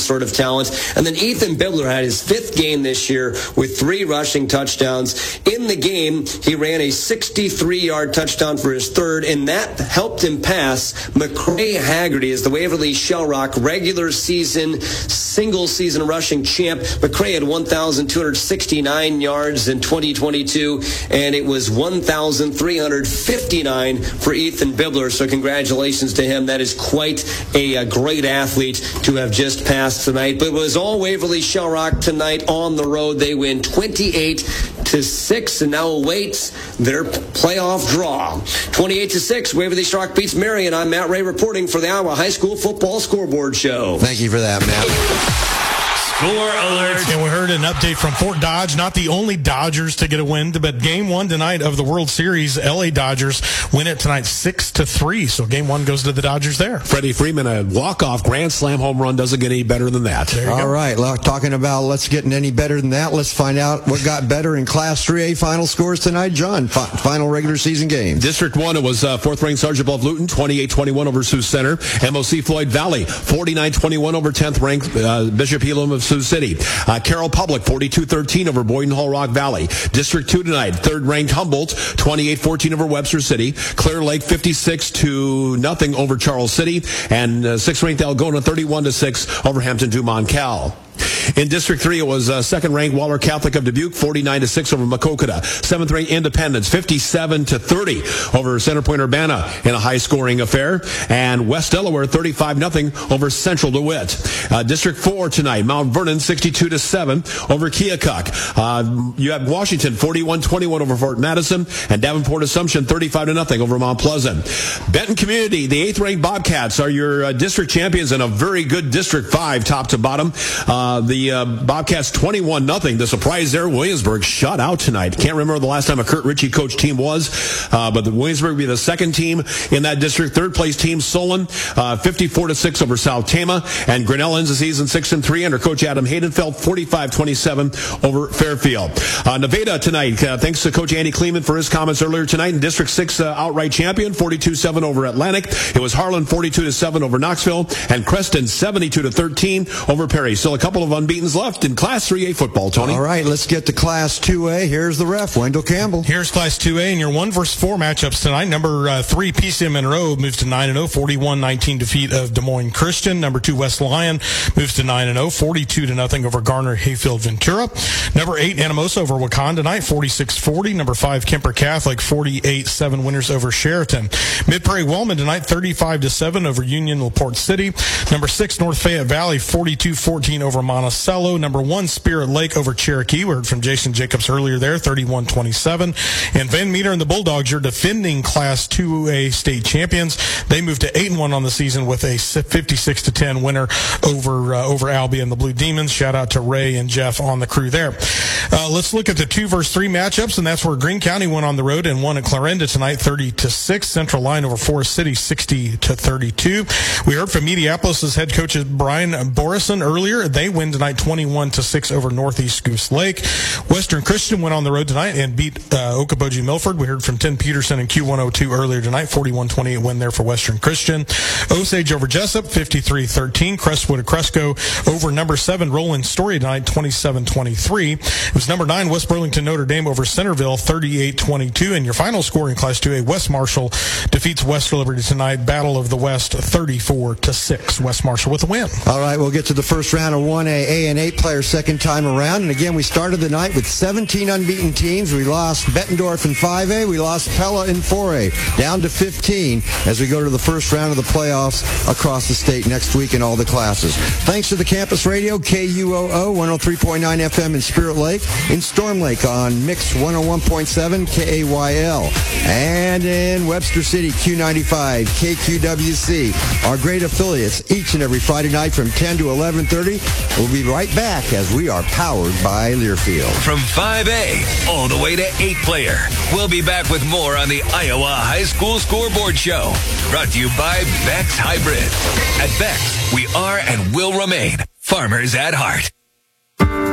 [SPEAKER 22] talent. And then Ethan Bibler had his fifth game this year with three rushing touchdowns. In the game, he ran a sixty-three-yard touchdown for his third, and that helped him pass McCray Haggerty as the Waverly Shell Rock regular season, single-season rushing champ. McCray had one thousand two hundred sixty-nine yards in twenty twenty-two, and it was one thousand three hundred fifty-nine for Ethan Bibler. So congratulations to him. That is quite a, a great athlete to have just passed tonight. But it was all Waverly Shell Rock tonight on the road. They win twenty-eight to six, and now awaits their playoff draw. twenty-eight to six, Waverly Shell Rock beats Marion. I'm Matt Ray reporting for the Iowa High School Football Scoreboard Show.
[SPEAKER 12] Thank you for that, Matt.
[SPEAKER 13] Score alert. And we heard an update from Fort Dodge. Not the only Dodgers to get a win, but game one tonight of the World Series, L A Dodgers win it tonight six to three. So game one goes to the Dodgers there.
[SPEAKER 18] Freddie Freeman, a walk-off grand slam home run, doesn't get any better than that.
[SPEAKER 12] All go. right, well, talking about let's get any better than that, let's find out what got better in Class three A final scores tonight. John, fi- final regular season game.
[SPEAKER 18] District one, it was uh, fourth-ranked Sergeant Bluff Luton, twenty-eight twenty-one over Sioux Center. M O C Floyd Valley, forty-nine twenty-one over tenth-ranked uh, Bishop Elam of Sioux City. Uh, Carroll Public, forty-two thirteen over Boyden Hall Rock Valley. District two tonight, third-ranked Humboldt, twenty-eight fourteen over Webster City. Clear Lake, fifty-six to nothing over Charles City. And uh, sixth-ranked Algona, thirty-one to six over Hampton Dumont Cal. In District three, it was uh, second-ranked Waller Catholic of Dubuque, forty-nine to six over Macokota. seventh-ranked Independence, fifty-seven to thirty over Centerpoint Urbana in a high-scoring affair. And West Delaware, thirty-five nothing over Central DeWitt. Uh, District four tonight, Mount Vernon, sixty-two to seven over Keokuk. Uh, you have Washington, forty-one twenty-one over Fort Madison. And Davenport Assumption, thirty-five to nothing over Mount Pleasant. Benton Community, the eighth-ranked Bobcats are your uh, district champions in a very good District five, top to bottom. Uh, the Uh, Bobcats twenty-one nothing. The surprise there, Williamsburg shut out tonight. Can't remember the last time a Kurt Ritchie coach team was, uh, but the Williamsburg will be the second team in that district. Third place team, Solon, uh, fifty-four to six over South Tama, and Grinnell ends the season six and three under Coach Adam Haydenfeld, forty-five twenty-seven over Fairfield. Uh, Nevada tonight, uh, thanks to Coach Andy Kleeman for his comments earlier tonight. In District six, uh, outright champion, forty-two seven over Atlantic. It was Harlan, forty-two to seven over Knoxville, and Creston, seventy-two to thirteen over Perry. Still a couple of unbeaten left in Class three A football, Tony.
[SPEAKER 12] All right, let's get to Class two A. Here's the ref, Wendell Campbell.
[SPEAKER 13] Here's Class two A and your one versus four matchups tonight. Number uh, three, P C M Monroe moves to nine and oh, forty-one nineteen defeat of Des Moines Christian. Number two, West Lyon moves to nine and oh, forty-two to nothing over Garner Hayfield Ventura. Number eight, Anamosa over Waukon tonight, forty-six forty. Number five, Kemper Catholic, forty-eight seven winners over Sheraton. Mid Prairie Wellman tonight, thirty-five to seven over Union LaPorte City. Number six, North Fayette Valley, forty-two fourteen over Monticello. Number one, Spirit Lake over Cherokee. We heard from Jason Jacobs earlier there, thirty-one twenty-seven. And Van Meter and the Bulldogs, your defending Class two A state champions. They moved to eight and one on the season with a fifty-six to ten winner over uh, over Albion, the Blue Demons. Shout out to Ray and Jeff on the crew there. Uh, let's look at the two versus three matchups, and that's where Greene County went on the road and won at Clarinda tonight, thirty to six. Central Line over Forest City, sixty to thirty-two. We heard from Mediapolis' head coach Brian Borison earlier. They win tonight, twenty-one to six over Northeast Goose Lake. Western Christian went on the road tonight and beat uh, Okoboji Milford. We heard from Tim Peterson and Q one oh two earlier tonight, forty-one twenty-eight win there for Western Christian. Osage over Jessup, fifty-three thirteen. Crestwood Cresco over number seven Roland Story tonight, twenty-seven twenty-three. It was number nine West Burlington Notre Dame over Centerville, thirty-eight twenty-two. And your final score in Class two A, West Marshall defeats West Liberty tonight, Battle of the West, thirty-four to six. West Marshall with a win.
[SPEAKER 12] All right, we'll get to the first round of one A, A and eight players second time around. And again, we started the night with seventeen unbeaten teams. We lost Bettendorf in five A. We lost Pella in four A, down to fifteen as we go to the first round of the playoffs across the state next week in all the classes. Thanks to the Campus Radio, K U O O, one oh three point nine F M in Spirit Lake, in Storm Lake on Mix one oh one point seven K A Y L, and in Webster City, Q ninety-five, K Q W C. Our great affiliates each and every Friday night from ten to eleven thirty. We'll be right back as we are powered by Learfield.
[SPEAKER 9] From five A all the way to eight player. We'll be back with more on the Iowa High School Scoreboard Show. Brought to you by Beck's Hybrid. At Beck's, we are and will remain farmers at heart.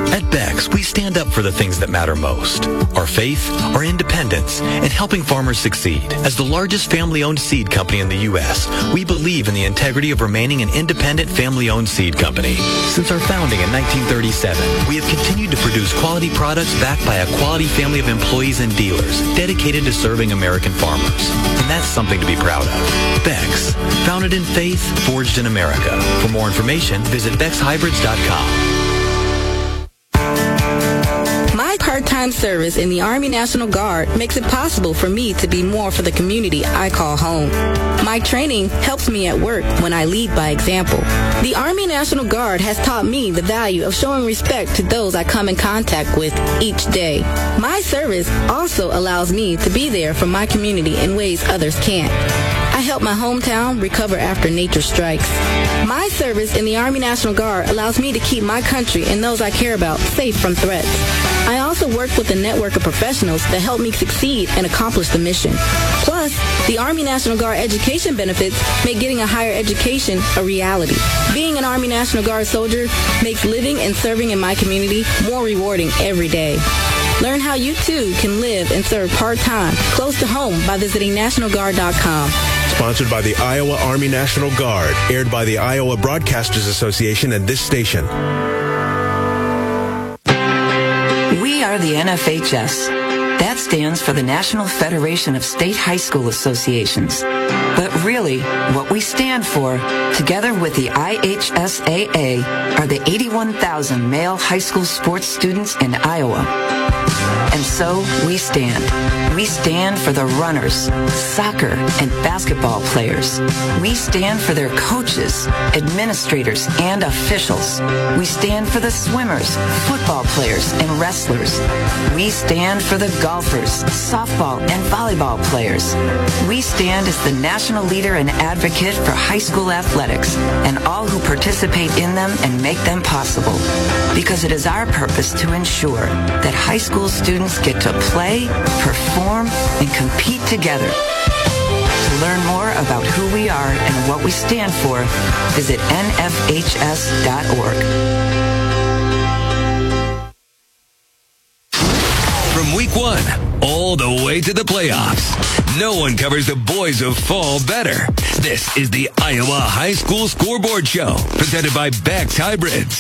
[SPEAKER 14] At Beck's, we stand up for the things that matter most. Our faith, our independence, and helping farmers succeed. As the largest family-owned seed company in the U S, we believe in the integrity of remaining an independent family-owned seed company. Since our founding in nineteen thirty-seven, we have continued to produce quality products backed by a quality family of employees and dealers dedicated to serving American farmers. And that's something to be proud of. Beck's, founded in faith, forged in America. For more information, visit bex hybrids dot com.
[SPEAKER 6] My part-time service in the Army National Guard makes it possible for me to be more for the community I call home. My training helps me at work when I lead by example. The Army National Guard has taught me the value of showing respect to those I come in contact with each day. My service also allows me to be there for my community in ways others can't. I help my hometown recover after nature strikes. My service in the Army National Guard allows me to keep my country and those I care about safe from threats. I also work with a network of professionals that help me succeed and accomplish the mission. Plus, the Army National Guard education benefits make getting a higher education a reality. Being an Army National Guard soldier makes living and serving in my community more rewarding every day. Learn how you too can live and serve part-time close to home by visiting national guard dot com.
[SPEAKER 7] Sponsored by the Iowa Army National Guard. Aired by the Iowa Broadcasters Association and this station.
[SPEAKER 10] We are the N F H S. That stands for the National Federation of State High School Associations. But really, what we stand for, together with the I H S A A, are the eighty-one thousand male high school sports students in Iowa. And so we stand. We stand for the runners, soccer, and basketball players. We stand for their coaches, administrators, and officials. We stand for the swimmers, football players, and wrestlers. We stand for the golfers, softball, and volleyball players. We stand as the national leader and advocate for high school athletics and all who participate in them and make them possible. Because it is our purpose to ensure that high school students get to play, perform, and compete together. To learn more about who we are and what we stand for, visit N F H S dot org.
[SPEAKER 9] From week one all the way to the playoffs, no one covers the boys of fall better. This is the Iowa High School Scoreboard Show, presented by Beck's Hybrids.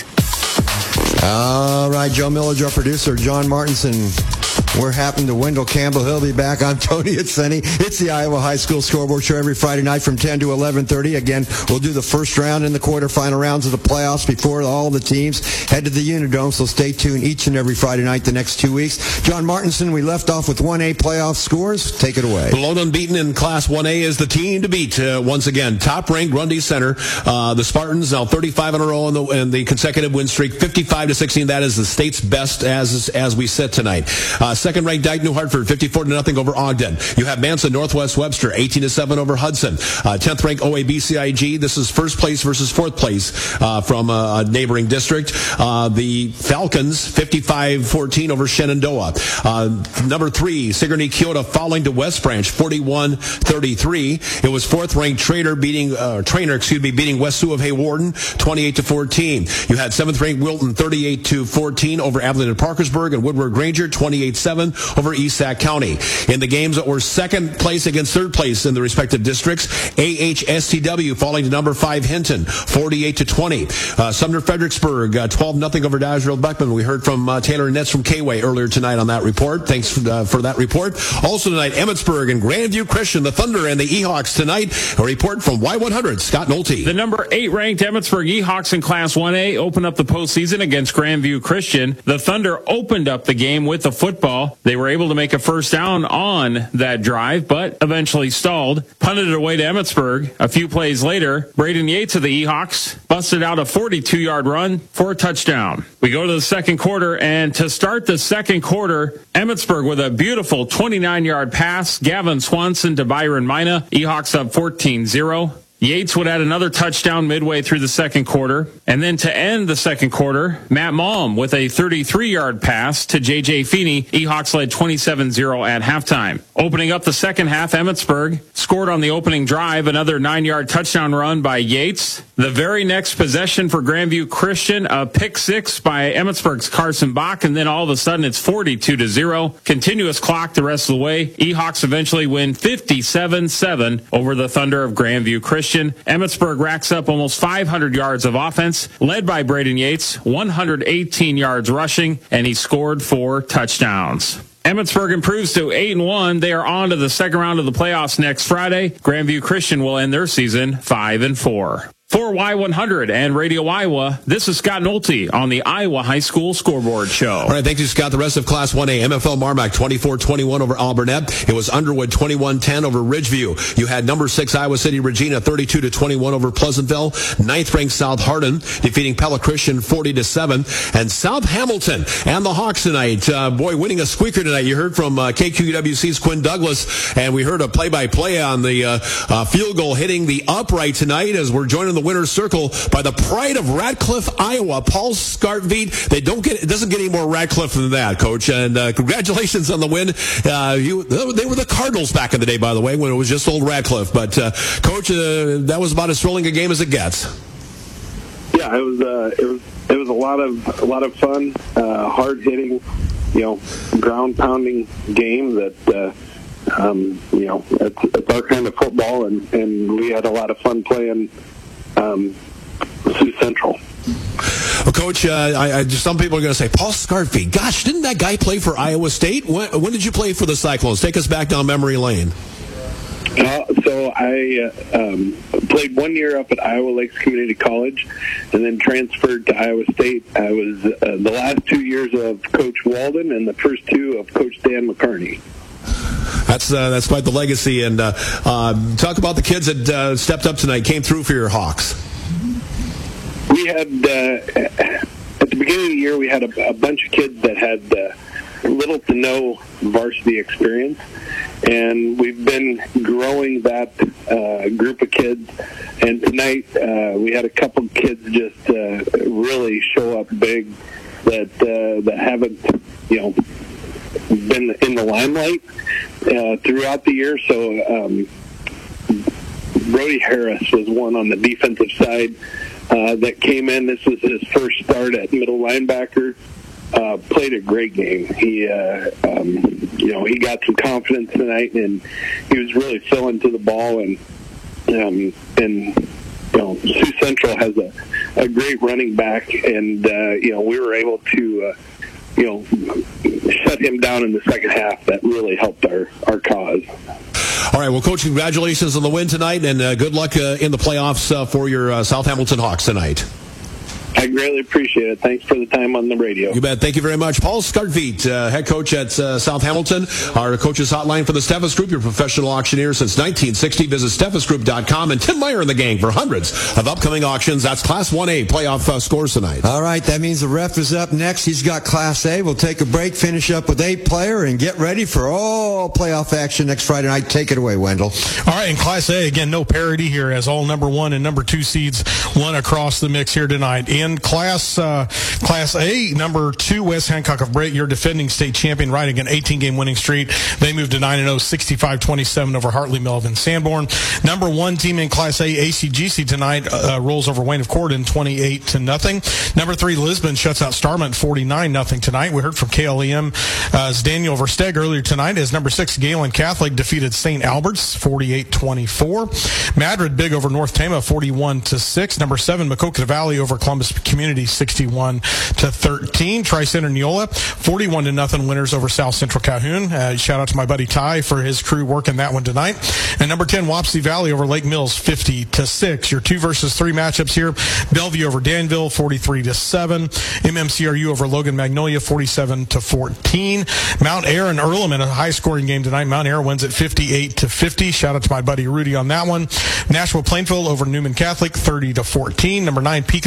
[SPEAKER 12] All right, Joe Millage, our producer, John Martinson. We're happening to Wendell Campbell. He'll be back. I'm Tony Itzeni. It's the Iowa High School Scoreboard Show every Friday night from ten to eleven thirty. Again, we'll do the first round and the quarterfinal rounds of the playoffs before all the teams head to the Unidome, so stay tuned each and every Friday night the next two weeks. John Martinson, we left off with one A playoff scores. Take it away.
[SPEAKER 18] Lone unbeaten in Class one A is the team to beat uh, once again. Top-ranked Grundy Center. Uh, the Spartans now thirty-five in a row in the, in the consecutive win streak, fifty-five to sixteen. That is the state's best as as we sit tonight. Uh, Second-ranked Dyke New Hartford, fifty-four to nothing over Ogden. You have Manson Northwest Webster, eighteen to seven over Hudson. Uh, tenth-ranked O A B C I G. This is first place versus fourth place uh, from a neighboring district. Uh, the Falcons, fifty-five fourteen over Shenandoah. Uh, number three, Sigourney Kyoto falling to West Branch, forty-one thirty-three. It was fourth-ranked Trainer beating uh, Trainer, excuse me, beating West Sioux of Haywarden, twenty-eight to fourteen. You had seventh-ranked Wilton, thirty-eight to fourteen over Abilene and Parkersburg, and Woodward Granger, twenty-eight seven over East Sac County. In the games that were second place against third place in the respective districts, A H S T W falling to number five Hinton, forty-eight to twenty. Uh, Sumner Fredericksburg, uh, twelve nothing over Dyersville Beckman. We heard from uh, Taylor Netz from K-Way earlier tonight on that report. Thanks for, uh, for that report. Also tonight, Emmitsburg and Grandview Christian, the Thunder and the E-Hawks tonight. A report from Y one hundred, Scott Nolte.
[SPEAKER 1] The number eight ranked Emmitsburg E-Hawks in Class one A open up the postseason against Grandview Christian. The Thunder opened up the game with the football. They were able to make a first down on that drive, but eventually stalled. Punted it away to Emmitsburg. A few plays later, Braden Yates of the E-Hawks busted out a forty-two-yard run for a touchdown. We go to the second quarter, and to start the second quarter, Emmitsburg with a beautiful twenty-nine-yard pass. Gavin Swanson to Byron Mina. E-Hawks up fourteen zero.
[SPEAKER 8] Yates would add another touchdown midway through the second quarter. And then to end the second quarter, Matt Malm with a thirty-three-yard pass to J J. Feeney. Ehawks led twenty-seven zero at halftime. Opening up the second half, Emmetsburg scored on the opening drive, another nine-yard touchdown run by Yates. The very next possession for Grandview Christian, a pick six by Emmetsburg's Carson Bach, and then all of a sudden it's forty-two to zero. Continuous clock the rest of the way. Ehawks eventually win fifty-seven seven over the Thunder of Grandview Christian. Emmetsburg racks up almost five hundred yards of offense, led by Braden Yates, one hundred eighteen yards rushing, and he scored four touchdowns. Emmetsburg improves to eight and one. They are on to the second round of the playoffs next Friday. Grandview Christian will end their season five and four. For Y one hundred and Radio Iowa, this is Scott Nolte on the Iowa High School Scoreboard Show.
[SPEAKER 18] All right, thank you, Scott. The rest of Class one A, M F L Marmac twenty-four twenty-one over Alburnett. It was Underwood twenty-one ten over Ridgeview. You had number six Iowa City Regina thirty-two to twenty-one over Pleasantville. Ninth ranked South Hardin defeating Pella Christian forty to seven. And South Hamilton and the Hawks tonight. Uh, boy, winning a squeaker tonight. You heard from uh, K Q W C's Quinn Douglas, and we heard a play-by-play on the uh, uh, field goal hitting the upright tonight as we're joining the winner's circle by the pride of Radcliffe, Iowa, Paul Skartveit. They don't get, it doesn't get any more Radcliffe than that, Coach. And uh, congratulations on the win. Uh, you, they were the Cardinals back in the day, by the way, when it was just old Radcliffe. But uh, Coach, uh, that was about as thrilling a game as it gets.
[SPEAKER 15] Yeah, it was. Uh, it was. It was a lot of a lot of fun, uh, hard hitting, you know, ground pounding game that. Uh, um, you know, it's, it's our kind of football, and, and we had a lot of fun playing. Um, Sioux Central.
[SPEAKER 18] Well, Coach, uh, I, I, some people are going to say, Paul Skartveit, gosh, didn't that guy play for Iowa State? When, when did you play for the Cyclones? Take us back down memory lane.
[SPEAKER 15] Uh, so I uh, um, played one year up at Iowa Lakes Community College and then transferred to Iowa State. I was uh, the last two years of Coach Walden and the first two of Coach Dan McCarney.
[SPEAKER 18] That's uh, that's quite the legacy. And uh, uh, talk about the kids that uh, stepped up tonight, came through for your Hawks.
[SPEAKER 15] We had, uh, at the beginning of the year, we had a, a bunch of kids that had uh, little to no varsity experience. And we've been growing that uh, group of kids. And tonight uh, we had a couple kids just uh, really show up big that uh, that haven't, you know, been in the limelight uh, throughout the year. So um, Brody Harris was one on the defensive side uh, that came in. This was his first start at middle linebacker. Uh, played a great game. He, uh, um, you know, he got some confidence tonight, and he was really filling to the ball. And um, and you know, Sioux Central has a, a great running back, and uh, you know, we were able to. Uh, you know, shut him down in the second half. That really helped our, our cause.
[SPEAKER 18] All right, well, Coach, congratulations on the win tonight, and uh, good luck uh, in the playoffs uh, for your uh, South Hamilton Hawks tonight.
[SPEAKER 15] I greatly appreciate it. Thanks for the time on the radio.
[SPEAKER 18] You bet. Thank you very much. Paul Skartveit, uh, head coach at uh, South Hamilton, our coach's hotline for the Steffes Group, your professional auctioneer since nineteen sixty. Visit steffes group dot com, and Tim Meyer and the gang for hundreds of upcoming auctions. That's Class one A playoff uh, scores tonight.
[SPEAKER 12] All right, that means the ref is up next. He's got Class A. We'll take a break, finish up with eight player, and get ready for all playoff action next Friday night. Take it away, Wendell.
[SPEAKER 13] All right, in Class A, again, no parity here as all number one and number two seeds won across the mix here tonight. In Class uh, Class A, number two, West Hancock of Brake, your defending state champion, riding an eighteen-game winning streak. They moved to nine and oh, sixty-five twenty-seven over Hartley Melvin Sanborn. Number one team in Class A, A C G C tonight, uh, rolls over Wayne of Corden twenty-eight to nothing. Number three, Lisbon shuts out Starmont forty-nine nothing tonight. We heard from K L E M's uh, Daniel Versteg earlier tonight as number six, Galen Catholic defeated Saint Albert's forty-eight twenty-four. Madrid big over North Tama forty-one to six. Number seven, Maquoketa Valley over Columbus Community sixty-one to thirteen. Tri-Center Neola forty-one to nothing winners over South Central Calhoun. Uh, shout out to my buddy Ty for his crew working that one tonight. And number ten, Wapsie Valley over Lake Mills fifty to six. Your two versus three matchups here: Bellevue over Danville forty-three to seven. M M C R U over Logan Magnolia forty-seven to fourteen. Mount Ayr and Earlham in a high scoring game tonight. Mount Ayr wins at fifty-eight to fifty. Shout out to my buddy Rudy on that one. Nashville Plainfield over Newman Catholic thirty to fourteen. Number nine, Pekin Panthers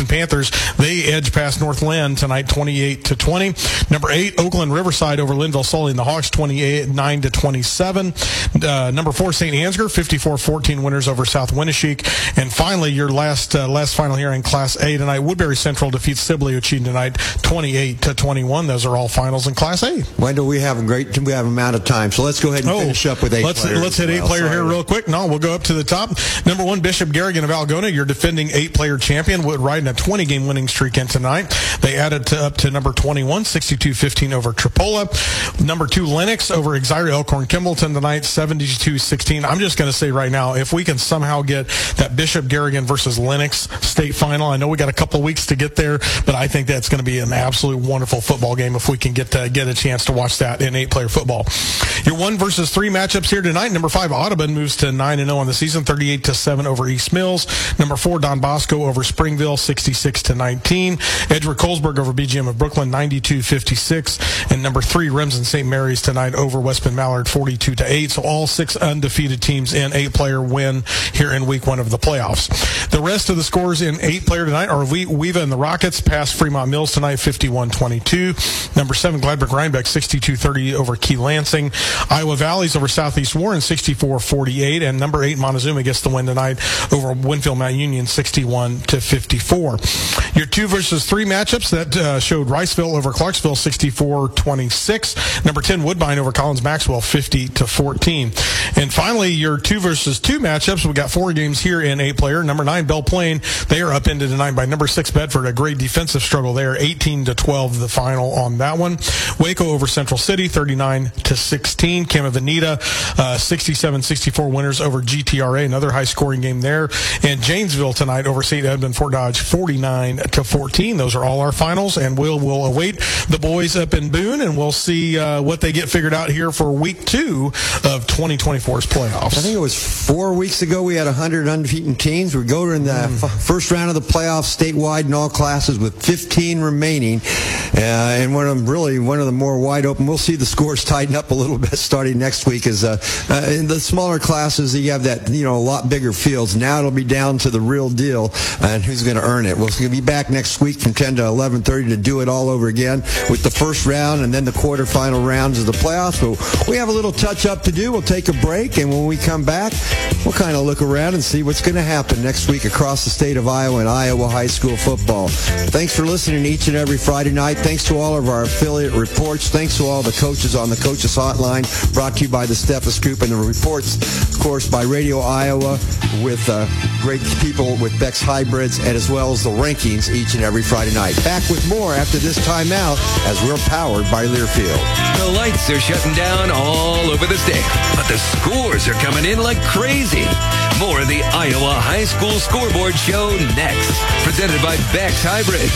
[SPEAKER 13] Tigers. They edge past North Lynn tonight, twenty-eight to twenty. Number eight, Oakland Riverside over Linville Sully and the Hawks, twenty-eight nine to twenty-seven. Uh, number four, Saint Ansgar, fifty-four fourteen winners over South Winneshiek. And finally, your last uh, last final here in Class A tonight, Woodbury Central defeats Sibley Uchee tonight, twenty-eight to twenty-one. Those are all finals in Class A.
[SPEAKER 12] Wendell, we have a great we have amount of time, so let's go ahead and
[SPEAKER 13] oh,
[SPEAKER 12] finish up with eight
[SPEAKER 13] let's,
[SPEAKER 12] players.
[SPEAKER 13] Let's hit eight
[SPEAKER 12] well.
[SPEAKER 13] player
[SPEAKER 12] Sorry.
[SPEAKER 13] here real quick. No, we'll go up to the top. Number one, Bishop Garrigan of Algona, your defending eight-player champion, would riding a twenty-game winning streak in tonight. They added to, up to number twenty-one, sixty-two fifteen over Tripola. Number two, Lennox over Exira Elkhorn Kimballton tonight, seventy-two sixteen. I'm just going to say right now, if we can somehow get that Bishop Garrigan versus Lennox state final, I know we got a couple weeks to get there, but I think that's going to be an absolute wonderful football game if we can get to, get a chance to watch that in eight-player football. Your one versus three matchups here tonight. Number five, Audubon moves to nine and oh on the season, thirty-eight to seven over East Mills. Number four, Don Bosco over Springville, sixty-six to nineteen. Edgeworth Colesburg over B G M of Brooklyn, ninety-two fifty-six. And number three, Remsen Saint Mary's tonight over West Bend Mallard, forty-two to eight. So all six undefeated teams in eight-player win here in week one of the playoffs. The rest of the scores in eight-player tonight are Weeva and the Rockets past Fremont Mills tonight, fifty-one twenty-two. Number seven, Gladbrook Rhinebeck, sixty-two thirty over Key Lansing. Iowa Valley's over Southeast Warren, sixty-four forty-eight. And number eight, Montezuma gets the win tonight over Winfield Mount Union, sixty-one to fifty-four. Your two versus three matchups that uh, showed Riceville over Clarksville, sixty-four twenty-six. Number ten, Woodbine over Collins Maxwell, fifty to fourteen. And finally, your two versus two matchups, we got four games here in eight-player. Number nine, Belle Plaine, they are upended tonight by number six, Bedford, a great defensive struggle there, eighteen to twelve, the final on that one. Waco over Central City, thirty-nine to sixteen. Cam Veneta, uh, sixty-seven sixty-four winners over G T R A, another high-scoring game there. And Janesville tonight over Saint Edmund Fort Dodge, forty-nine to fourteen. Those are all our finals, and we'll, we'll await the boys up in Boone, and we'll see uh, what they get figured out here for week two of twenty twenty-four's playoffs.
[SPEAKER 12] I think it was four weeks ago we had one hundred undefeated teams. We go in the mm. f- first round of the playoffs statewide in all classes with fifteen remaining, uh, and one of them really one of the more wide open. We'll see the scores tighten up a little bit starting next week. As uh, uh, in the smaller classes, you have that you know a lot bigger fields. Now it'll be down to the real deal and who's going to earn it. We're going to be back next week from ten to eleven thirty to do it all over again with the first round and then the quarterfinal rounds of the playoffs. But we have a little touch up to do. We'll take a break, and when we come back, we'll kind of look around and see what's going to happen next week across the state of Iowa and Iowa high school football. Thanks for listening each and every Friday night. Thanks to all of our affiliate reports. Thanks to all the coaches on the Coaches Hotline, brought to you by the Stethoscope, and the reports, of course, by Radio Iowa with uh, great people with Beck's Hybrids, and as well as the rankings each and every Friday night. Back with more after this timeout as we're powered by Learfield.
[SPEAKER 9] The lights are shutting down all over the state, but the scores are coming in like crazy. More of the Iowa High School Scoreboard Show next, presented by Beck's Hybrids.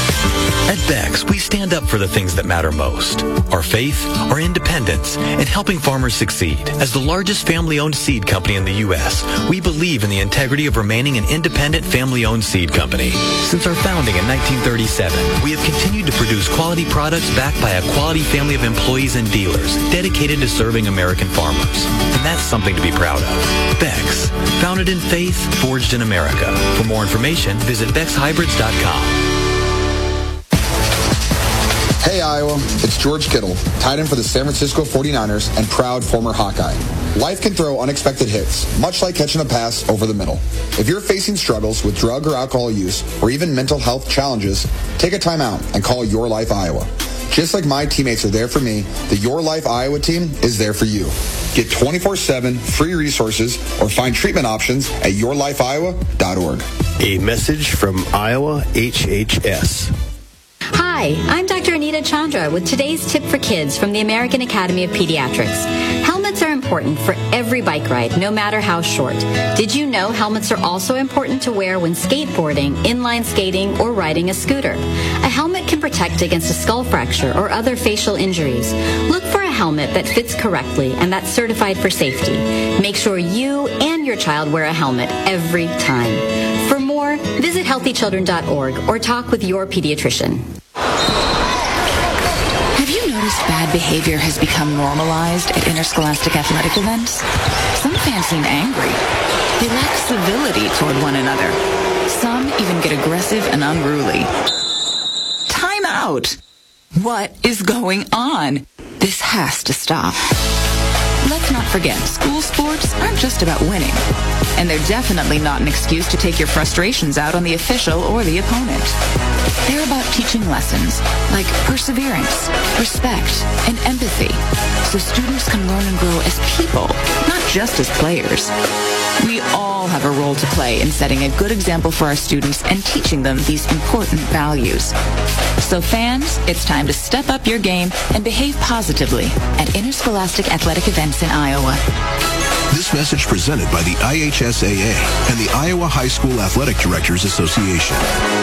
[SPEAKER 14] At Beck's, we stand up for the things that matter most. Our faith, our independence, and helping farmers succeed. As the largest family-owned seed company in the U S, we believe in the integrity of remaining an independent family-owned seed company. Since our founding in nineteen thirty-seven, we have continued to produce quality products backed by a quality family of employees and dealers dedicated to serving American farmers. And that's something to be proud of. Beck's, founded in faith, forged in America. For more information, visit bex hybrids dot com.
[SPEAKER 11] Hey Iowa, it's George Kittle, tight end for the San Francisco forty-niners and proud former Hawkeye. Life can throw unexpected hits, much like catching a pass over the middle. If you're facing struggles with drug or alcohol use, or even mental health challenges, take a time out and call Your Life Iowa. Just like my teammates are there for me, the Your Life Iowa team is there for you. Get twenty-four seven free resources or find treatment options at your life iowa dot org.
[SPEAKER 7] A message from Iowa H H S.
[SPEAKER 16] Hi, I'm Doctor Anita Chandra with today's tip for kids from the American Academy of Pediatrics. Helmets are important for every bike ride, no matter how short. Did you know helmets are also important to wear when skateboarding, inline skating, or riding a scooter? A helmet can protect against a skull fracture or other facial injuries. Look for a helmet that fits correctly and that's certified for safety. Make sure you and your child wear a helmet every time. For more, visit healthy children dot org or talk with your pediatrician.
[SPEAKER 23] Have you noticed bad behavior has become normalized at interscholastic athletic events? Some fans seem angry. They lack civility toward one another. Some even get aggressive and unruly. Time out! What is going on? This has to stop. Let's not forget, school sports aren't just about winning. And they're definitely not an excuse to take your frustrations out on the official or the opponent. They're about teaching lessons like perseverance, respect, and empathy, so students can learn and grow as people, not just as players. We all have a role to play in setting a good example for our students and teaching them these important values. So fans, it's time to step up your game and behave positively at interscholastic athletic events in Iowa.
[SPEAKER 2] This message presented by the I H S A A and the Iowa High School Athletic Directors Association.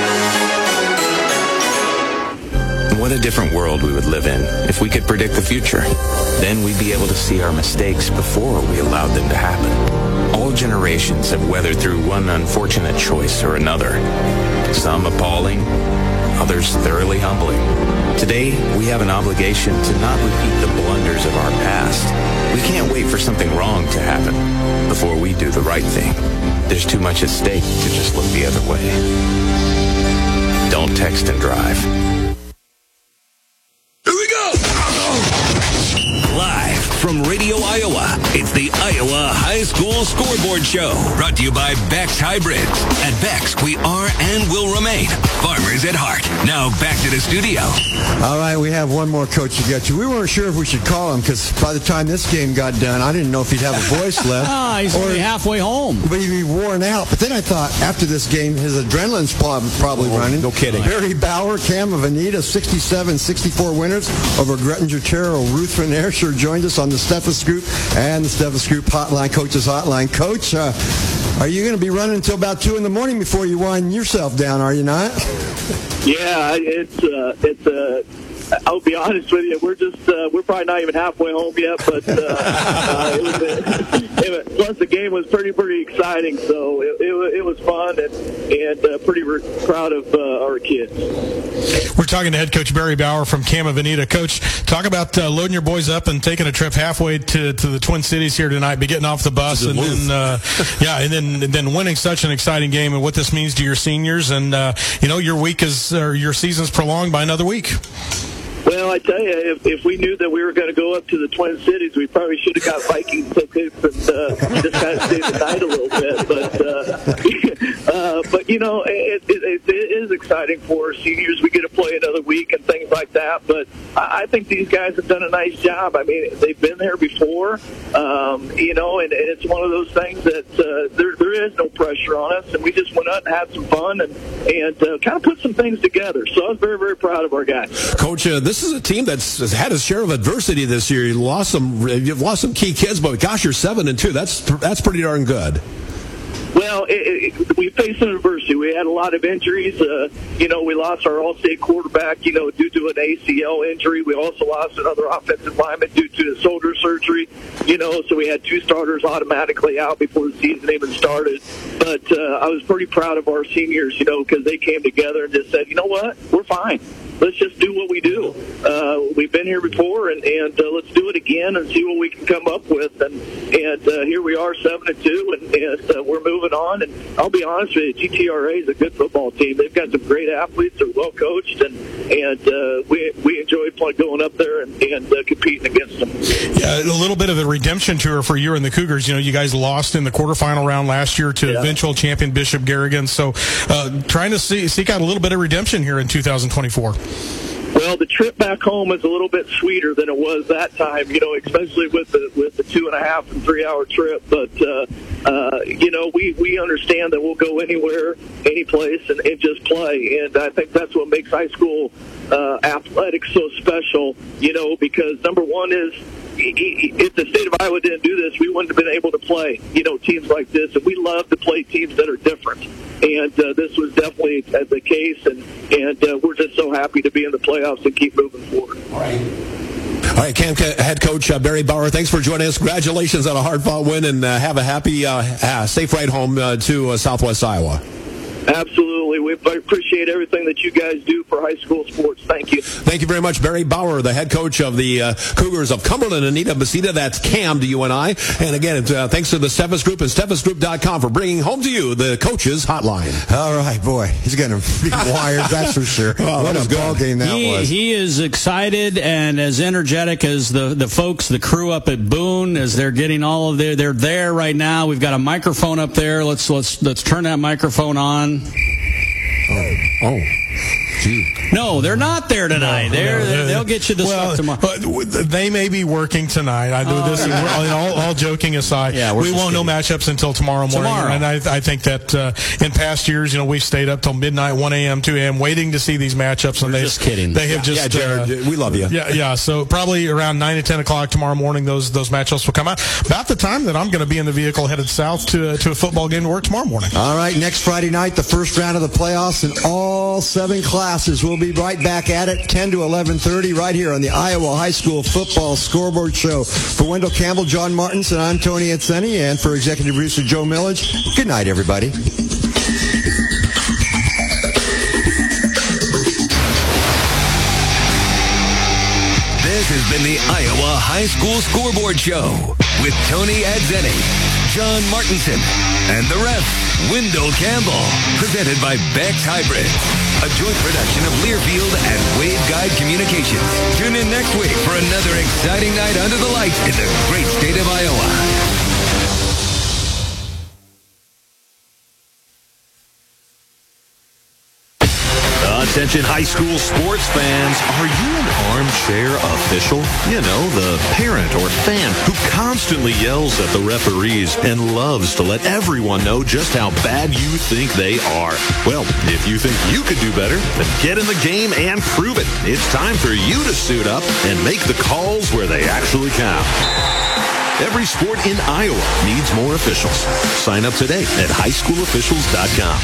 [SPEAKER 3] What a different world we would live in if we could predict the future. Then we'd be able to see our mistakes before we allowed them to happen. All generations have weathered through one unfortunate choice or another. Some appalling, others thoroughly humbling. Today, we have an obligation to not repeat the blunders of our past. We can't wait for something wrong to happen before we do the right thing. There's too much at stake to just look the other way. Don't text and drive.
[SPEAKER 9] Here we go! Live from Radio Iowa, it's the Iowa High School Scoreboard Show. Brought to you by Beck's Hybrids. At Beck's, we are and will remain farmers at heart. Now back to the studio.
[SPEAKER 12] All right, we have one more coach to get to. We weren't sure if we should call him because by the time this game got done, I didn't know if he'd have a voice left.
[SPEAKER 19] Ah, he's
[SPEAKER 12] or,
[SPEAKER 19] only halfway home.
[SPEAKER 12] But he'd be worn out. But then I thought, after this game, his adrenaline's probably
[SPEAKER 18] oh,
[SPEAKER 12] running.
[SPEAKER 18] No kidding.
[SPEAKER 12] Barry Bauer, Cam of Anita, sixty-seven sixty-four winners over Grettinger Terrell. Ruth Van Aerscher joined us on the Stethoscope and the Stethoscope Hotline, Coach's Hotline. Coach, uh, are you going to be running until about two in the morning before you wind yourself down, are you not?
[SPEAKER 15] Yeah, it's uh, it's uh, I'll be honest with you, we're just uh, we're probably not even halfway home yet, but uh, uh, it was a, it, plus the game was pretty pretty exciting, so it, it, it was fun and and uh, pretty re- proud of uh, our kids.
[SPEAKER 13] We're talking to head coach Barry Bauer from Cam of Anita. Coach, talk about uh, loading your boys up and taking a trip halfway to, to the Twin Cities here tonight, be getting off the bus, and then uh, yeah, and then and then winning such an exciting game, and what this means to your seniors, and uh, you know your week is or your season's prolonged by another week.
[SPEAKER 15] Well, I tell you, if, if we knew that we were going to go up to the Twin Cities, we probably should have got Vikings tickets and uh, just kind of stayed the night a little bit. But, uh, uh, but you know, it, it, it is exciting for our seniors. We get to play another week and things like that. But I, I think these guys have done a nice job. I mean, they've been there before, um, you know, and, and it's one of those things that uh, there, there is no pressure on us. And we just went out and had some fun and, and uh, kind of put some things together. So I was very, very proud of our guys.
[SPEAKER 18] Coach, uh, this This is a team that's had a share of adversity this year. You lost some, you've lost some key kids, but gosh, you're seven and two. That's that's pretty darn good.
[SPEAKER 15] Well, it, it, we faced an adversity. We had a lot of injuries. Uh, you know, we lost our all-state quarterback, you know, due to an A C L injury. We also lost another offensive lineman due to the shoulder surgery. You know, so we had two starters automatically out before the season even started. But uh, I was pretty proud of our seniors, you know, because they came together and just said, you know what, we're fine. Let's just do what we do. Uh, we've been here before, and, and uh, let's do it again and see what we can come up with. And and uh, here we are, seven and two, and, and uh, we're moving on. And I'll be honest with you, G T R A is a good football team. They've got some great athletes. They're well coached, and and uh, we we enjoy going up there and, and uh, competing against them.
[SPEAKER 13] Yeah, a little bit of a redemption tour for you and the Cougars. You know, you guys lost in the quarterfinal round last year to yeah. eventual champion Bishop Garrigan. So, uh, trying to see, seek out a little bit of redemption here in two thousand twenty-four.
[SPEAKER 15] Well, the trip back home is a little bit sweeter than it was that time, you know, especially with the with the two and a half and three hour trip. But uh, uh, you know, we we understand that we'll go anywhere, any place, and, and just play. And I think that's what makes high school uh, athletics so special. You know, because number one is, if the state of Iowa didn't do this, we wouldn't have been able to play, you know, teams like this. And we love to play teams that are different. And uh, this was definitely the case. And, and uh, we're just so happy to be in the playoffs and keep moving forward.
[SPEAKER 18] All right. All right, Cam head coach uh, Barry Bauer, thanks for joining us. Congratulations on a hard-fought win, and uh, have a happy, uh, uh, safe ride home uh, to uh, Southwest Iowa.
[SPEAKER 15] Absolutely. We
[SPEAKER 4] appreciate everything that you guys do for high school sports. Thank you.
[SPEAKER 18] Thank you very much, Barry Bauer, the head coach of the uh, Cougars of Cumberland. Anita Basita, that's Cam to you and I. And again, it's, uh, thanks to the Steffes Group and Steffes Group dot com for bringing home to you the coaches hotline.
[SPEAKER 12] All right, boy, he's going to be wired, that's for sure.
[SPEAKER 18] Oh,
[SPEAKER 12] what a ball game that
[SPEAKER 17] he,
[SPEAKER 12] was.
[SPEAKER 17] He is excited and as energetic as the, the folks, the crew up at Boone, as they're getting all of their, they're there right now. We've got a microphone up there. Let's let's let's turn that microphone on.
[SPEAKER 18] Oh, oh. Gee.
[SPEAKER 17] No, they're not there tonight.
[SPEAKER 13] No,
[SPEAKER 17] they're,
[SPEAKER 13] no,
[SPEAKER 17] they're, they'll get you the
[SPEAKER 13] well,
[SPEAKER 17] stuff tomorrow.
[SPEAKER 13] They may be working tonight. I do
[SPEAKER 17] oh,
[SPEAKER 13] this.
[SPEAKER 17] Yeah.
[SPEAKER 13] We're, all, all joking aside,
[SPEAKER 17] yeah,
[SPEAKER 13] we won't know matchups until tomorrow morning.
[SPEAKER 17] Tomorrow.
[SPEAKER 13] And I, I think that uh, in past years, you know, we've stayed up till midnight, one a.m., two a.m., waiting to see these matchups. And
[SPEAKER 17] We're
[SPEAKER 13] they
[SPEAKER 17] just kidding.
[SPEAKER 13] They have just
[SPEAKER 18] yeah, Jared,
[SPEAKER 13] uh,
[SPEAKER 18] we love you.
[SPEAKER 13] Yeah, yeah. So probably around nine to ten o'clock tomorrow morning, those those matchups will come out. About the time that I'm going to be in the vehicle headed south to uh, to a football game to work tomorrow morning.
[SPEAKER 12] All right, next Friday night, the first round of the playoffs in all seven classes. We'll be right back at it, ten to eleven thirty, right here on the Iowa High School Football Scoreboard Show. For Wendell Campbell, John Martinson, I'm Tony Etzeni, and for executive producer Joe Millage, good night, everybody.
[SPEAKER 9] This has been the Iowa High School Scoreboard Show with Tony Adzeni, John Martinson, and the ref, Wendell Campbell. Presented by Beck's Hybrid, a joint production of Learfield and Waveguide Communications. Tune in next week for another exciting night under the lights in the great state of Iowa.
[SPEAKER 19] Attention high school sports fans, are you an armchair official? You know, the parent or fan who constantly yells at the referees and loves to let everyone know just how bad you think they are. Well, if you think you could do better, then get in the game and prove it. It's time for you to suit up and make the calls where they actually count. Every sport in Iowa needs more officials. Sign up today at high school officials dot com.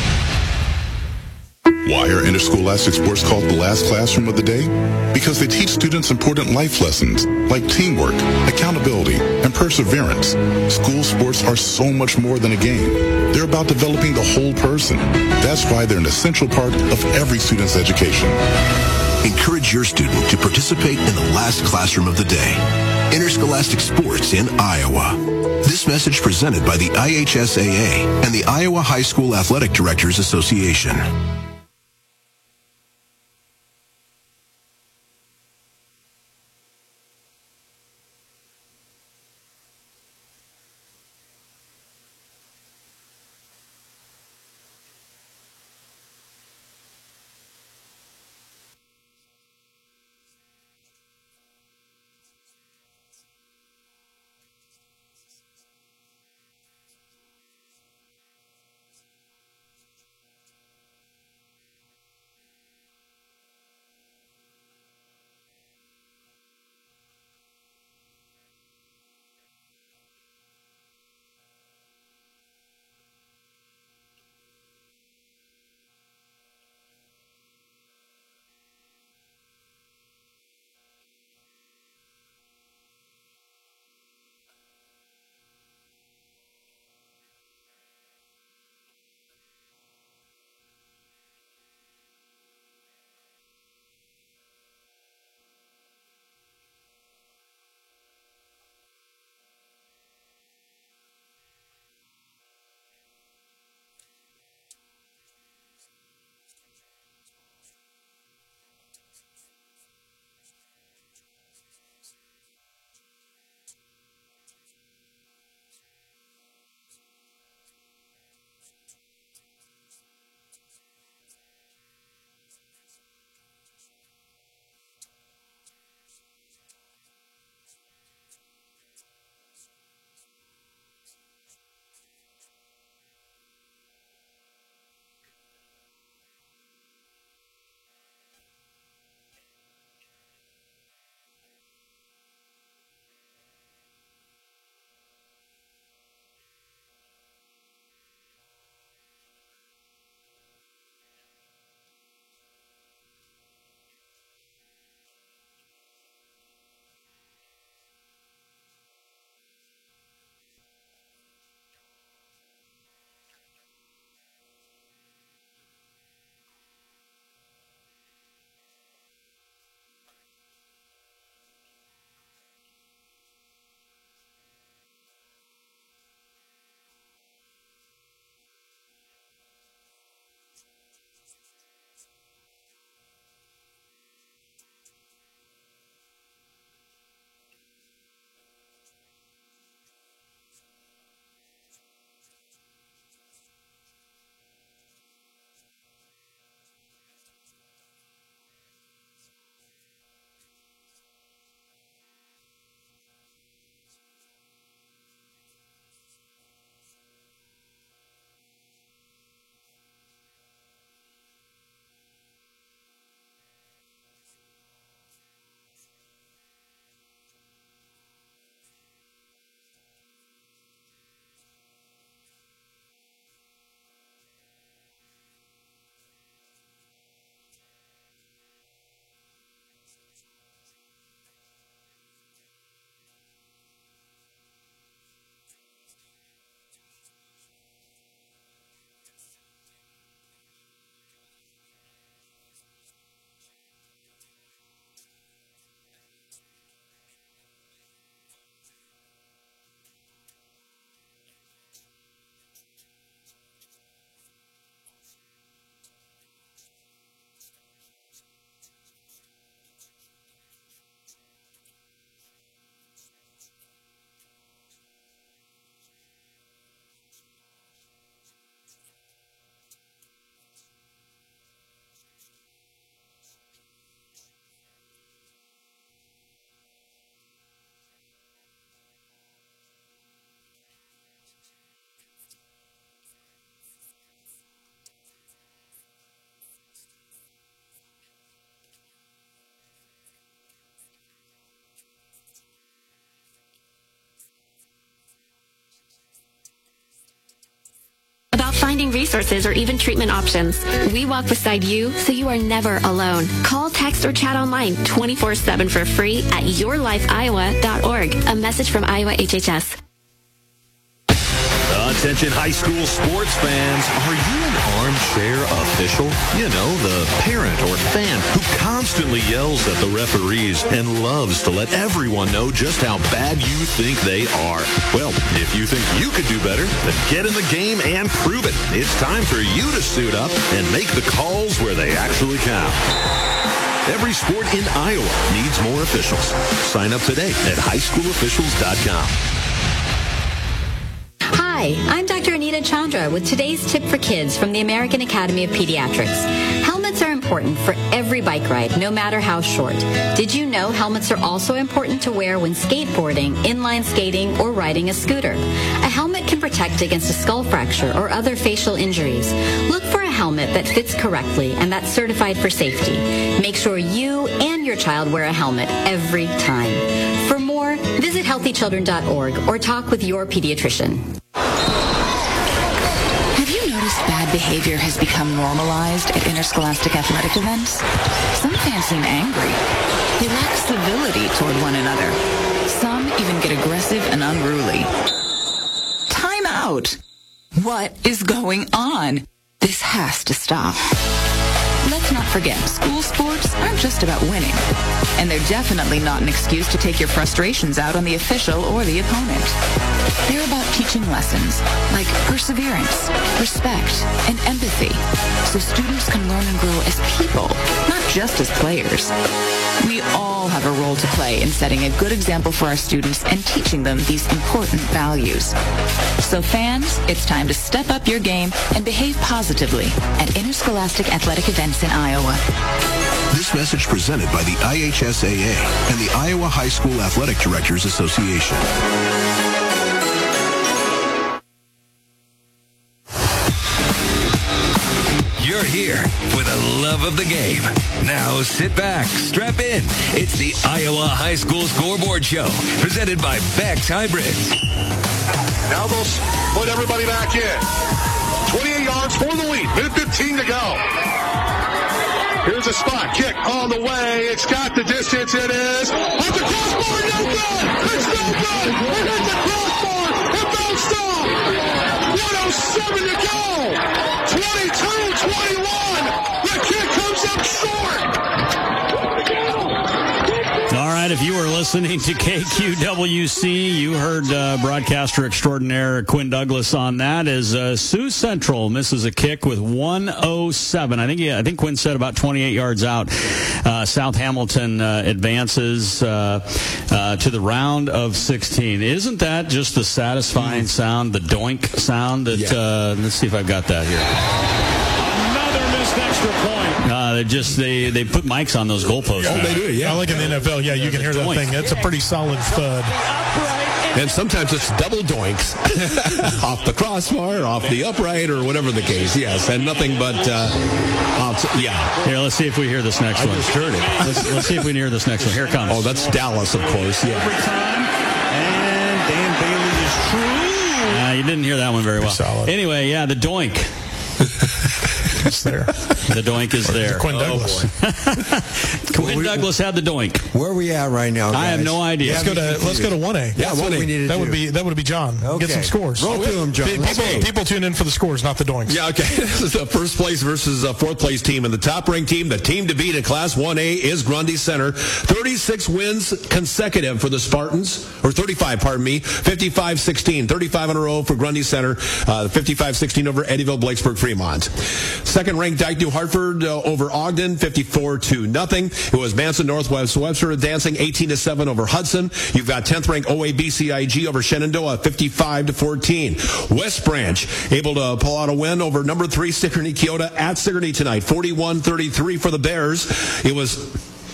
[SPEAKER 24] Why are interscholastic sports called the last classroom of the day? Because they teach students important life lessons like teamwork, accountability, and perseverance. School sports are so much more than a game. They're about developing the whole person. That's why they're an essential part of every student's education.
[SPEAKER 2] Encourage your student to participate in the last classroom of the day. Interscholastic sports in Iowa. This message presented by the I H S A A and the Iowa High School Athletic Directors Association.
[SPEAKER 5] finding resources, or even treatment options. We walk beside you so you are never alone. Call, text, or chat online twenty-four seven for free at your life iowa dot org. A message from Iowa H H S.
[SPEAKER 19] Attention high school sports fans, are you an armchair official? You know, the parent or fan who constantly yells at the referees and loves to let everyone know just how bad you think they are. Well, if you think you could do better, then get in the game and prove it. It's time for you to suit up and make the calls where they actually count. Every sport in Iowa needs more officials. Sign up today at high school officials dot com.
[SPEAKER 16] Hi, I'm Doctor Anita Chandra with today's tip for kids from the American Academy of Pediatrics. Helmets are important for every bike ride, no matter how short. Did you know helmets are also important to wear when skateboarding, inline skating, or riding a scooter? A helmet can protect against a skull fracture or other facial injuries. Look for a helmet that fits correctly and that's certified for safety. Make sure you and your child wear a helmet every time. For more, visit healthy children dot org or talk with your pediatrician.
[SPEAKER 23] Have you noticed bad behavior has become normalized at interscholastic athletic events? Some fans seem angry. They lack civility toward one another. Some even get aggressive and unruly. Time out! What is going on? This has to stop. Let's not forget, school sports aren't just about winning. And they're definitely not an excuse to take your frustrations out on the official or the opponent. They're about teaching lessons like perseverance, respect, and empathy, so students can learn and grow as people, not just as players. We all have a role to play in setting a good example for our students and teaching them these important values. So fans, it's time to step up your game and behave positively at interscholastic athletic events in Iowa.
[SPEAKER 2] This message presented by the I H S A A and the Iowa High School Athletic Directors Association.
[SPEAKER 9] You're here for the love of the game. Now sit back, strap in. It's the Iowa High School Scoreboard Show, presented by Beck's Hybrids.
[SPEAKER 20] Now they'll put everybody back in. twenty-eight yards for the lead. Minute fifteen to go. Here's a spot kick on the way. It's got the distance. It is off the crossbar. No good. It's no good. It hit the crossbar. It bounced off. one oh seven to go. twenty-two twenty-one. The kick comes up short.
[SPEAKER 17] All right, if you were listening to K Q W C, you heard uh, broadcaster extraordinaire Quinn Douglas on that as uh, Sioux Central misses a kick with one oh seven. I think yeah, I think Quinn said about twenty-eight yards out. Uh, South Hamilton uh, advances uh, uh, to the round of sixteen. Isn't that just the satisfying mm. sound, the doink sound? That yeah. uh, let's see if I've got that here.
[SPEAKER 1] Another missed extra point.
[SPEAKER 17] Uh, they just they, they put mics on those goalposts.
[SPEAKER 13] Oh, they do, yeah. I like in the N F L, yeah, you can hear that thing. That's a pretty solid thud.
[SPEAKER 18] And sometimes it's double doinks off the crossbar, off the upright, or whatever the case. Yes, and nothing but, uh, outside. Yeah.
[SPEAKER 17] Here, let's see if we hear this next
[SPEAKER 18] I
[SPEAKER 17] one.
[SPEAKER 18] I just heard it.
[SPEAKER 17] Let's, let's see if we can hear this next one. Here it comes.
[SPEAKER 18] Oh, that's Dallas, of course. Yeah.
[SPEAKER 1] And Dan Bailey is true.
[SPEAKER 17] Uh, you didn't hear that one very well.
[SPEAKER 13] Solid.
[SPEAKER 17] Anyway, yeah, the doink.
[SPEAKER 13] It's there.
[SPEAKER 17] The doink is there.
[SPEAKER 13] Quinn Douglas.
[SPEAKER 17] Oh, Quinn Douglas had the doink.
[SPEAKER 12] Where are we at right now, guys?
[SPEAKER 17] I have no idea.
[SPEAKER 13] Let's go to let's go to one A.
[SPEAKER 12] Yeah, one A.
[SPEAKER 13] That
[SPEAKER 12] do.
[SPEAKER 13] would be that would be John.
[SPEAKER 12] Okay.
[SPEAKER 13] Get some scores.
[SPEAKER 12] Roll through them, John.
[SPEAKER 13] People,
[SPEAKER 18] Okay.
[SPEAKER 13] people tune in for the scores, not the doinks.
[SPEAKER 18] Yeah, okay. This is the first place versus a fourth place team. And the top ranked team, the team to beat in Class one A is Grundy Center. thirty-six wins consecutive for the Spartans, or thirty-five, pardon me. fifty-five sixteen. thirty-five in a row for Grundy Center. Uh, fifty-five sixteen over Eddyville, Blakesburg, Fremont. Second ranked Dyke New Hartford uh, over Ogden, fifty-four to nothing. It was Manson Northwest Webster advancing eighteen to seven over Hudson. You've got tenth ranked O A B C I G over Shenandoah, fifty-five to fourteen. West Branch able to pull out a win over number three Sigourney Keota at Sigourney tonight, forty-one thirty-three for the Bears. It was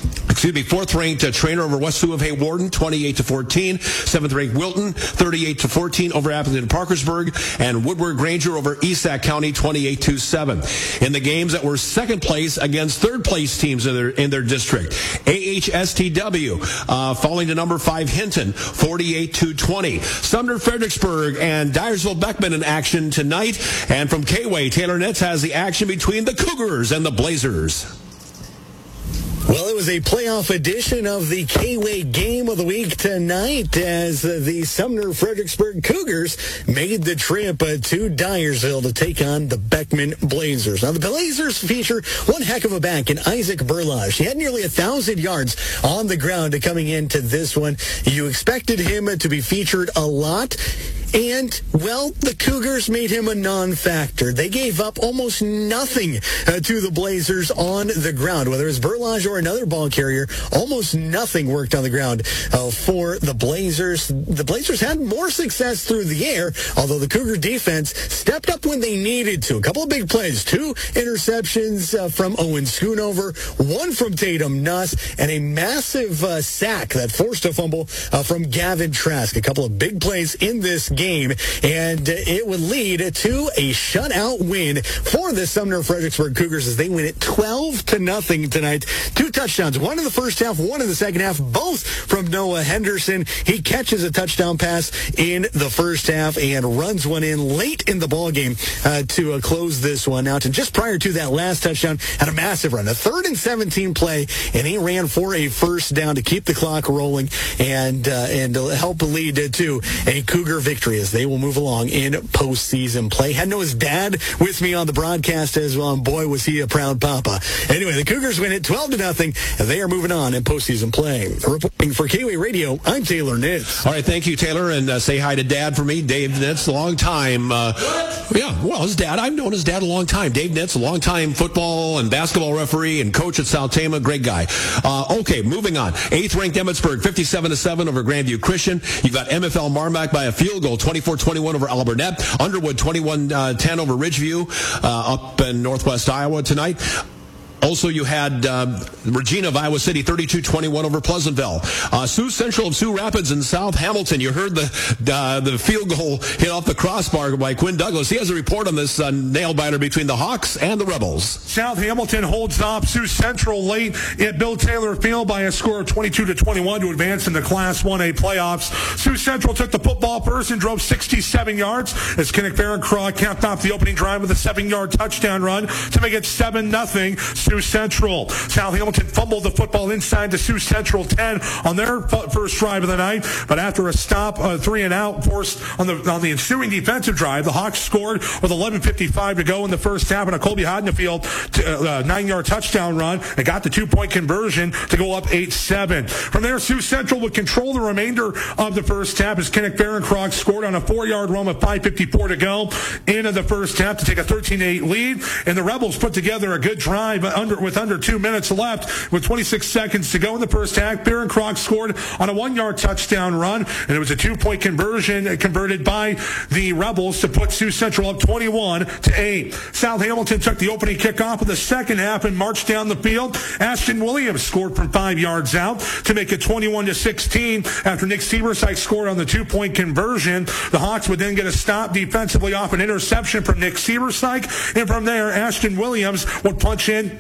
[SPEAKER 18] excuse me, fourth-ranked uh, Trainer over West Sioux of Haywarden, twenty-eight to fourteen. Seventh-ranked Wilton, thirty-eight to fourteen over Appleton Parkersburg, and Woodward Granger over E S A C County, twenty-eight to seven. In the games that were second place against third-place teams in their in their district, A H S T W uh, falling to number five Hinton, forty-eight to twenty. Sumner Fredericksburg and Dyersville Beckman in action tonight, and from K-Way, Taylor Nitz has the action between the Cougars and the Blazers.
[SPEAKER 6] Well, it was a playoff edition of the K-Way Game of the Week tonight as the Sumner Fredericksburg Cougars made the trip to Dyersville to take on the Beckman Blazers. Now, the Blazers feature one heck of a back in Isaac Berlage. He had nearly one thousand yards on the ground coming into this one. You expected him to be featured a lot. And, well, the Cougars made him a non-factor. They gave up almost nothing uh, to the Blazers on the ground. Whether it's Berlage or another ball carrier, almost nothing worked on the ground uh, for the Blazers. The Blazers had more success through the air, although the Cougar defense stepped up when they needed to. A couple of big plays, two interceptions uh, from Owen Schoonover, one from Tatum Nuss, and a massive uh, sack that forced a fumble uh, from Gavin Trask. A couple of big plays in this game. Game, and it would lead to a shutout win for the Sumner Fredericksburg Cougars as they win it twelve to nothing tonight. Two touchdowns, one in the first half, one in the second half, both from Noah Henderson. He catches a touchdown pass in the first half and runs one in late in the ball game uh, to uh, close this one out. And just prior to that last touchdown, had a massive run, a third and seventeen play, and he ran for a first down to keep the clock rolling and uh, and help lead to a Cougar victory as they will move along in postseason play. Had to know his dad with me on the broadcast as well, and boy, was he a proud papa. Anyway, the Cougars win it twelve to nothing, and they are moving on in postseason play. Reporting for K-Way Radio, I'm Taylor Nitz.
[SPEAKER 18] All right, thank you, Taylor, and uh, say hi to Dad for me, Dave Nitz, a long time. Uh, yeah, well, his dad, I've known his dad a long time. Dave Nitz, a long time football and basketball referee and coach at South Tama, great guy. Uh, okay, moving on. Eighth-ranked Emmetsburg, fifty-seven to seven over Grandview Christian. You've got M F L Marmac by a field goal, twenty-four twenty-one over Alburnett. Underwood twenty-one ten over Ridgeview uh, up in northwest Iowa tonight. Also, you had uh, Regina of Iowa City, thirty-two twenty-one over Pleasantville. Uh, Sioux Central of Sioux Rapids and South Hamilton. You heard the uh, the field goal hit off the crossbar by Quinn Douglas. He has a report on this uh, nail-biter between the Hawks and the Rebels.
[SPEAKER 10] South Hamilton holds off Sioux Central late at Bill Taylor Field by a score of twenty-two to twenty-one to advance in the Class one A playoffs. Sioux Central took the football first and drove sixty-seven yards as Kinnick Fahrencroft capped off the opening drive with a seven-yard touchdown run to make it seven nothing. Sioux Central. South Hamilton fumbled the football inside the Sioux Central ten on their first drive of the night, but after a stop, uh, three and out forced on the on the ensuing defensive drive, the Hawks scored with eleven fifty-five to go in the first half and a Colby Hoddenfield uh, nine-yard touchdown run and got the two-point conversion to go up eight seven. From there, Sioux Central would control the remainder of the first half as Kinnick Fahrencroft scored on a four-yard run with five fifty-four to go into the first half to take a thirteen to eight lead, and the Rebels put together a good drive under with under two minutes left with twenty-six seconds to go in the first half. Fahrencroft scored on a one-yard touchdown run, and it was a two-point conversion converted by the Rebels to put Sioux Central up twenty-one to eight. South Hamilton took the opening kickoff of the second half and marched down the field. Ashton Williams scored from five yards out to make it twenty-one to sixteen after Nick Seversike scored on the two-point conversion. The Hawks would then get a stop defensively off an interception from Nick Seversike, and from there, Ashton Williams would punch in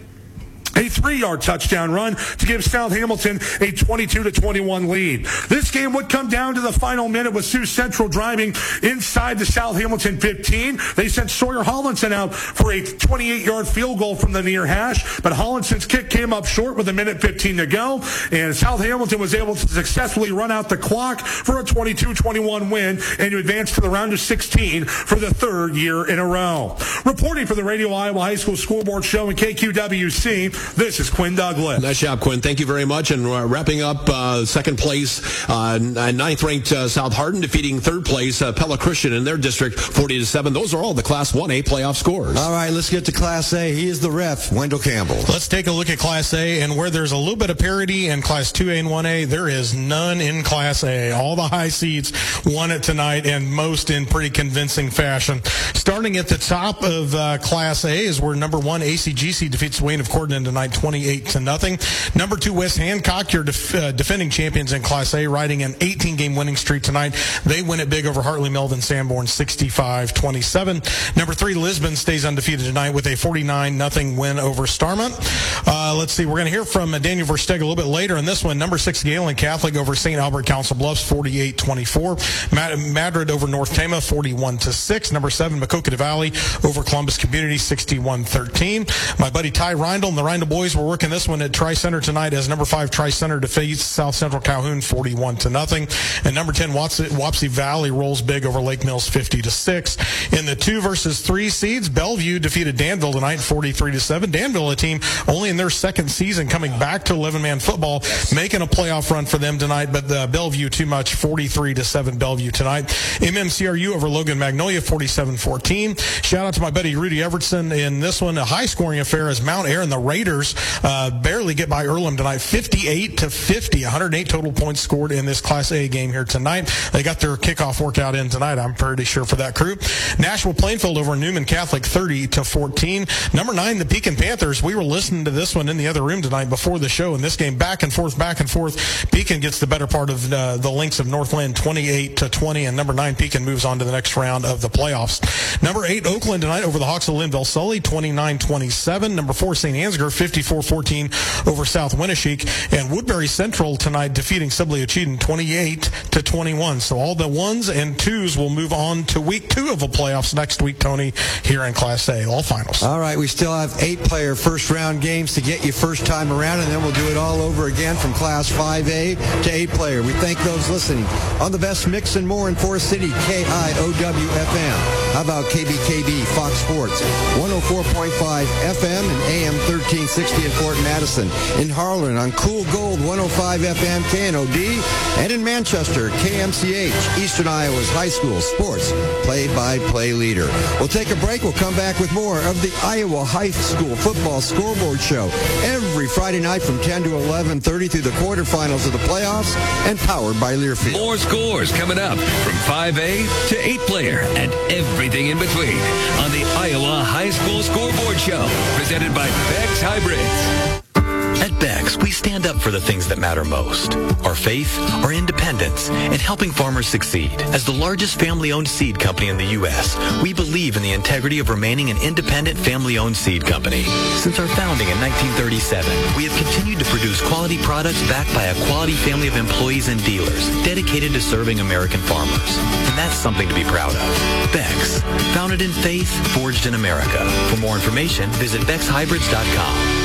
[SPEAKER 10] a three-yard touchdown run to give South Hamilton a twenty-two to twenty-one lead. This game would come down to the final minute with Sioux Central driving inside the South Hamilton fifteen. They sent Sawyer Hollinson out for a twenty-eight-yard field goal from the near hash, but Hollinson's kick came up short with a minute fifteen to go, and South Hamilton was able to successfully run out the clock for a twenty-two twenty-one win and to advance to the round of sixteen for the third year in a row. Reporting for the Radio Iowa High School Scoreboard Show in K Q W C, this is Quinn Douglas.
[SPEAKER 18] Nice job, Quinn. Thank you very much. And uh, wrapping up uh, second place, uh, ninth-ranked uh, South Hardin defeating third place uh, Pella Christian in their district, forty to seven. Those are all the Class one A playoff scores.
[SPEAKER 12] All right, let's get to Class A. He is the ref, Wendell Campbell.
[SPEAKER 13] Let's take a look at Class A, and where there's a little bit of parity in Class two A and one A, there is none in Class A. All the high seeds won it tonight, and most in pretty convincing fashion. Starting at the top of uh, Class A is where number one A C G C defeats Wayne of Cordon tonight, twenty-eight to nothing. Number two, West Hancock, your def- uh, defending champions in Class A, riding an eighteen-game winning streak tonight. They win it big over Hartley Melvin Sanborn, sixty-five twenty-seven. Number three, Lisbon stays undefeated tonight with a forty-nine nothing win over Starmont. Uh, let's see, we're going to hear from uh, Daniel Versteg a little bit later in this one. Number six, Galen Catholic over Saint Albert Council Bluffs, forty-eight twenty-four. Mad- Madrid over North Tama, forty-one to six. Number seven, Maquoketa Valley over Columbus Community, sixty-one thirteen. My buddy Ty Reindl and the Reindl boys were working this one at Tri-Center tonight as number five Tri-Center defeats South Central Calhoun, forty-one to nothing. And number ten, Wapsie, Wapsie Valley rolls big over Lake Mills, fifty to six. In the two versus three seeds, Bellevue defeated Danville tonight, forty-three to seven. Danville, a team only in their second season coming back to eleven-man football, making a playoff run for them tonight, but the Bellevue too much, forty-three to seven Bellevue tonight. M M C R U over Logan Magnolia, forty-seven fourteen. Shout out to my buddy Rudy Evertson in this one, a high-scoring affair as Mount Ayr and the Raiders uh, barely get by Earlham tonight, fifty-eight to fifty. one hundred eight total points scored in this Class A game here tonight. They got their kickoff workout in tonight, I'm pretty sure, for that crew. Nashville Plainfield over Newman Catholic, thirty to fourteen. Number nine, the Pekin Panthers. We were listening to this one in the other room tonight before the show, and this game back and forth, back and forth. Pekin gets the better part of uh, the Lynx of Northland, twenty-eight to twenty, and number nine, Pekin moves on to the next round of the playoffs. Number eight, Oakland tonight over the Hawks of Linville Sully, twenty-nine twenty-seven. Number four, Saint Ansgar, fifty-four fourteen over South Winneshiek. And Woodbury Central tonight defeating Sibley Cheatham, twenty-eight to twenty-one. So all the ones and twos will move on to week two of the playoffs next week, Tony, here in Class A, all finals.
[SPEAKER 12] All right, we still have eight-player first-round games to get you first time around, and then we'll do it all over again from Class five A to eight-player. We thank those listening on the best mix and more in Forest City, K I O W F M. How about K B K B, Fox Sports, one oh four point five F M and A M thirteen sixty in Fort Madison. In Harlan on Cool Gold, one oh five F M K N O D. And in Manchester, K M C H, Eastern Iowa's high school sports play-by-play leader. We'll take a break. We'll come back with more of the Iowa High School Football Scoreboard Show every Friday night from ten to eleven thirty through the quarterfinals of the playoffs and powered by Learfield.
[SPEAKER 9] More scores coming up from five A to eight player and everything in between on the Iowa High School Scoreboard Show, presented by Beck's Hybrids.
[SPEAKER 8] At Beck's, we stand up for the things that matter most. Our faith, our independence, and helping farmers succeed. As the largest family-owned seed company in the U S, we believe in the integrity of remaining an independent family-owned seed company. Since our founding in nineteen thirty-seven, we have continued to produce quality products backed by a quality family of employees and dealers dedicated to serving American farmers. And that's something to be proud of. Beck's, founded in faith, forged in America. For more information, visit bex hybrids dot com.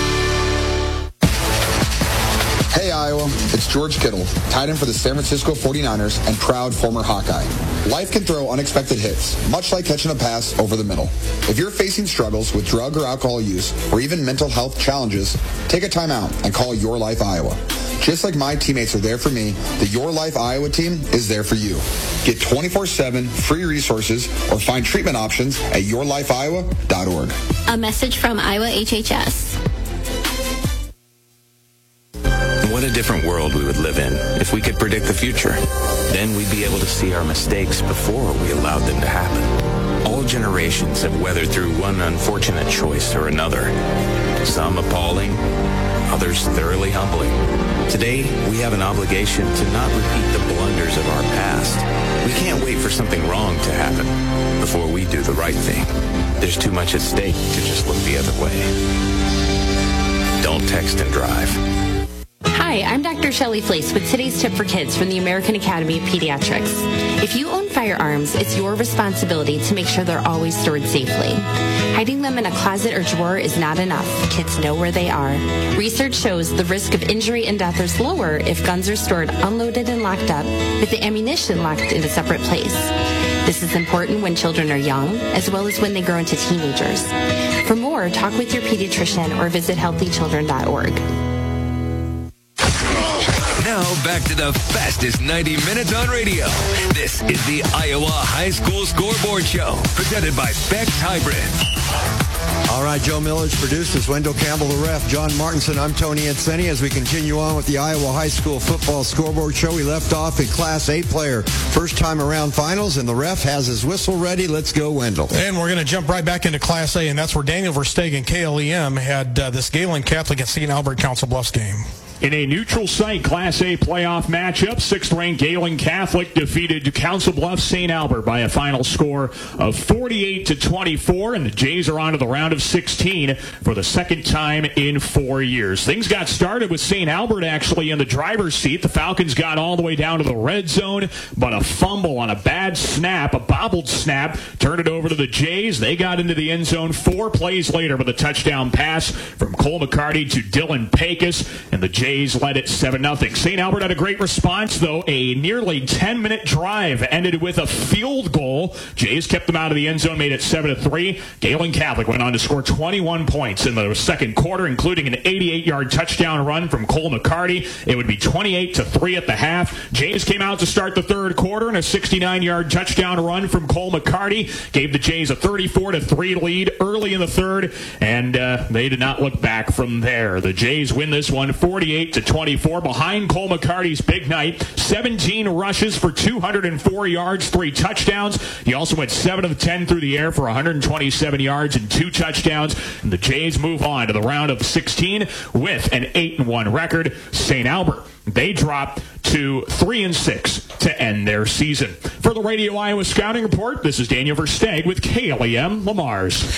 [SPEAKER 11] Hey Iowa, it's George Kittle, tight end for the San Francisco forty-niners and proud former Hawkeye. Life can throw unexpected hits, much like catching a pass over the middle. If you're facing struggles with drug or alcohol use, or even mental health challenges, take a time out and call Your Life Iowa. Just like my teammates are there for me, the Your Life Iowa team is there for you. Get twenty-four seven free resources or find treatment options at your life iowa dot org.
[SPEAKER 5] A message from Iowa H H S.
[SPEAKER 3] What a different world we would live in if we could predict the future. Then we'd be able to see our mistakes before we allowed them to happen. All generations have weathered through one unfortunate choice or another. Some appalling, others thoroughly humbling. Today, we have an obligation to not repeat the blunders of our past. We can't wait for something wrong to happen before we do the right thing. There's too much at stake to just look the other way. Don't text and drive.
[SPEAKER 14] Hi, I'm Doctor Shelley Flace with today's tip for kids from the American Academy of Pediatrics. If you own firearms, it's your responsibility to make sure they're always stored safely. Hiding them in a closet or drawer is not enough. Kids know where they are. Research shows the risk of injury and death is lower if guns are stored unloaded and locked up, with the ammunition locked in a separate place. This is important when children are young, as well as when they grow into teenagers. For more, talk with your pediatrician or visit healthy children dot org.
[SPEAKER 9] Now back to the fastest ninety minutes on radio. This is the Iowa High School Scoreboard Show, presented by Beck's Hybrids.
[SPEAKER 12] All right, Joe Millage produced this. Wendell Campbell, the ref. John Martinson, I'm Tony Edseni. As we continue on with the Iowa High School Football Scoreboard Show, we left off in Class A player. First time around finals, and the ref has his whistle ready. Let's go, Wendell.
[SPEAKER 13] And we're going to jump right back into Class A, and that's where Daniel Verstegen, K L E M, had uh, this Galen Catholic and Saint Albert Council Bluffs game.
[SPEAKER 1] In a neutral site Class A playoff matchup, sixth-ranked Galen Catholic defeated Council Bluffs Saint Albert by a final score of forty-eight to twenty-four, and the Jays are on to the round of sixteen for the second time in four years. Things got started with Saint Albert actually in the driver's seat. The Falcons got all the way down to the red zone, but a fumble on a bad snap, a bobbled snap, turned it over to the Jays. They got into the end zone four plays later with a touchdown pass from Cole McCarty to Dylan Pecos, and the Jays Jays led it seven nothing. Saint Albert had a great response, though. A nearly ten-minute drive ended with a field goal. Jays kept them out of the end zone, made it seven to three. Galen Catholic went on to score twenty-one points in the second quarter, including an eighty-eight-yard touchdown run from Cole McCarty. It would be twenty-eight to three at the half. Jays came out to start the third quarter, and a sixty-nine-yard touchdown run from Cole McCarty gave the Jays a thirty-four to three lead early in the third, and uh, they did not look back from there. The Jays win this one forty-eight to twenty-four behind Cole McCarty's big night. seventeen rushes for two hundred four yards, three touchdowns. He also went seven of ten through the air for one hundred twenty-seven yards and two touchdowns. And the Jays move on to the round of sixteen with an eight and one record. Saint Albert, they drop to three and six to end their season. For the Radio Iowa Scouting Report, this is Daniel Versteg with K L E M Lamar's.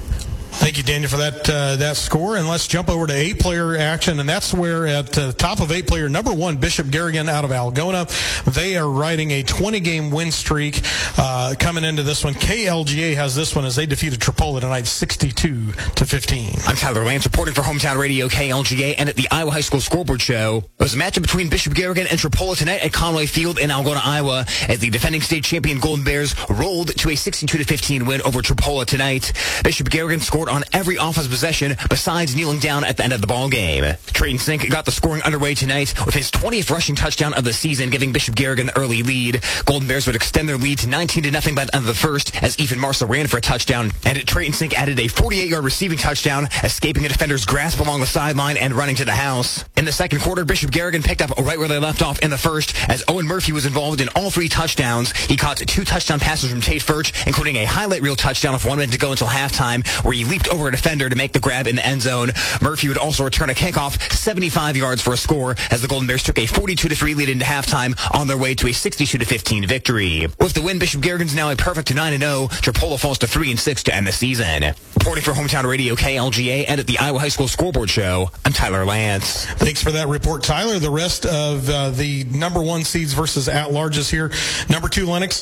[SPEAKER 13] Thank you, Daniel, for that uh, that score. And let's jump over to eight-player action, and that's where at the uh, top of eight-player, number one, Bishop Garrigan out of Algona. They are riding a twenty-game win streak uh, coming into this one. K L G A has this one as they defeated Tripola tonight sixty-two to fifteen.
[SPEAKER 7] I'm Tyler Lance reporting for Hometown Radio K L G A, and at the Iowa High School Scoreboard Show. It was a matchup between Bishop Garrigan and Tripola tonight at Conway Field in Algona, Iowa, as the defending state champion Golden Bears rolled to a sixty-two to fifteen win over Tripola tonight. Bishop Garrigan scored on every offensive possession besides kneeling down at the end of the ball game. Trayton Sink got the scoring underway tonight with his twentieth rushing touchdown of the season, giving Bishop Garrigan the early lead. Golden Bears would extend their lead to nineteen to nothing by the end of the first as Ethan Marsa ran for a touchdown, and Trayton Sink added a forty-eight-yard receiving touchdown, escaping a defender's grasp along the sideline and running to the house. In the second quarter, Bishop Garrigan picked up right where they left off in the first as Owen Murphy was involved in all three touchdowns. He caught two touchdown passes from Tate Furch, including a highlight reel touchdown with one minute to go until halftime, where he leaped over a defender to make the grab in the end zone. Murphy would also return a kickoff seventy-five yards for a score as the Golden Bears took a forty-two to three lead into halftime on their way to a sixty-two to fifteen victory. With the win, Bishop Garrigan's now a perfect nine and oh. Tripola falls to three and six to end the season. Reporting for Hometown Radio K L G A and at the Iowa High School Scoreboard Show, I'm Tyler Lance.
[SPEAKER 13] Thanks for that report, Tyler. The rest of uh, the number one seeds versus at-larges here. Number two, Lennox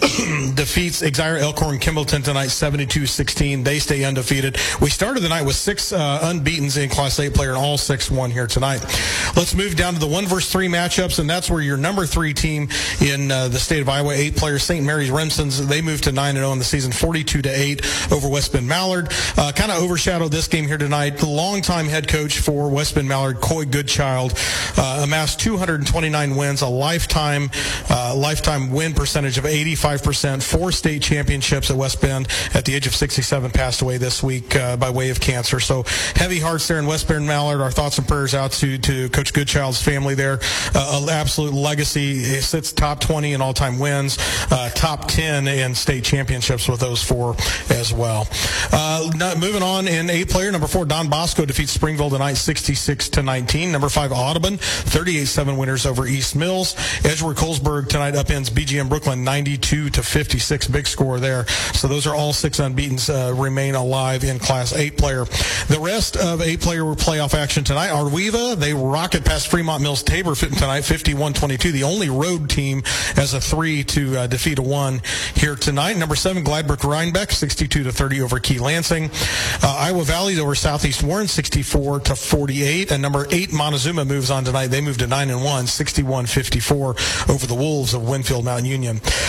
[SPEAKER 13] defeats Exire Elkhorn Kimballton tonight seventy-two sixteen. They stay undefeated. We started the night with six uh, unbeatens in Class A player, and all six won here tonight. Let's move down to the one versus three matchups, and that's where your number three team in uh, the state of Iowa, eight players, Saint Mary's Remsons, they moved to nine and oh in the season, forty-two to eight over West Bend Mallard. Uh, kind of overshadowed this game here tonight. The longtime head coach for West Bend Mallard, Coy Goodchild, uh, amassed two hundred twenty-nine wins, a lifetime uh, lifetime win percentage of eighty-five percent, four state championships at West Bend. At the age of sixty-seven, passed away this week uh, by way of cancer. So heavy hearts there in West Bend Mallard. Our thoughts and prayers out to, to Coach Goodchild's family there. Uh, an absolute legacy. He sits top twenty in all-time wins, uh, top ten in state championships with those four as well. Uh, moving on in eight player, number four, Don Bosco defeats Springville tonight sixty-six to nineteen. Number five, Audubon, thirty-eight seven winners over East Mills. Edgeworth Colesburg tonight upends B G M Brooklyn ninety-two to fifty-six. Big score there. So those are all six unbeatens uh, remain alive in Class eight player. The rest of eight player playoff action tonight, Arweva, they rocket past Fremont Mills Tabor tonight fifty-one twenty-two. The only road team as a three to uh, defeat a one here tonight. Number seven, Gladbrook Rhinebeck, sixty-two to thirty over Key Lansing. Uh, Iowa Valley over Southeast Warren, sixty-four to forty-eight. And number eight, Montezuma moves on tonight. They move to nine and one, sixty-one fifty-four over the Wolves of Winfield Mount Union. Uh, the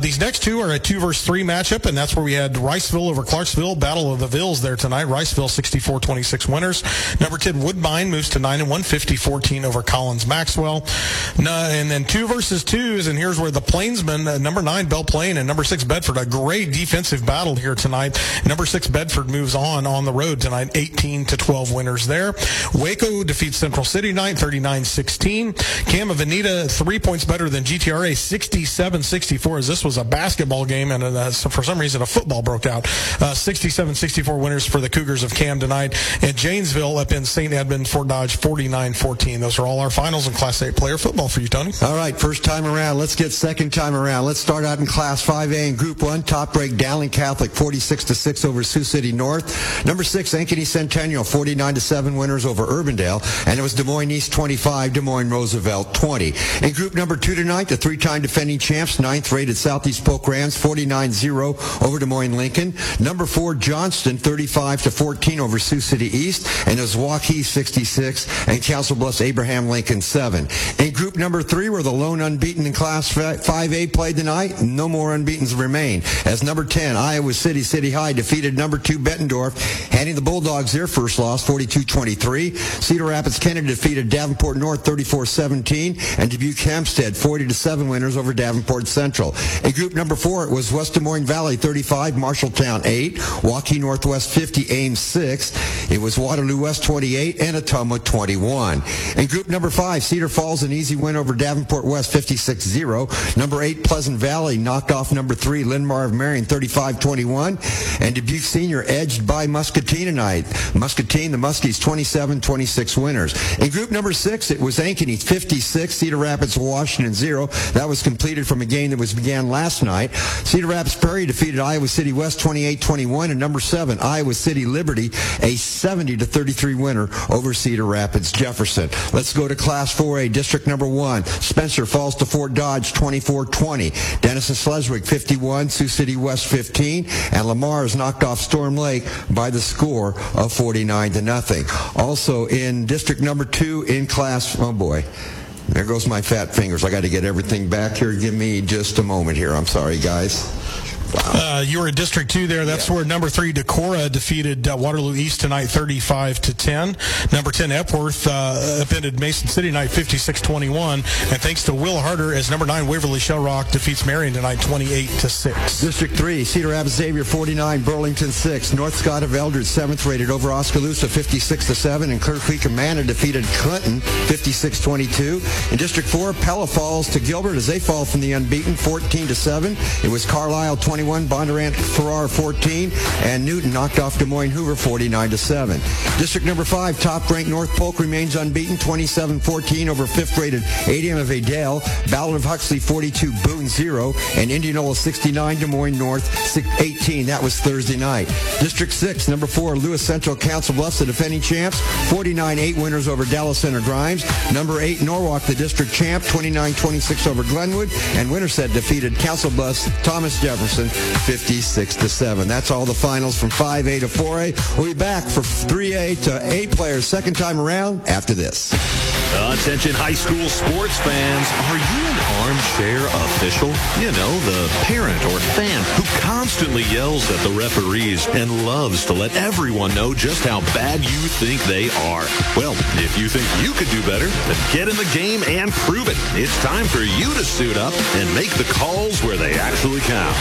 [SPEAKER 13] these next two are a two versus three matchup, and that's where we had Riceville over Clarksville, Battle of the Vills there tonight. Riceville sixty-four twenty-six winners. Number ten Woodbine moves to nine and one, fifty fourteen over Collins Maxwell. No, and then two versus twos, and here's where the Plainsmen, uh, number nine Belle Plaine and number six Bedford, a great defensive battle here tonight. Number six Bedford moves on on the road tonight, eighteen to twelve winners there. Waco defeats Central City tonight, thirty-nine sixteen. Cam of Veneta, three points better than G T R A, sixty-seven sixty-four, as this was a basketball game, and uh, for some reason a football broke out. Uh, sixty-seven sixty-four winners for the Cougars of Cam tonight. And Janesville up in Saint Edmund, Fort Dodge, forty-nine fourteen. Those are all our finals in Class eight player football for you, Tony.
[SPEAKER 12] All right, first time around. Let's get second time around. Let's start out in Class five A in Group one. Top break, Dowling Catholic, forty-six to six over Sioux City North. Number six, Ankeny Centennial, forty-nine to seven winners over Urbandale. And it was Des Moines East twenty-five, Des Moines Roosevelt twenty. In Group number two tonight, the three-time defending champs, ninth rated Southeast Polk Rams, forty-nine zero over Des Moines Lincoln. Number four, Johnston, thirty-five to fourteen over Sioux City East. And it was Waukee sixty-six and Council Bluffs Abraham Lincoln seven. In Group number three, where the lone unbeaten in Class five A played tonight, no more unbeatens remain. As number ten, Iowa City City High defeated number two Bettendorf, handing the Bulldogs their first loss, forty-two twenty-three. Cedar Rapids Kennedy defeated Davenport North, thirty-four seventeen, and Dubuque Hempstead, forty to seven winners over Davenport Central. In Group number four, it was West Des Moines Valley, thirty-five, Marshalltown eight, Waukee Northwest fifty, Ames six. It was Waterloo West twenty-eight and Ottumwa twenty-one. In Group number five, Cedar Falls an easy win over Davenport West, fifty-six zero. Number eight, Pleasant Valley knocked off number three, Linn-Mar of Marion, thirty-five twenty-one. And Dubuque Senior edged by Muscatine tonight. Muscatine, the Muskies, twenty-seven twenty-six winners. In Group number six, it was Ankeny, fifty-six, Cedar Rapids, Washington, zero. That was completed from a game that was began last night. Cedar Rapids Prairie defeated Iowa City West, twenty-eight twenty-one. And number seven, Iowa City Liberty, a seventy to thirty-three winner over Cedar Rapids Jefferson. Let's go to Class four A, District number one. Spencer falls to Fort Dodge, twenty-four twenty. Denison Sleswig, fifty-one, Sioux City West, fifteen. And Lamar is knocked off Storm Lake by the score of forty-nine to nothing. Also in District number two in Class, oh boy. There goes my fat fingers. I got to get everything back here. Give me just a moment here. I'm sorry, guys. Wow.
[SPEAKER 13] Uh, you were in District two there. That's yeah. where number three, Decorah, defeated uh, Waterloo East tonight, thirty-five to ten. Number ten, Epworth, uh, upended Mason City tonight, fifty-six twenty-one. And thanks to Will Harder, as number nine, Waverly Shell Rock defeats Marion tonight, twenty-eight to six.
[SPEAKER 12] District three, Cedar Rapids Xavier, forty-nine, Burlington, six. North Scott of Eldred, seventh rated over Oskaloosa, fifty-six to seven. And Clear Creek Amana defeated Clinton, fifty-six twenty-two. In District four, Pella falls to Gilbert as they fall from the unbeaten, fourteen to seven. It was Carlisle, twenty-one, Bondurant Farrar, fourteen, and Newton knocked off Des Moines Hoover, forty-nine to seven. District number five, top-ranked North Polk remains unbeaten, twenty-seven fourteen over fifth-rated A D M of Adel. Ballard of Huxley, forty-two, Boone, zero, and Indianola, sixty-nine, Des Moines North, eighteen. That was Thursday night. District six, number four, Lewis Central Council Bluffs, the defending champs, forty-nine eight winners over Dallas Center Grimes. Number eight, Norwalk, the district champ, twenty-nine twenty-six over Glenwood, and Winterset defeated Council Bluffs Thomas Jefferson, fifty-six to seven. That's all the finals from five A to four A. We'll be back for three A to A players second time around after this.
[SPEAKER 19] Attention high school sports fans. Are you an armchair official? You know, the parent or fan who constantly yells at the referees and loves to let everyone know just how bad you think they are. Well, if you think you could do better, then get in the game and prove it. It's time for you to suit up and make the calls where they actually count.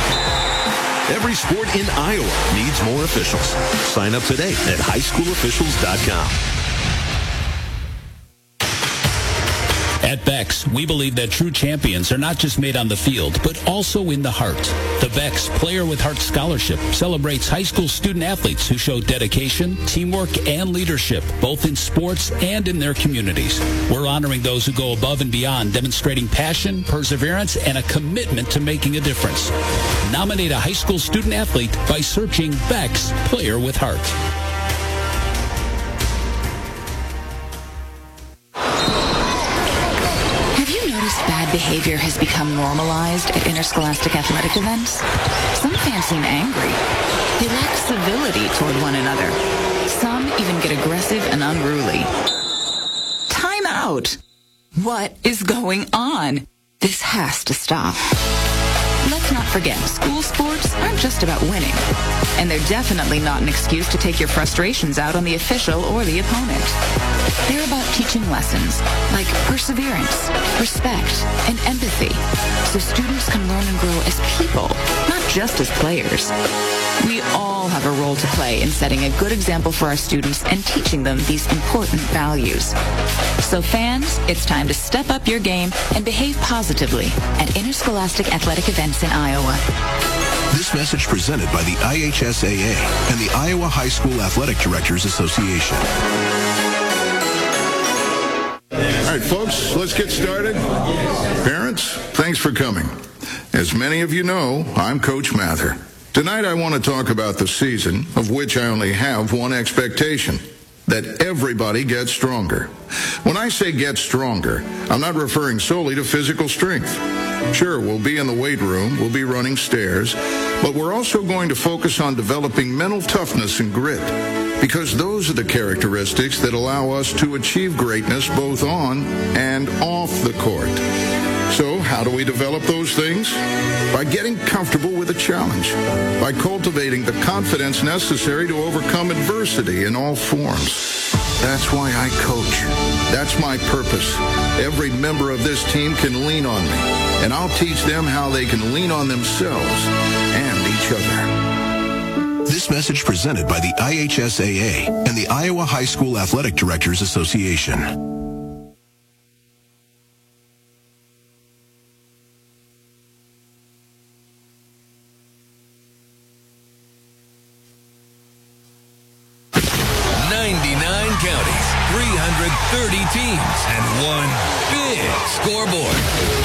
[SPEAKER 19] Every sport in Iowa needs more officials. Sign up today at high school officials dot com.
[SPEAKER 4] At Beck's, we believe that true champions are not just made on the field, but also in the heart. The Beck's Player with Heart Scholarship celebrates high school student athletes who show dedication, teamwork, and leadership, both in sports and in their communities. We're honoring those who go above and beyond, demonstrating passion, perseverance, and a commitment to making a difference. Nominate a high school student athlete by searching Beck's Player with Heart.
[SPEAKER 23] Bad behavior has become normalized at interscholastic athletic events. Some fans seem angry. They lack civility toward one another. Some even get aggressive and unruly. Time out! What is going on? This has to stop. Let's not forget, school sports aren't just about winning. And they're definitely not an excuse to take your frustrations out on the official or the opponent. They're about teaching lessons like perseverance, respect, and empathy, so students can learn and grow as people, not just as players. We all have a role to play in setting a good example for our students and teaching them these important values. So fans, it's time to step up your game and behave positively at interscholastic athletic events in Iowa.
[SPEAKER 2] This message presented by the I H S A A and the Iowa High School Athletic Directors Association.
[SPEAKER 15] All right, folks, let's get started. Parents, thanks for coming. As many of you know, I'm Coach Mather. Tonight I want to talk about the season, of which I only have one expectation, that everybody gets stronger. When I say get stronger, I'm not referring solely to physical strength. Sure, we'll be in the weight room, we'll be running stairs, but we're also going to focus on developing mental toughness and grit, because those are the characteristics that allow us to achieve greatness both on and off the court. So how do we develop those things? By getting comfortable with a challenge, by cultivating the confidence necessary to overcome adversity in all forms. That's why I coach. That's my purpose. Every member of this team can lean on me, and I'll teach them how they can lean on themselves and each other.
[SPEAKER 2] This message presented by the I H S A A and the Iowa High School Athletic Directors Association.
[SPEAKER 9] ninety-nine counties, three hundred thirty teams, and one big scoreboard.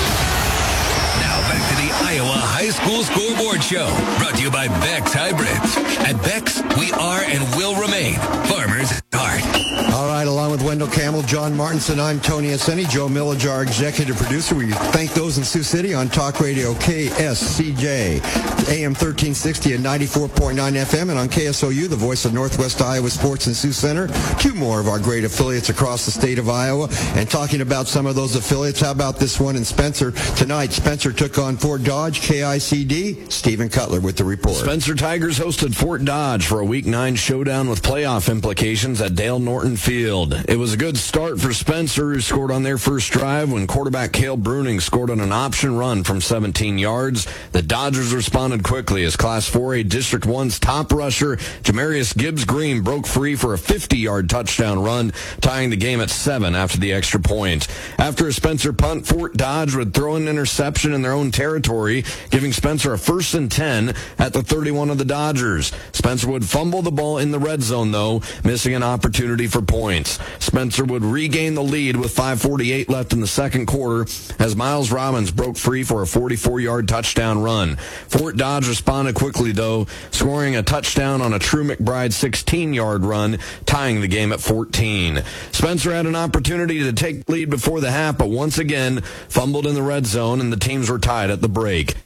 [SPEAKER 9] Now back to the Iowa High School Scoreboard Show, brought to you by Beck's Hybrids. At Beck's, we are and will remain farmers at heart.
[SPEAKER 12] All right, along with Wendell Campbell, John Martinson, I'm Tony Ascenti, Joe Millage, our executive producer. We thank those in Sioux City on Talk Radio K S C J, A M thirteen sixty and ninety-four point nine F M, and on K S O U, the voice of Northwest Iowa Sports in Sioux Center. Two more of our great affiliates across the state of Iowa. And talking about some of those affiliates, how about this one in Spencer? Tonight, Spencer took on Fort Dodge, K I C D. Stephen Cutler with the report.
[SPEAKER 21] Spencer Tigers hosted Fort Dodge for a Week nine showdown with playoff implications at Dale Norton Field. It was a good start for Spencer, who scored on their first drive when quarterback Cale Bruning scored on an option run from seventeen yards. The Dodgers responded quickly as Class four A District one's top rusher, Jamarius Gibbs-Green, broke free for a fifty-yard touchdown run, tying the game at seven after the extra point. After a Spencer punt, Fort Dodge would throw an interception in their own territory, giving Spencer a first and ten at the thirty-one of the Dodgers. Spencer would fumble the ball in the red zone, though, missing an opportunity for points. Spencer would regain the lead with five forty-eight left in the second quarter as Miles Robbins broke free for a forty-four-yard touchdown run. Fort Dodge responded quickly, though, scoring a touchdown on a True McBride sixteen-yard run, tying the game at fourteen. Spencer had an opportunity to take the lead before the half, but once again fumbled in the red zone, and the teams were tied at the break.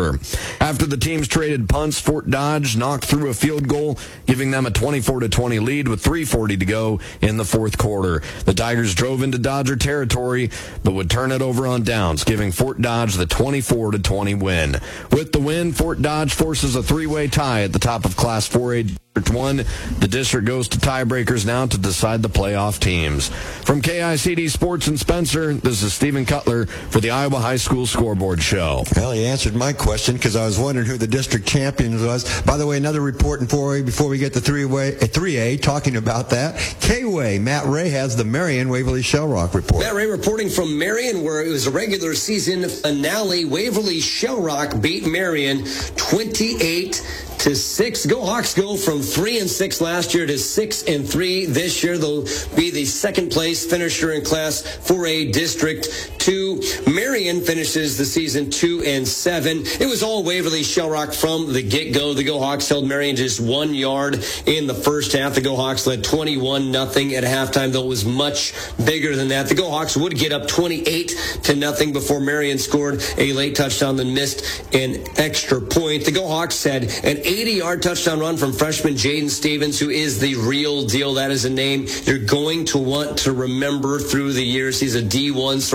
[SPEAKER 21] After the teams traded punts, Fort Dodge knocked through a field goal, giving them a twenty-four to twenty lead with three forty to go in the fourth quarter. The Tigers drove into Dodger territory, but would turn it over on downs, giving Fort Dodge the twenty-four to twenty win. With the win, Fort Dodge forces a three-way tie at the top of Class four A District one. The district goes to tiebreakers now to decide the playoff teams. From K I C D Sports in Spencer, this is Stephen Cutler for the Iowa High School Scoreboard Show.
[SPEAKER 12] Well, he answered my question because I was wondering who the district champion was. By the way, another report in four A before we get to three-way, uh, three A, talking about that. K-Way, Matt Ray has the Marion Waverly Shell Rock report.
[SPEAKER 22] Matt Ray reporting from Marion, where it was a regular season finale. Waverly Shell Rock beat Marion twenty-eight to six. Go Hawks go from three and six last year to six and three this year. They'll be the second place finisher in Class four A District two. Marion finishes the season two and seven. It was all Waverly Shell Rock from the get-go. The Go Hawks held Marion just one yard in the first half. The Go Hawks led twenty-one nothing at halftime, though it was much bigger than that. The Go Hawks would get up twenty-eight to nothing before Marion scored a late touchdown, then missed an extra point. The Go Hawks had an eighty-yard touchdown run from freshman Jaden Stevens, who is the real deal. That is a name you're going to want to remember through the years. He's a D one sort of talent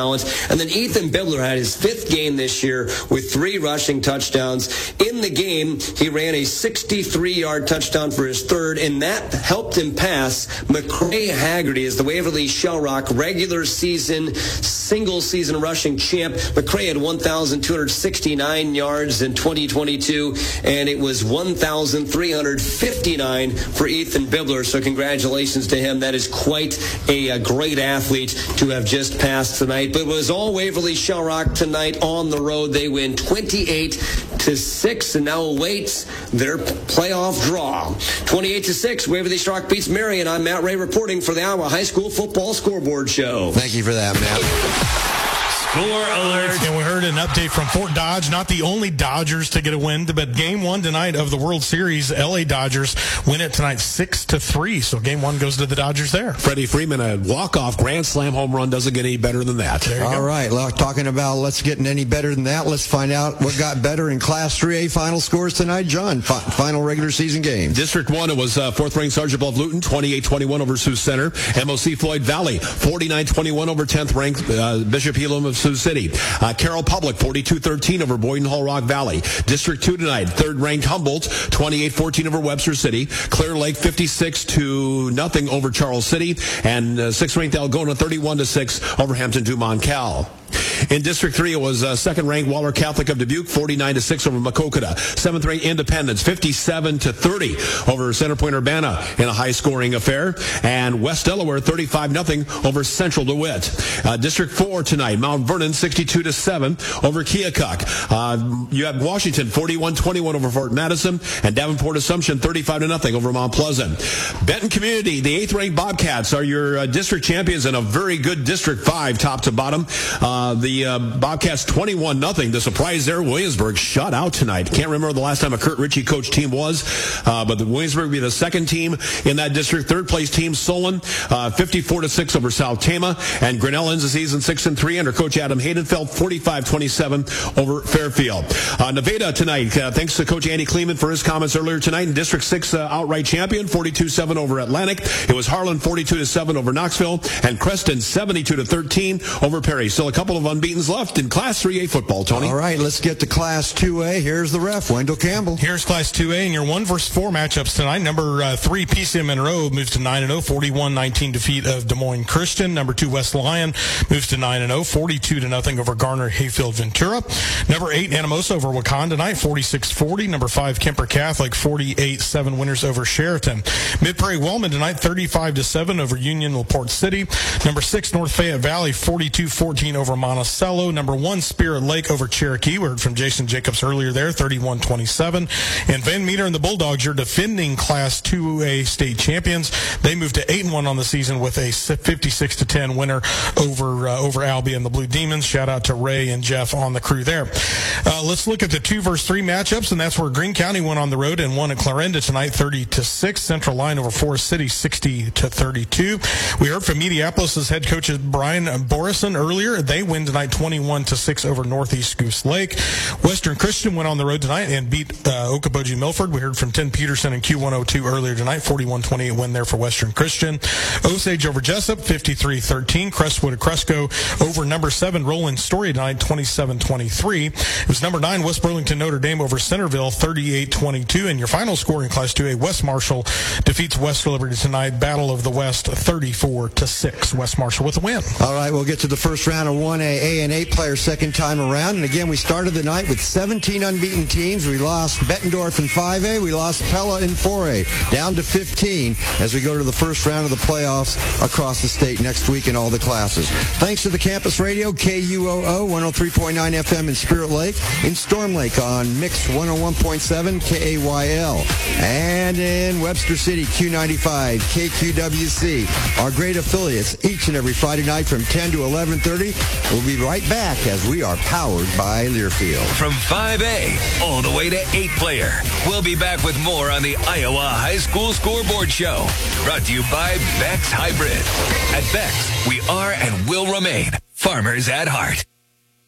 [SPEAKER 22] talent. And then Ethan Bibler had his fifth game this year with three rushing touchdowns. In the game, he ran a sixty-three-yard touchdown for his third, and that helped him pass McCray Haggerty as the Waverly Shell Rock regular season, single-season rushing champ. McCray had one thousand two hundred sixty-nine yards in twenty twenty-two, and it was one thousand three hundred fifty-nine for Ethan Bibler. So congratulations to him. That is quite a, a great athlete to have just passed tonight. But it was all Waverly Shell Rock tonight on the road. They win twenty-eight to six, and now awaits their playoff draw. twenty-eight to six, Waverly Shell Rock beats Marion. I'm Matt Ray reporting for the Iowa High School Football Scoreboard Show.
[SPEAKER 12] Thank you for that, Matt.
[SPEAKER 13] Score alert. And we heard an update from Fort Dodge. Not the only Dodgers to get a win, but game one tonight of the World Series, L A Dodgers win it tonight six to three. So game one goes to the Dodgers there.
[SPEAKER 18] Freddie Freeman, a walk-off grand slam home run, doesn't get any better than that.
[SPEAKER 12] All go. right. Well, talking about let's get any better than that, let's find out what got better in Class three A final scores tonight. John, fi- final regular season game.
[SPEAKER 18] District one, it was uh, fourth-ranked Sergeant Bluff Luton, twenty-eight twenty-one over Sioux Center. M O C Floyd Valley, forty-nine twenty-one over tenth-ranked uh, Bishop Elam of Sioux City. Uh, Carroll Public, forty-two thirteen over Boyden Hull Rock Valley. District two tonight, third-ranked Humboldt, twenty-eight fourteen over Webster City. Clear Lake, fifty-six to nothing over Charles City. And uh, sixth-ranked Algona, thirty-one to six over Hampton Dumont Cal. In District three, it was uh, second-ranked Waller Catholic of Dubuque, forty-nine to six over Makokata. seventh-ranked Independence, fifty-seven to thirty over Center Point Urbana in a high-scoring affair. And West Delaware, thirty-five nothing over Central DeWitt. Uh, District four tonight, Mount Vernon, sixty-two to seven over Keokuk. Uh, you have Washington, forty-one twenty-one over Fort Madison. And Davenport Assumption, thirty-five to nothing over Mount Pleasant. Benton Community, the eighth-ranked Bobcats are your uh, district champions in a very good District five, top to bottom. Uh, the uh, Bobcats twenty-one nothing. The surprise there, Williamsburg shut out tonight. Can't remember the last time a Kurt Ritchie coach team was, uh, but the Williamsburg will be the second team in that district. Third place team, Solon, uh, fifty-four to six over South Tama, and Grinnell ends the season six and three under Coach Adam Haydenfeld, forty-five twenty-seven over Fairfield. Uh, Nevada tonight, uh, thanks to Coach Andy Kleeman for his comments earlier tonight. In District six, uh, outright champion, forty-two seven over Atlantic. It was Harlan, forty-two to seven over Knoxville, and Creston, seventy-two to thirteen over Perry. Still a couple of unbeatens left in Class three A football, Tony.
[SPEAKER 12] All right, let's get to Class two A. Here's the ref, Wendell Campbell.
[SPEAKER 13] Here's Class two A, and your one versus four matchups tonight. Number uh, three, P C M Monroe moves to nine and oh, forty-one nineteen defeat of Des Moines Christian. Number two, West Lyon moves to nine and oh, forty-two to nothing over Garner Hayfield Ventura. Number eight, Anamosa over Wakan tonight, forty-six forty. Number five, Kemper Catholic, forty-eight seven winners over Sheraton. Mid Prairie Wellman tonight, thirty-five to seven over Union LaPorte City. Number six, North Fayette Valley, forty-two fourteen over Monticello. Number one, Spirit Lake over Cherokee. We heard from Jason Jacobs earlier there, thirty-one twenty-seven. And Van Meter and the Bulldogs, your defending Class two A state champions. They moved to eight and one on the season with a fifty-six to ten winner over uh, over Albie and the Blue Demons. Shout out to Ray and Jeff on the crew there. Uh, let's look at the two versus three matchups, and that's where Greene County went on the road and won at Clarinda tonight, thirty to six. Central Line over Forest City, sixty to thirty-two. We heard from Mediapolis's head coach Brian Borison earlier. They win tonight, twenty-one to six over Northeast Goose Lake. Western Christian went on the road tonight and beat uh, Okoboji Milford. We heard from Tim Peterson and Q one oh two earlier tonight, forty-one twenty-eight win there for Western Christian. Osage over Jessup, fifty-three thirteen. Crestwood Cresco over number seven Roland Story tonight, twenty-seven twenty-three. It was number nine West Burlington Notre Dame over Centerville, thirty-eight twenty-two. And your final score in Class two A, West Marshall defeats West Liberty tonight, Battle of the West, thirty-four to six. West Marshall with a win.
[SPEAKER 12] All right, we'll get to the first round of one A, A and eight players second time around. And again, we started the night with seventeen unbeaten teams. We lost Bettendorf in five A. We lost Pella in four A, down to fifteen as we go to the first round of the playoffs across the state next week in all the classes. Thanks to the campus radio, K U O O, one oh three point nine F M in Spirit Lake, in Storm Lake on Mix one oh one point seven K A Y L, and in Webster City, Q ninety-five, K Q W C. Our great affiliates each and every Friday night from ten to eleven thirty. We'll be right back as we are powered by Learfield.
[SPEAKER 9] From five A all the way to eight player. We'll be back with more on the Iowa High School Scoreboard Show. Brought to you by Beck's Hybrid. At Beck's, we are and will remain farmers at heart.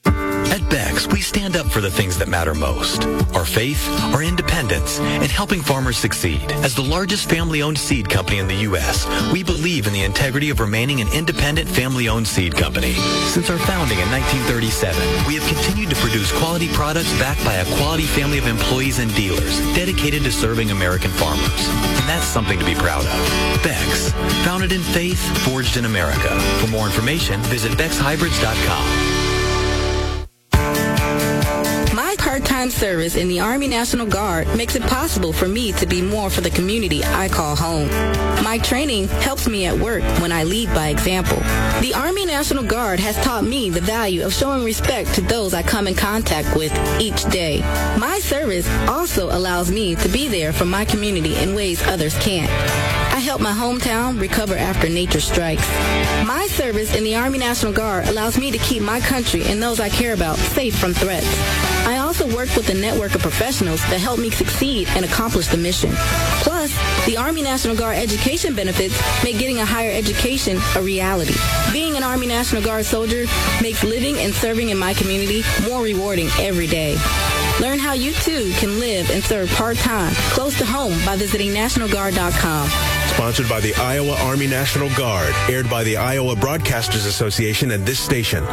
[SPEAKER 8] At Beck's, we stand up for the things that matter most. Our faith, our independence, and helping farmers succeed. As the largest family-owned seed company in the U S, we believe in the integrity of remaining an independent family-owned seed company. Since our founding in nineteen thirty-seven, we have continued to produce quality products backed by a quality family of employees and dealers dedicated to serving American farmers. And that's something to be proud of. Beck's, founded in faith, forged in America. For more information, visit bex hybrids dot com.
[SPEAKER 16] My part-time service in the Army National Guard makes it possible for me to be more for the community I call home. My training helps me at work when I lead by example. The Army National Guard has taught me the value of showing respect to those I come in contact with each day. My service also allows me to be there for my community in ways others can't. I help my hometown recover after nature strikes. My service in the Army National Guard allows me to keep my country and those I care about safe from threats. I also work with a network of professionals that help me succeed and accomplish the mission. Plus, the Army National Guard education benefits make getting a higher education a reality. Being an Army National Guard soldier makes living and serving in my community more rewarding every day. Learn how you too can live and serve part-time close to home by visiting national guard dot com.
[SPEAKER 17] Sponsored by the Iowa Army National Guard, aired by the Iowa Broadcasters Association and this station.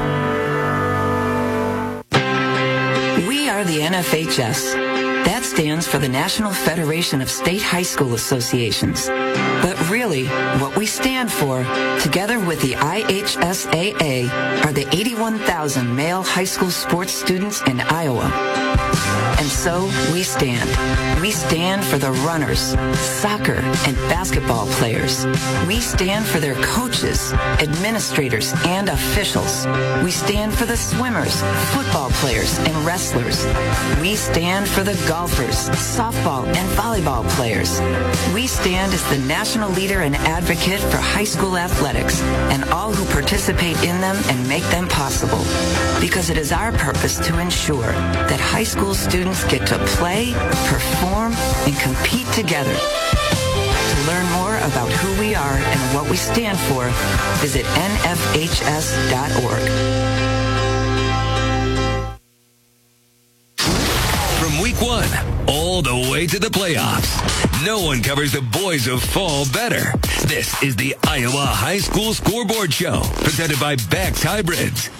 [SPEAKER 23] We are the N F H S. That stands for the National Federation of State High School Associations. But really, what we stand for, together with the I H S A A, are the eighty-one thousand male high school sports students in Iowa. And so we stand. We stand for the runners, soccer, and basketball players. We stand for their coaches, administrators, and officials. We stand for the swimmers, football players, and wrestlers. We stand for the golfers, softball, and volleyball players. We stand as the national leader and advocate for high school athletics and all who participate in them and make them possible. Because it is our purpose to ensure that high school students get to play, perform, and compete together. To learn more about who we are and what we stand for, visit N F H S dot org.
[SPEAKER 9] From week one all the way to the playoffs, no one covers the boys of fall better. This is the Iowa High School Scoreboard Show, presented by Beck's Hybrids.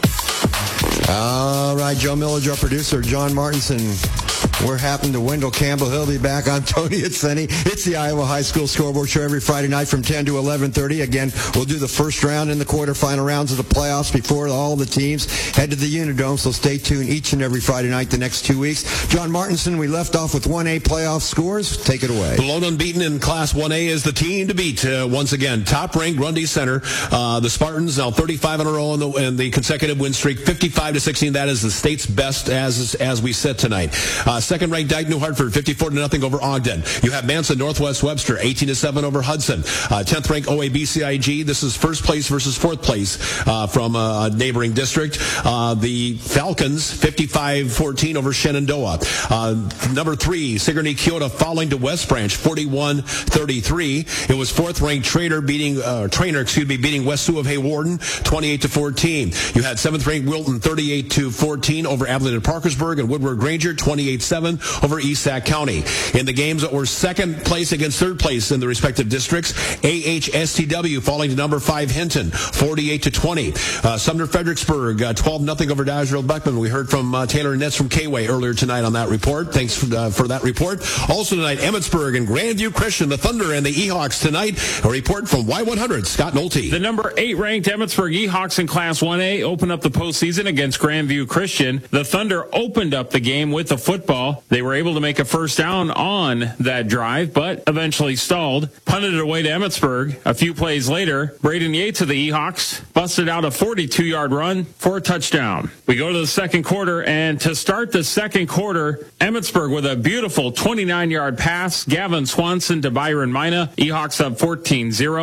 [SPEAKER 12] All right, Joe Millage, our producer, John Martinson. We're happening to Wendell Campbell. He'll be back. I'm Tony Itzeni. It's the Iowa High School Scoreboard Show every Friday night from ten to eleven thirty. Again, we'll do the first round and the quarterfinal rounds of the playoffs before all the teams head to the Unidome, so stay tuned each and every Friday night the next two weeks. John Martinson, we left off with one A playoff scores. Take it away.
[SPEAKER 18] Lone unbeaten in Class one A is the team to beat uh, once again. Top-ranked Grundy Center. Uh, the Spartans now thirty-five in a row in the, in the consecutive win streak, fifty-five to sixteen. That is the state's best as as we sit tonight. Uh, Second-ranked Dyke New Hartford, fifty-four to nothing over Ogden. You have Manson Northwest Webster, eighteen to seven over Hudson. Uh, tenth-ranked O A B C I G. This is first place versus fourth place uh, from a neighboring district. Uh, the Falcons, fifty-five fourteen over Shenandoah. Uh, number three, Sigourney Kyoto falling to West Branch, forty-one thirty-three. It was fourth-ranked Trainer beating uh, Trainer, excuse me, beating West Sioux of Haywarden, twenty-eight to fourteen. You had seventh-ranked Wilton, thirty-eight to fourteen over Abilene and Parkersburg, and Woodward Granger, twenty-eight seven over East Sac County. In the games that were second place against third place in the respective districts, A H S T W falling to number five Hinton, forty-eight to twenty. Uh, Sumner Fredericksburg, uh, twelve nothing over Dodgeville Beckman. We heard from uh, Taylor Netz from K-Way earlier tonight on that report. Thanks for, uh, for that report. Also tonight, Emmitsburg and Grandview Christian, the Thunder and the E-Hawks tonight. A report from Y one hundred, Scott Nolte.
[SPEAKER 1] The number eight ranked Emmitsburg E-Hawks in Class one A opened up the postseason against Grandview Christian. The Thunder opened up the game with the football. They were able to make a first down on that drive, but eventually stalled. Punted it away to Emmitsburg. A few plays later, Braden Yates of the E-Hawks busted out a forty-two-yard run for a touchdown. We go to the second quarter, and to start the second quarter, Emmitsburg with a beautiful twenty-nine-yard pass. Gavin Swanson to Byron Mina. E-Hawks up fourteen zero.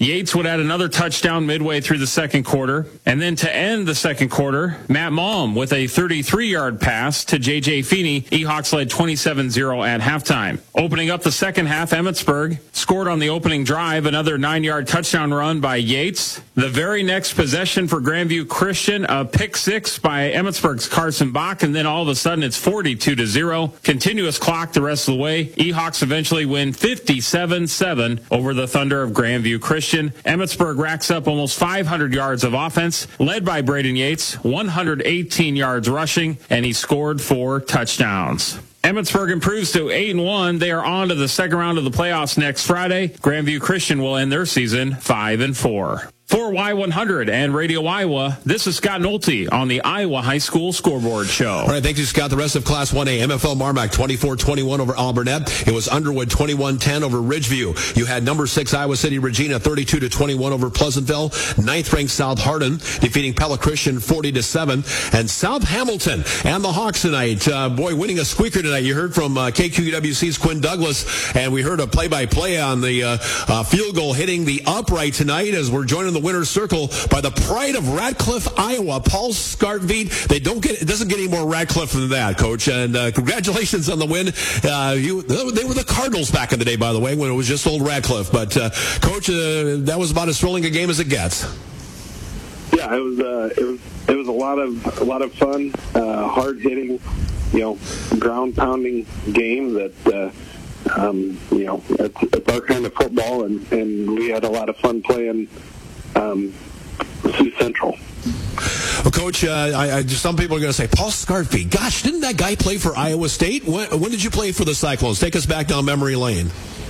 [SPEAKER 6] Yates would add another touchdown midway through the second quarter. And then to end the second quarter, Matt Malm with a thirty-three-yard pass to J J. Feeney. Ehawks led twenty-seven zero at halftime. Opening up the second half, Emmetsburg scored on the opening drive, another nine-yard touchdown run by Yates. The very next possession for Grandview Christian, a pick six by Emmetsburg's Carson Bach, and then all of a sudden it's forty-two to zero. Continuous clock the rest of the way. Ehawks eventually win fifty-seven seven over the Thunder of Grandview Christian. Emmetsburg racks up almost five hundred yards of offense, led by Braden Yates, one hundred eighteen yards rushing, and he scored four touchdowns. Emmetsburg improves to eight and one. They are on to the second round of the playoffs next Friday. Grandview Christian will end their season five and four. For Y one hundred and Radio Iowa, this is Scott Nolte on the Iowa High School Scoreboard Show.
[SPEAKER 18] All right, thank you, Scott. The rest of Class one A, M F L Marmac twenty-four twenty-one over Alburnett. It was Underwood twenty-one ten over Ridgeview. You had number six Iowa City Regina thirty-two to twenty-one over Pleasantville. Ninth-ranked South Hardin defeating Pella Christian forty to seven. And South Hamilton and the Hawks tonight. Uh, boy, winning a squeaker tonight. You heard from uh, K Q W C's Quinn Douglas, and we heard a play-by-play on the uh, uh, field goal hitting the upright tonight as we're joining the winner's circle by the pride of Radcliffe, Iowa, Paul Skartveit. They don't get, it doesn't get any more Radcliffe than that, Coach. And uh, congratulations on the win. Uh, you, they were the Cardinals back in the day, by the way, when it was just old Radcliffe. But uh, Coach, uh, that was about as thrilling a game as it gets.
[SPEAKER 10] Yeah, it was. Uh, it was. It was a lot of a lot of fun, uh, hard hitting, you know, ground pounding game that. Uh, um, you know, it's, it's our kind of football, and, and we had a lot of fun playing. Um, Sioux Central.
[SPEAKER 18] Well, Coach, uh, I, I, some people are going to say, Paul Skartveit, gosh, didn't that guy play for Iowa State? When, when did you play for the Cyclones? Take us back down memory lane.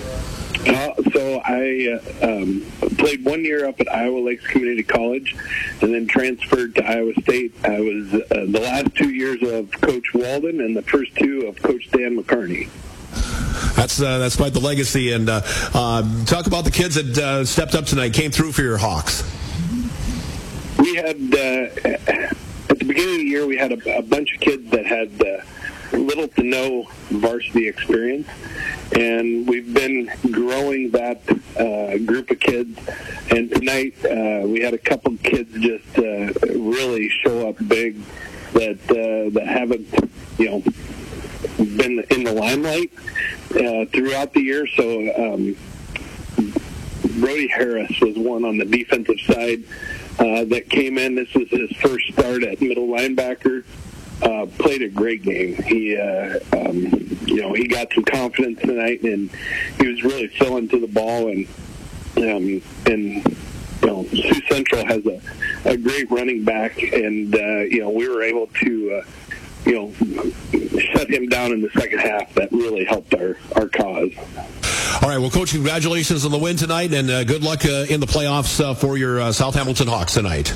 [SPEAKER 10] Uh, so I uh, um, played one year up at Iowa Lakes Community College and then transferred to Iowa State. I was uh, the last two years of Coach Walden and the first two of Coach Dan McCarney.
[SPEAKER 18] That's uh, that's quite the legacy. And uh, uh, talk about the kids that uh, stepped up tonight, came through for your Hawks.
[SPEAKER 10] We had, uh, at the beginning of the year, we had a, a bunch of kids that had uh, little to no varsity experience. And we've been growing that uh, group of kids. And tonight uh, we had a couple kids just uh, really show up big that uh, that haven't, you know, been in the limelight uh, throughout the year. So um, Brody Harris was one on the defensive side uh, that came in. This was his first start at middle linebacker. Uh, played a great game. He, uh, um, you know, he got some confidence tonight, and he was really filling to the ball. And um, and you know, Sioux Central has a, a great running back, and uh, you know, we were able to. Uh, you know, shut him down in the second half. That really helped our, our cause.
[SPEAKER 18] All right, well, Coach, congratulations on the win tonight, and uh, good luck uh, in the playoffs uh, for your uh, South Hamilton Hawks tonight.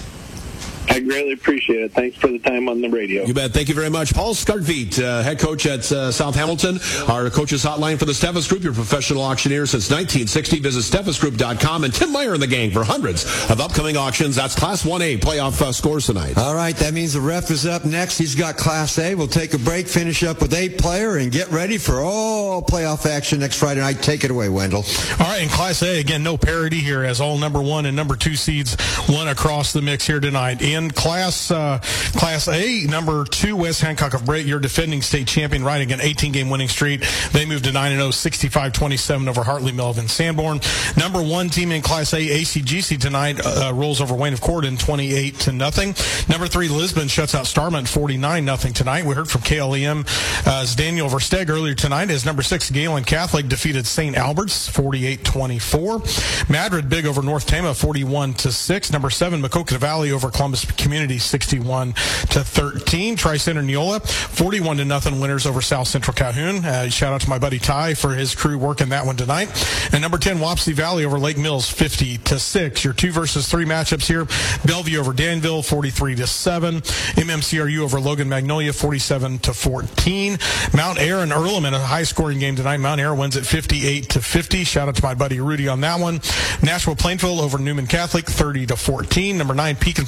[SPEAKER 10] I greatly appreciate it. Thanks for the time on the radio.
[SPEAKER 18] You bet. Thank you very much. Paul Skartveit, uh, head coach at uh, South Hamilton, our coaches hotline for the Steffes Group, your professional auctioneer since nineteen sixty. Visit steffes group dot com. And Tim Meyer and the gang for hundreds of upcoming auctions. That's Class one A playoff uh, scores tonight.
[SPEAKER 12] All right, that means the ref is up next. He's got Class A. We'll take a break, finish up with eight player, and get ready for all playoff action next Friday night. Take it away, Wendell.
[SPEAKER 13] All right, in Class A, again, no parity here as all number one and number two seeds won across the mix here tonight. In Class Uh, Class A, number two, West Hancock of Brate, your defending state champion, riding an eighteen-game winning streak. They moved to nine and oh, sixty-five twenty-seven over Hartley Melvin Sanborn. Number one team in Class A, A C G C tonight, uh, rolls over Wayne of Corden twenty-eight to nothing. Number three, Lisbon shuts out Starmont forty-nine nothing tonight. We heard from K L E M's uh, Daniel Versteg earlier tonight as number six, Galen Catholic defeated Saint Albert's forty-eight twenty-four. Madrid big over North Tama forty-one to six. Number seven, Maquoketa Valley over Columbus Community sixty-one to thirteen. Tri-Center Neola forty-one to nothing winners over South Central Calhoun. Uh, shout out to my buddy Ty for his crew working that one tonight. And number ten, Wapsie Valley over Lake Mills fifty to six. Your two versus three matchups here: Bellevue over Danville forty-three to seven. M M C R U over Logan Magnolia forty-seven to fourteen. Mount Ayr and Earlham in a high scoring game tonight. Mount Ayr wins at fifty-eight to fifty. Shout out to my buddy Rudy on that one. Nashville Plainville over Newman Catholic thirty to fourteen. Number nine, Pekin Panthers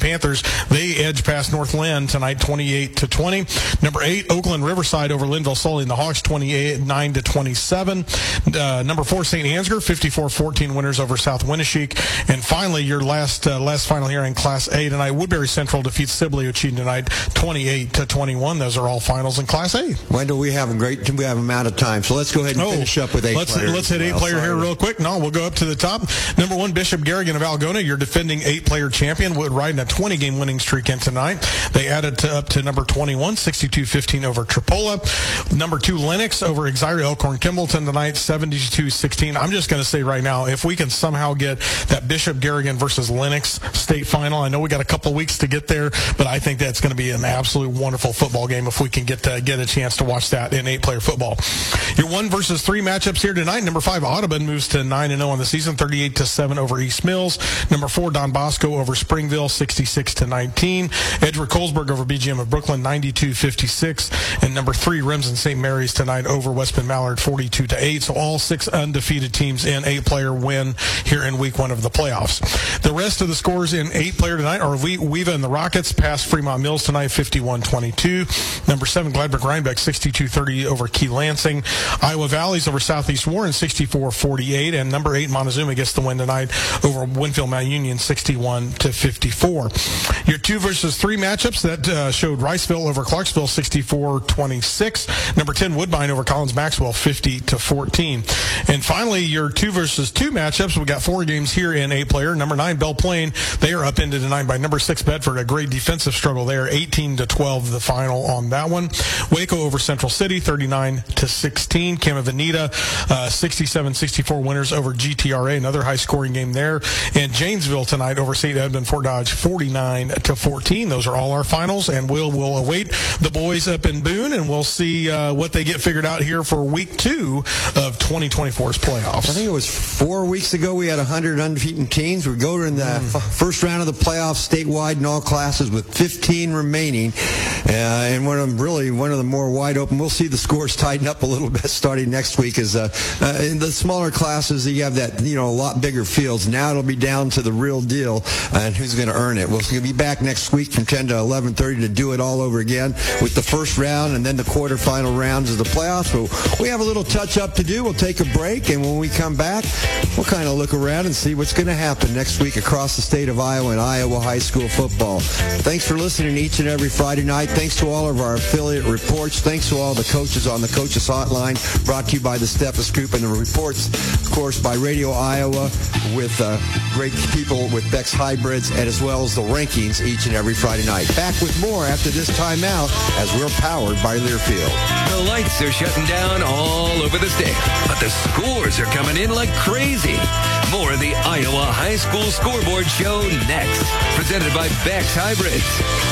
[SPEAKER 13] They edge past North Lynn tonight, twenty-eight to twenty. Number eight, Oakland Riverside over Linville Sully and the Hawks, twenty-eight nine to twenty-seven. Uh, number four, Saint Ansgar, fifty-four fourteen winners over South Winneshiek. And finally, your last uh, last final here in Class A tonight, Woodbury Central defeats Sibley Uchee tonight, twenty-eight to twenty-one. Those are all finals in Class A.
[SPEAKER 12] Wendell, we have a great we have amount of time, so let's go ahead and
[SPEAKER 13] oh,
[SPEAKER 12] finish up with eight
[SPEAKER 13] let's,
[SPEAKER 12] players.
[SPEAKER 13] Let's hit eight well. player here real quick. No, we'll go up to the top. Number one, Bishop Garrigan of Algona, your defending eight-player champion, would riding a twenty-game winning streak in tonight. They added to, up to number twenty-one, sixty-two fifteen over Tripola. Number two, Lennox over Exire Elkhorn Kimballton tonight, seventy-two sixteen. I'm just going to say right now, if we can somehow get that Bishop Garrigan versus Lennox state final, I know we got a couple weeks to get there, but I think that's going to be an absolute wonderful football game if we can get to get a chance to watch that in eight-player football. Your one versus three matchups here tonight. Number five, Audubon moves to nine and oh on the season, thirty-eight to seven over East Mills. Number four, Don Bosco over Springville, sixty-six to nineteen. Edgeworth Colesburg over B G M of Brooklyn, ninety-two fifty-six. And number three, Remsen Saint Mary's tonight over West Bend Mallard, forty-two to eight. So all six undefeated teams in eight-player win here in week one of the playoffs. The rest of the scores in eight-player tonight are Weeva and the Rockets past Fremont Mills tonight, fifty-one twenty-two. Number seven, Gladbrook Rhinebeck, sixty-two thirty over Key Lansing. Iowa Valleys over Southeast Warren, sixty-four forty-eight. And number eight, Montezuma gets the win tonight over Winfield Mount Union, sixty-one to fifty-four. Your two versus three matchups that uh, showed Riceville over Clarksville, sixty-four twenty-six. Number ten, Woodbine over Collins Maxwell, fifty to fourteen. And finally, your two versus two matchups, we got four games here in eight-player. Number nine, Belle Plaine, they are upended tonight by number six, Bedford. A great defensive struggle there, eighteen to twelve the final on that one. Waco over Central City, thirty-nine to sixteen. Cama Veneta, uh, sixty-seven sixty-four winners over G T R A, another high-scoring game there. And Janesville tonight over Saint Edmund Fort Dodge, forty-nine to fourteen. Those are all our finals, and we'll, we'll await the boys up in Boone, and we'll see uh, what they get figured out here for week two of twenty twenty-four's playoffs.
[SPEAKER 12] I think it was four weeks ago we had one hundred undefeated teams. We go in the mm. f- first round of the playoffs statewide in all classes with fifteen remaining, uh, and one of them really one of the more wide open. We'll see the scores tighten up a little bit starting next week. As uh, uh, in the smaller classes, you have that you know a lot bigger fields. Now it'll be down to the real deal and who's going to earn it. We'll be back next week from ten to eleven thirty to do it all over again with the first round and then the quarterfinal rounds of the playoffs. So we have a little touch-up to do. We'll take a break, and when we come back, we'll kind of look around and see what's going to happen next week across the state of Iowa in Iowa high school football. Thanks for listening each and every Friday night. Thanks to all of our affiliate reports. Thanks to all the coaches on the Coaches Hotline, brought to you by the Steffes Group, and the reports, of course, by Radio Iowa with uh, great people with Beck's Hybrids, and as well as the rankings each and every Friday night. Back with more after this timeout as we're powered by Learfield.
[SPEAKER 9] The lights are shutting down all over the state, but the scores are coming in like crazy. More of the Iowa High School Scoreboard Show next, presented by Beck's Hybrids.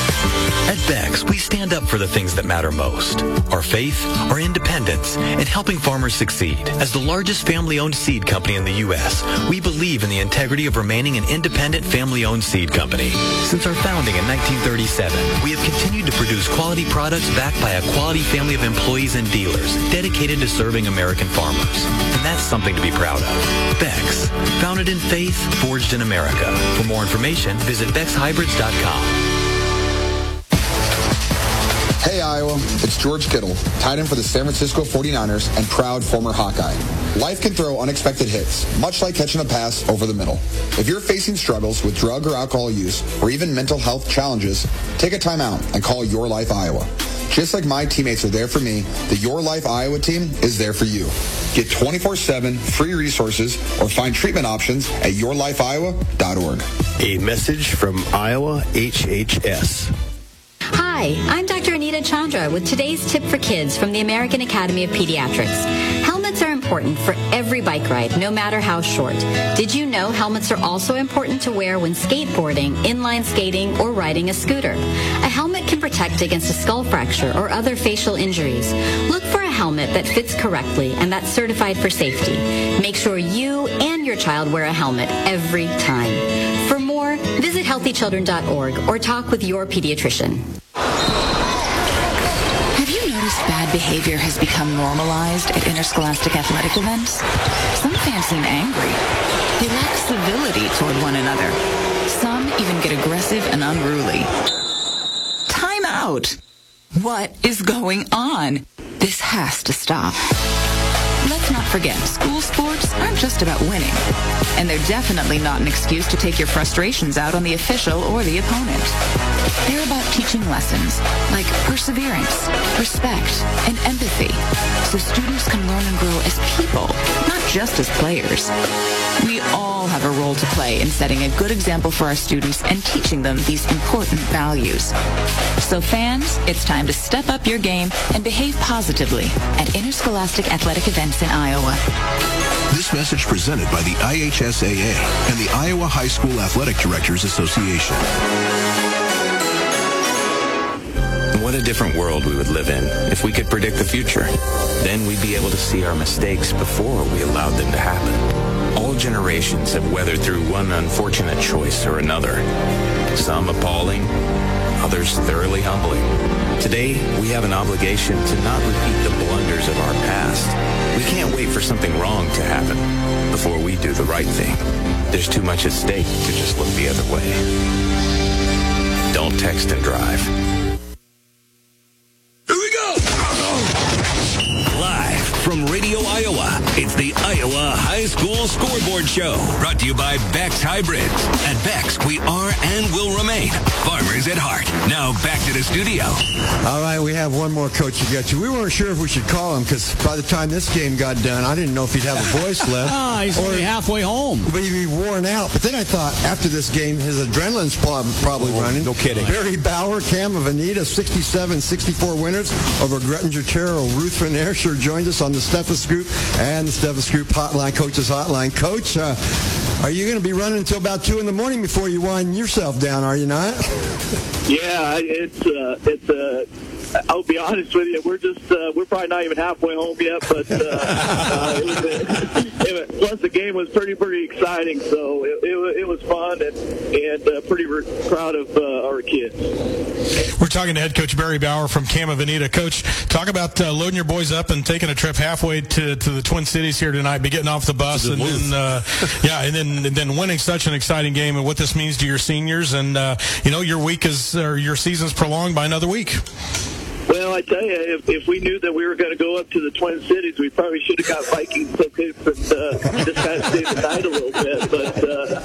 [SPEAKER 8] At Beck's, we stand up for the things that matter most. Our faith, our independence, and helping farmers succeed. As the largest family-owned seed company in the U S, we believe in the integrity of remaining an independent family-owned seed company. Since our founding in nineteen thirty-seven, we have continued to produce quality products backed by a quality family of employees and dealers dedicated to serving American farmers. And that's something to be proud of. Beck's, founded in faith, forged in America. For more information, visit becks hybrids dot com.
[SPEAKER 5] Hey Iowa, it's George Kittle, tight end for the San Francisco forty-niners and proud former Hawkeye. Life can throw unexpected hits, much like catching a pass over the middle. If you're facing struggles with drug or alcohol use, or even mental health challenges, take a time out and call Your Life Iowa. Just like my teammates are there for me, the Your Life Iowa team is there for you. Get twenty-four seven free resources or find treatment options at your life iowa dot org.
[SPEAKER 17] A message from Iowa H H S.
[SPEAKER 11] Hi, I'm Doctor Anita Chandra with today's tip for kids from the American Academy of Pediatrics. Helmets are important for every bike ride, no matter how short. Did you know helmets are also important to wear when skateboarding, inline skating, or riding a scooter? A helmet can protect against a skull fracture or other facial injuries. Look for a helmet that fits correctly and that's certified for safety. Make sure you and your child wear a helmet every time. For more, visit healthy children dot org or talk with your pediatrician.
[SPEAKER 23] Have you noticed bad behavior has become normalized at interscholastic athletic events? Some fans seem angry. They lack civility toward one another. Some even get aggressive and unruly. Time out. What is going on? This has to stop. Let's not forget, school sports aren't just about winning. And they're definitely not an excuse to take your frustrations out on the official or the opponent. They're about teaching lessons like perseverance, respect, and empathy, so students can learn and grow as people, not just as players. We all have a role to play in setting a good example for our students and teaching them these important values. So fans, it's time to step up your game and behave positively at interscholastic athletic events in Iowa.
[SPEAKER 2] This message presented by the I H S A A and the Iowa High School Athletic Directors Association.
[SPEAKER 3] What a different world we would live in if we could predict the future. Then we'd be able to see our mistakes before we allowed them to happen. All generations have weathered through one unfortunate choice or another. Some appalling, others thoroughly humbling. Today, we have an obligation to not repeat the blunders of our past. We can't wait for something wrong to happen before we do the right thing. There's too much at stake to just look the other way. Don't text and drive.
[SPEAKER 9] From Radio Iowa, it's the Iowa High School Scoreboard Show. Brought to you by Beck's Hybrids. At Beck's, we are and will remain farmers at heart. Now back to the studio.
[SPEAKER 12] All right, we have one more coach to get to. We weren't sure if we should call him because by the time this game got done, I didn't know if he'd have a voice left.
[SPEAKER 14] Ah, he's only halfway home.
[SPEAKER 12] But he'd be worn out. But then I thought, after this game, his adrenaline's probably
[SPEAKER 18] oh,
[SPEAKER 12] running.
[SPEAKER 18] No kidding.
[SPEAKER 12] Barry Bauer, Cam of Anita, sixty-seven sixty-four winners over Grettinger Terrell. Ruth Van Aerscher joined us on the Stethoscope and the Stethoscope Hotline, Coach's Hotline. Coach, uh, are you going to be running until about two in the morning before you wind yourself down, are you not?
[SPEAKER 10] Yeah, it's, uh, it's, uh, I'll be honest with you, we're just, uh, we're probably not even halfway home yet, but, uh, uh, it was, it, plus the game was pretty, pretty exciting, so it, it, it was fun and, and uh, pretty re- proud of uh, our kids.
[SPEAKER 13] We're talking to head coach Barry Bauer from Cam of Anita. Coach, talk about uh, loading your boys up and taking a trip halfway to, to the Twin Cities here tonight, be getting off the bus, and then, uh, yeah, and then and then winning such an exciting game, and what this means to your seniors, and uh, you know, your week is or your season's prolonged by another week.
[SPEAKER 10] Well, I tell you, if, if we knew that we were going to go up to the Twin Cities, we probably should have got Vikings tickets and uh, just kind of stayed the night a little bit. But,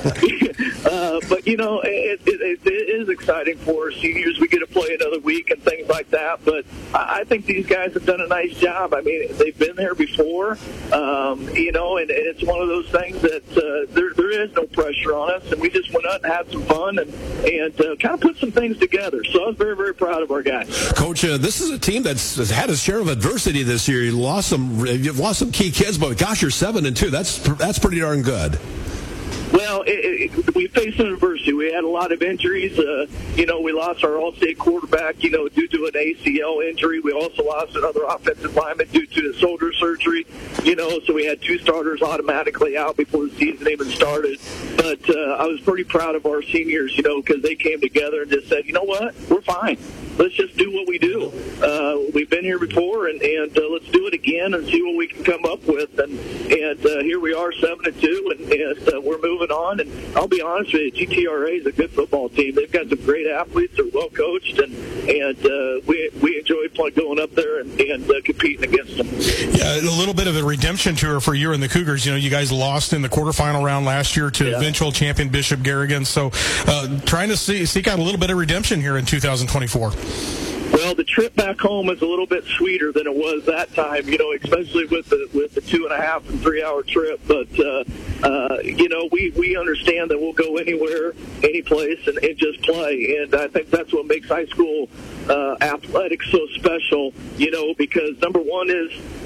[SPEAKER 10] uh, uh, but you know, it, it, it is exciting for our seniors. We get to play another week and things like that. But I, I think these guys have done a nice job. I mean, they've been there before, um, you know, and, and it's one of those things that uh, there, there is no pressure on us. And we just went out and had some fun and, and uh, kind of put some things together. So I was very, very proud of our guys.
[SPEAKER 18] Coach, uh, this This is a team that's had a share of adversity this year. You lost some, you've lost some key kids, but gosh, you're seven and two. That's that's pretty darn good.
[SPEAKER 10] Well, it, it, we faced some adversity. We had a lot of injuries. Uh, you know, we lost our all-state quarterback, you know, due to an A C L injury. We also lost another offensive lineman due to a shoulder surgery, you know, so we had two starters automatically out before the season even started. But uh, I was pretty proud of our seniors, you know, because they came together and just said, you know what, we're fine. Let's just do what we do. Uh, we've been here before, and, and uh, let's do it again and see what we can come up with. And and uh, here we are, seven and two, and, and uh, we're moving on. And I'll be honest with you, G T R A is a good football team. They've got some great athletes. They're well coached, and and uh, we we enjoy playing, going up there and, and uh, competing against them.
[SPEAKER 13] Yeah, a little bit of a redemption tour for you and the Cougars. You know, you guys lost in the quarterfinal round last year to yeah. eventual champion Bishop Garrigan. So, uh, trying to see, seek out a little bit of redemption here in two thousand twenty-four.
[SPEAKER 10] Well, the trip back home is a little bit sweeter than it was that time, you know, especially with the with the two and a half and three hour trip. But, uh, uh, you know, we, we understand that we'll go anywhere, any place, and, and just play. And I think that's what makes high school uh, athletics so special, you know, because number one is,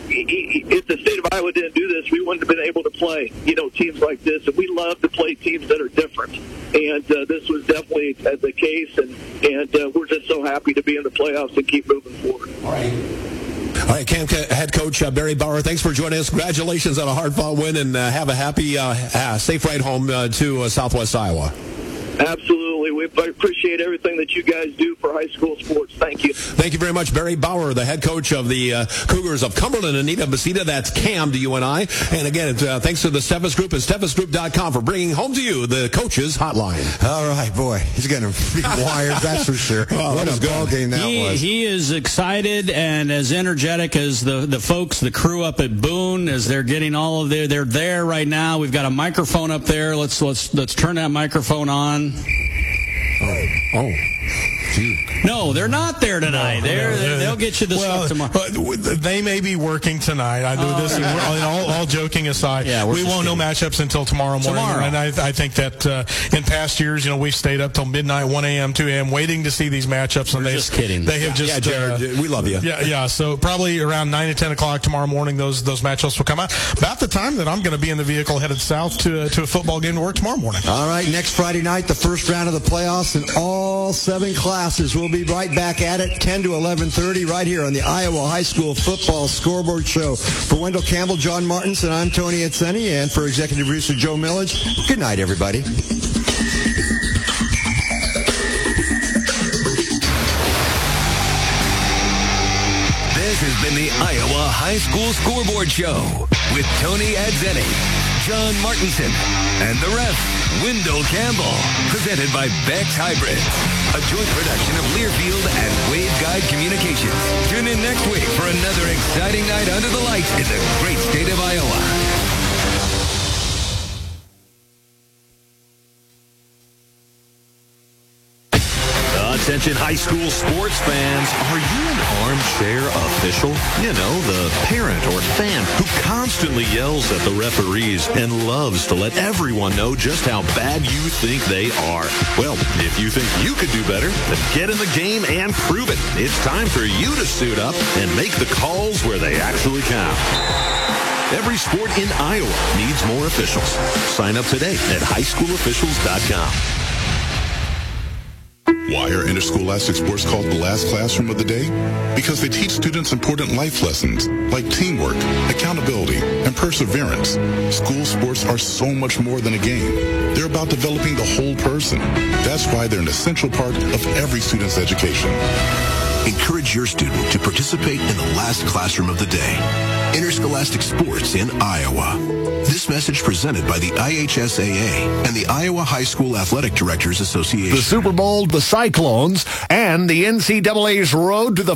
[SPEAKER 10] if the state of Iowa didn't do this, we wouldn't have been able to play, you know, teams like this. And we love to play teams that are different. And uh, this was definitely the case. And, and uh, we're just so happy to be in the playoffs and keep moving forward.
[SPEAKER 18] All right. All right, Cam head coach uh, Barry Bauer, thanks for joining us. Congratulations on a hard-fought win, and uh, have a happy, uh, uh, safe ride home uh, to uh, Southwest Iowa.
[SPEAKER 10] Absolutely. We we appreciate everything that you guys do for high school sports. Thank you.
[SPEAKER 18] Thank you very much, Barry Bauer, the head coach of the uh, Cougars of Cumberland. Anita Basita, that's Cam to you and I. And again, it's, uh, thanks to the Steffes Group and Steffes Group dot com for bringing home to you the Coaches Hotline.
[SPEAKER 12] All right, boy. He's getting wired, that's for sure.
[SPEAKER 18] Oh,
[SPEAKER 12] what
[SPEAKER 18] that
[SPEAKER 12] a ball game that
[SPEAKER 14] he,
[SPEAKER 12] was.
[SPEAKER 14] He is excited and as energetic as the, the folks, the crew up at Boone, as they're getting all of their, they're there right now. We've got a microphone up there. Let's, let's, let's turn that microphone on.
[SPEAKER 18] Oh, oh. Gee.
[SPEAKER 14] No, they're not there tonight.
[SPEAKER 13] No,
[SPEAKER 14] they're,
[SPEAKER 13] they're,
[SPEAKER 14] they'll get you this
[SPEAKER 13] well,
[SPEAKER 14] stuff tomorrow.
[SPEAKER 13] They may be working tonight. I do
[SPEAKER 14] oh,
[SPEAKER 13] this.
[SPEAKER 14] yeah.
[SPEAKER 13] We're, all, all joking aside,
[SPEAKER 14] yeah,
[SPEAKER 13] we won't know matchups until tomorrow morning.
[SPEAKER 14] Tomorrow.
[SPEAKER 13] And I, I think that uh, in past years, you know, we've stayed up till midnight, one a.m., two a.m., waiting to see these matchups. And
[SPEAKER 14] We're
[SPEAKER 13] they
[SPEAKER 14] just kidding.
[SPEAKER 13] They have
[SPEAKER 18] Yeah,
[SPEAKER 13] just.
[SPEAKER 18] yeah, Jared,
[SPEAKER 13] uh,
[SPEAKER 18] we love you.
[SPEAKER 13] Yeah, yeah. So probably around nine to ten o'clock tomorrow morning, those those matchups will come out. About the time that I'm going to be in the vehicle headed south to uh, to a football game to work tomorrow morning.
[SPEAKER 12] All right, next Friday night, the first round of the playoffs, and all seven classes. We'll be right back at it, ten to eleven thirty, right here on the Iowa High School Football Scoreboard Show. For Wendell Campbell, John Martinson, I'm Tony Etzeni, and for executive producer Joe Millage, good night, everybody.
[SPEAKER 9] This has been the Iowa High School Scoreboard Show with Tony Adzeni, John Martinson, and the ref, Wendell Campbell. Presented by Bex Hybrids, a joint production of Learfield and Waveguide Communications. Tune in next week for another exciting night under the lights in the great state of Iowa.
[SPEAKER 7] Attention high school sports fans, are you an armchair official? You know, the parent or fan who constantly yells at the referees and loves to let everyone know just how bad you think they are. Well, if you think you could do better, then get in the game and prove it. It's time for you to suit up and make the calls where they actually count. Every sport in Iowa needs more officials. Sign up today at high school officials dot com.
[SPEAKER 19] Why are interscholastic sports called the last classroom of the day? Because they teach students important life lessons like teamwork, accountability, and perseverance. School sports are so much more than a game. They're about developing the whole person. That's why they're an essential part of every student's education.
[SPEAKER 2] Encourage your student to participate in the last classroom of the day. Interscholastic sports in Iowa. This message presented by the I H S A A and the Iowa High School Athletic Directors Association.
[SPEAKER 20] The Super Bowl, the Cyclones, and the N C double A's road to the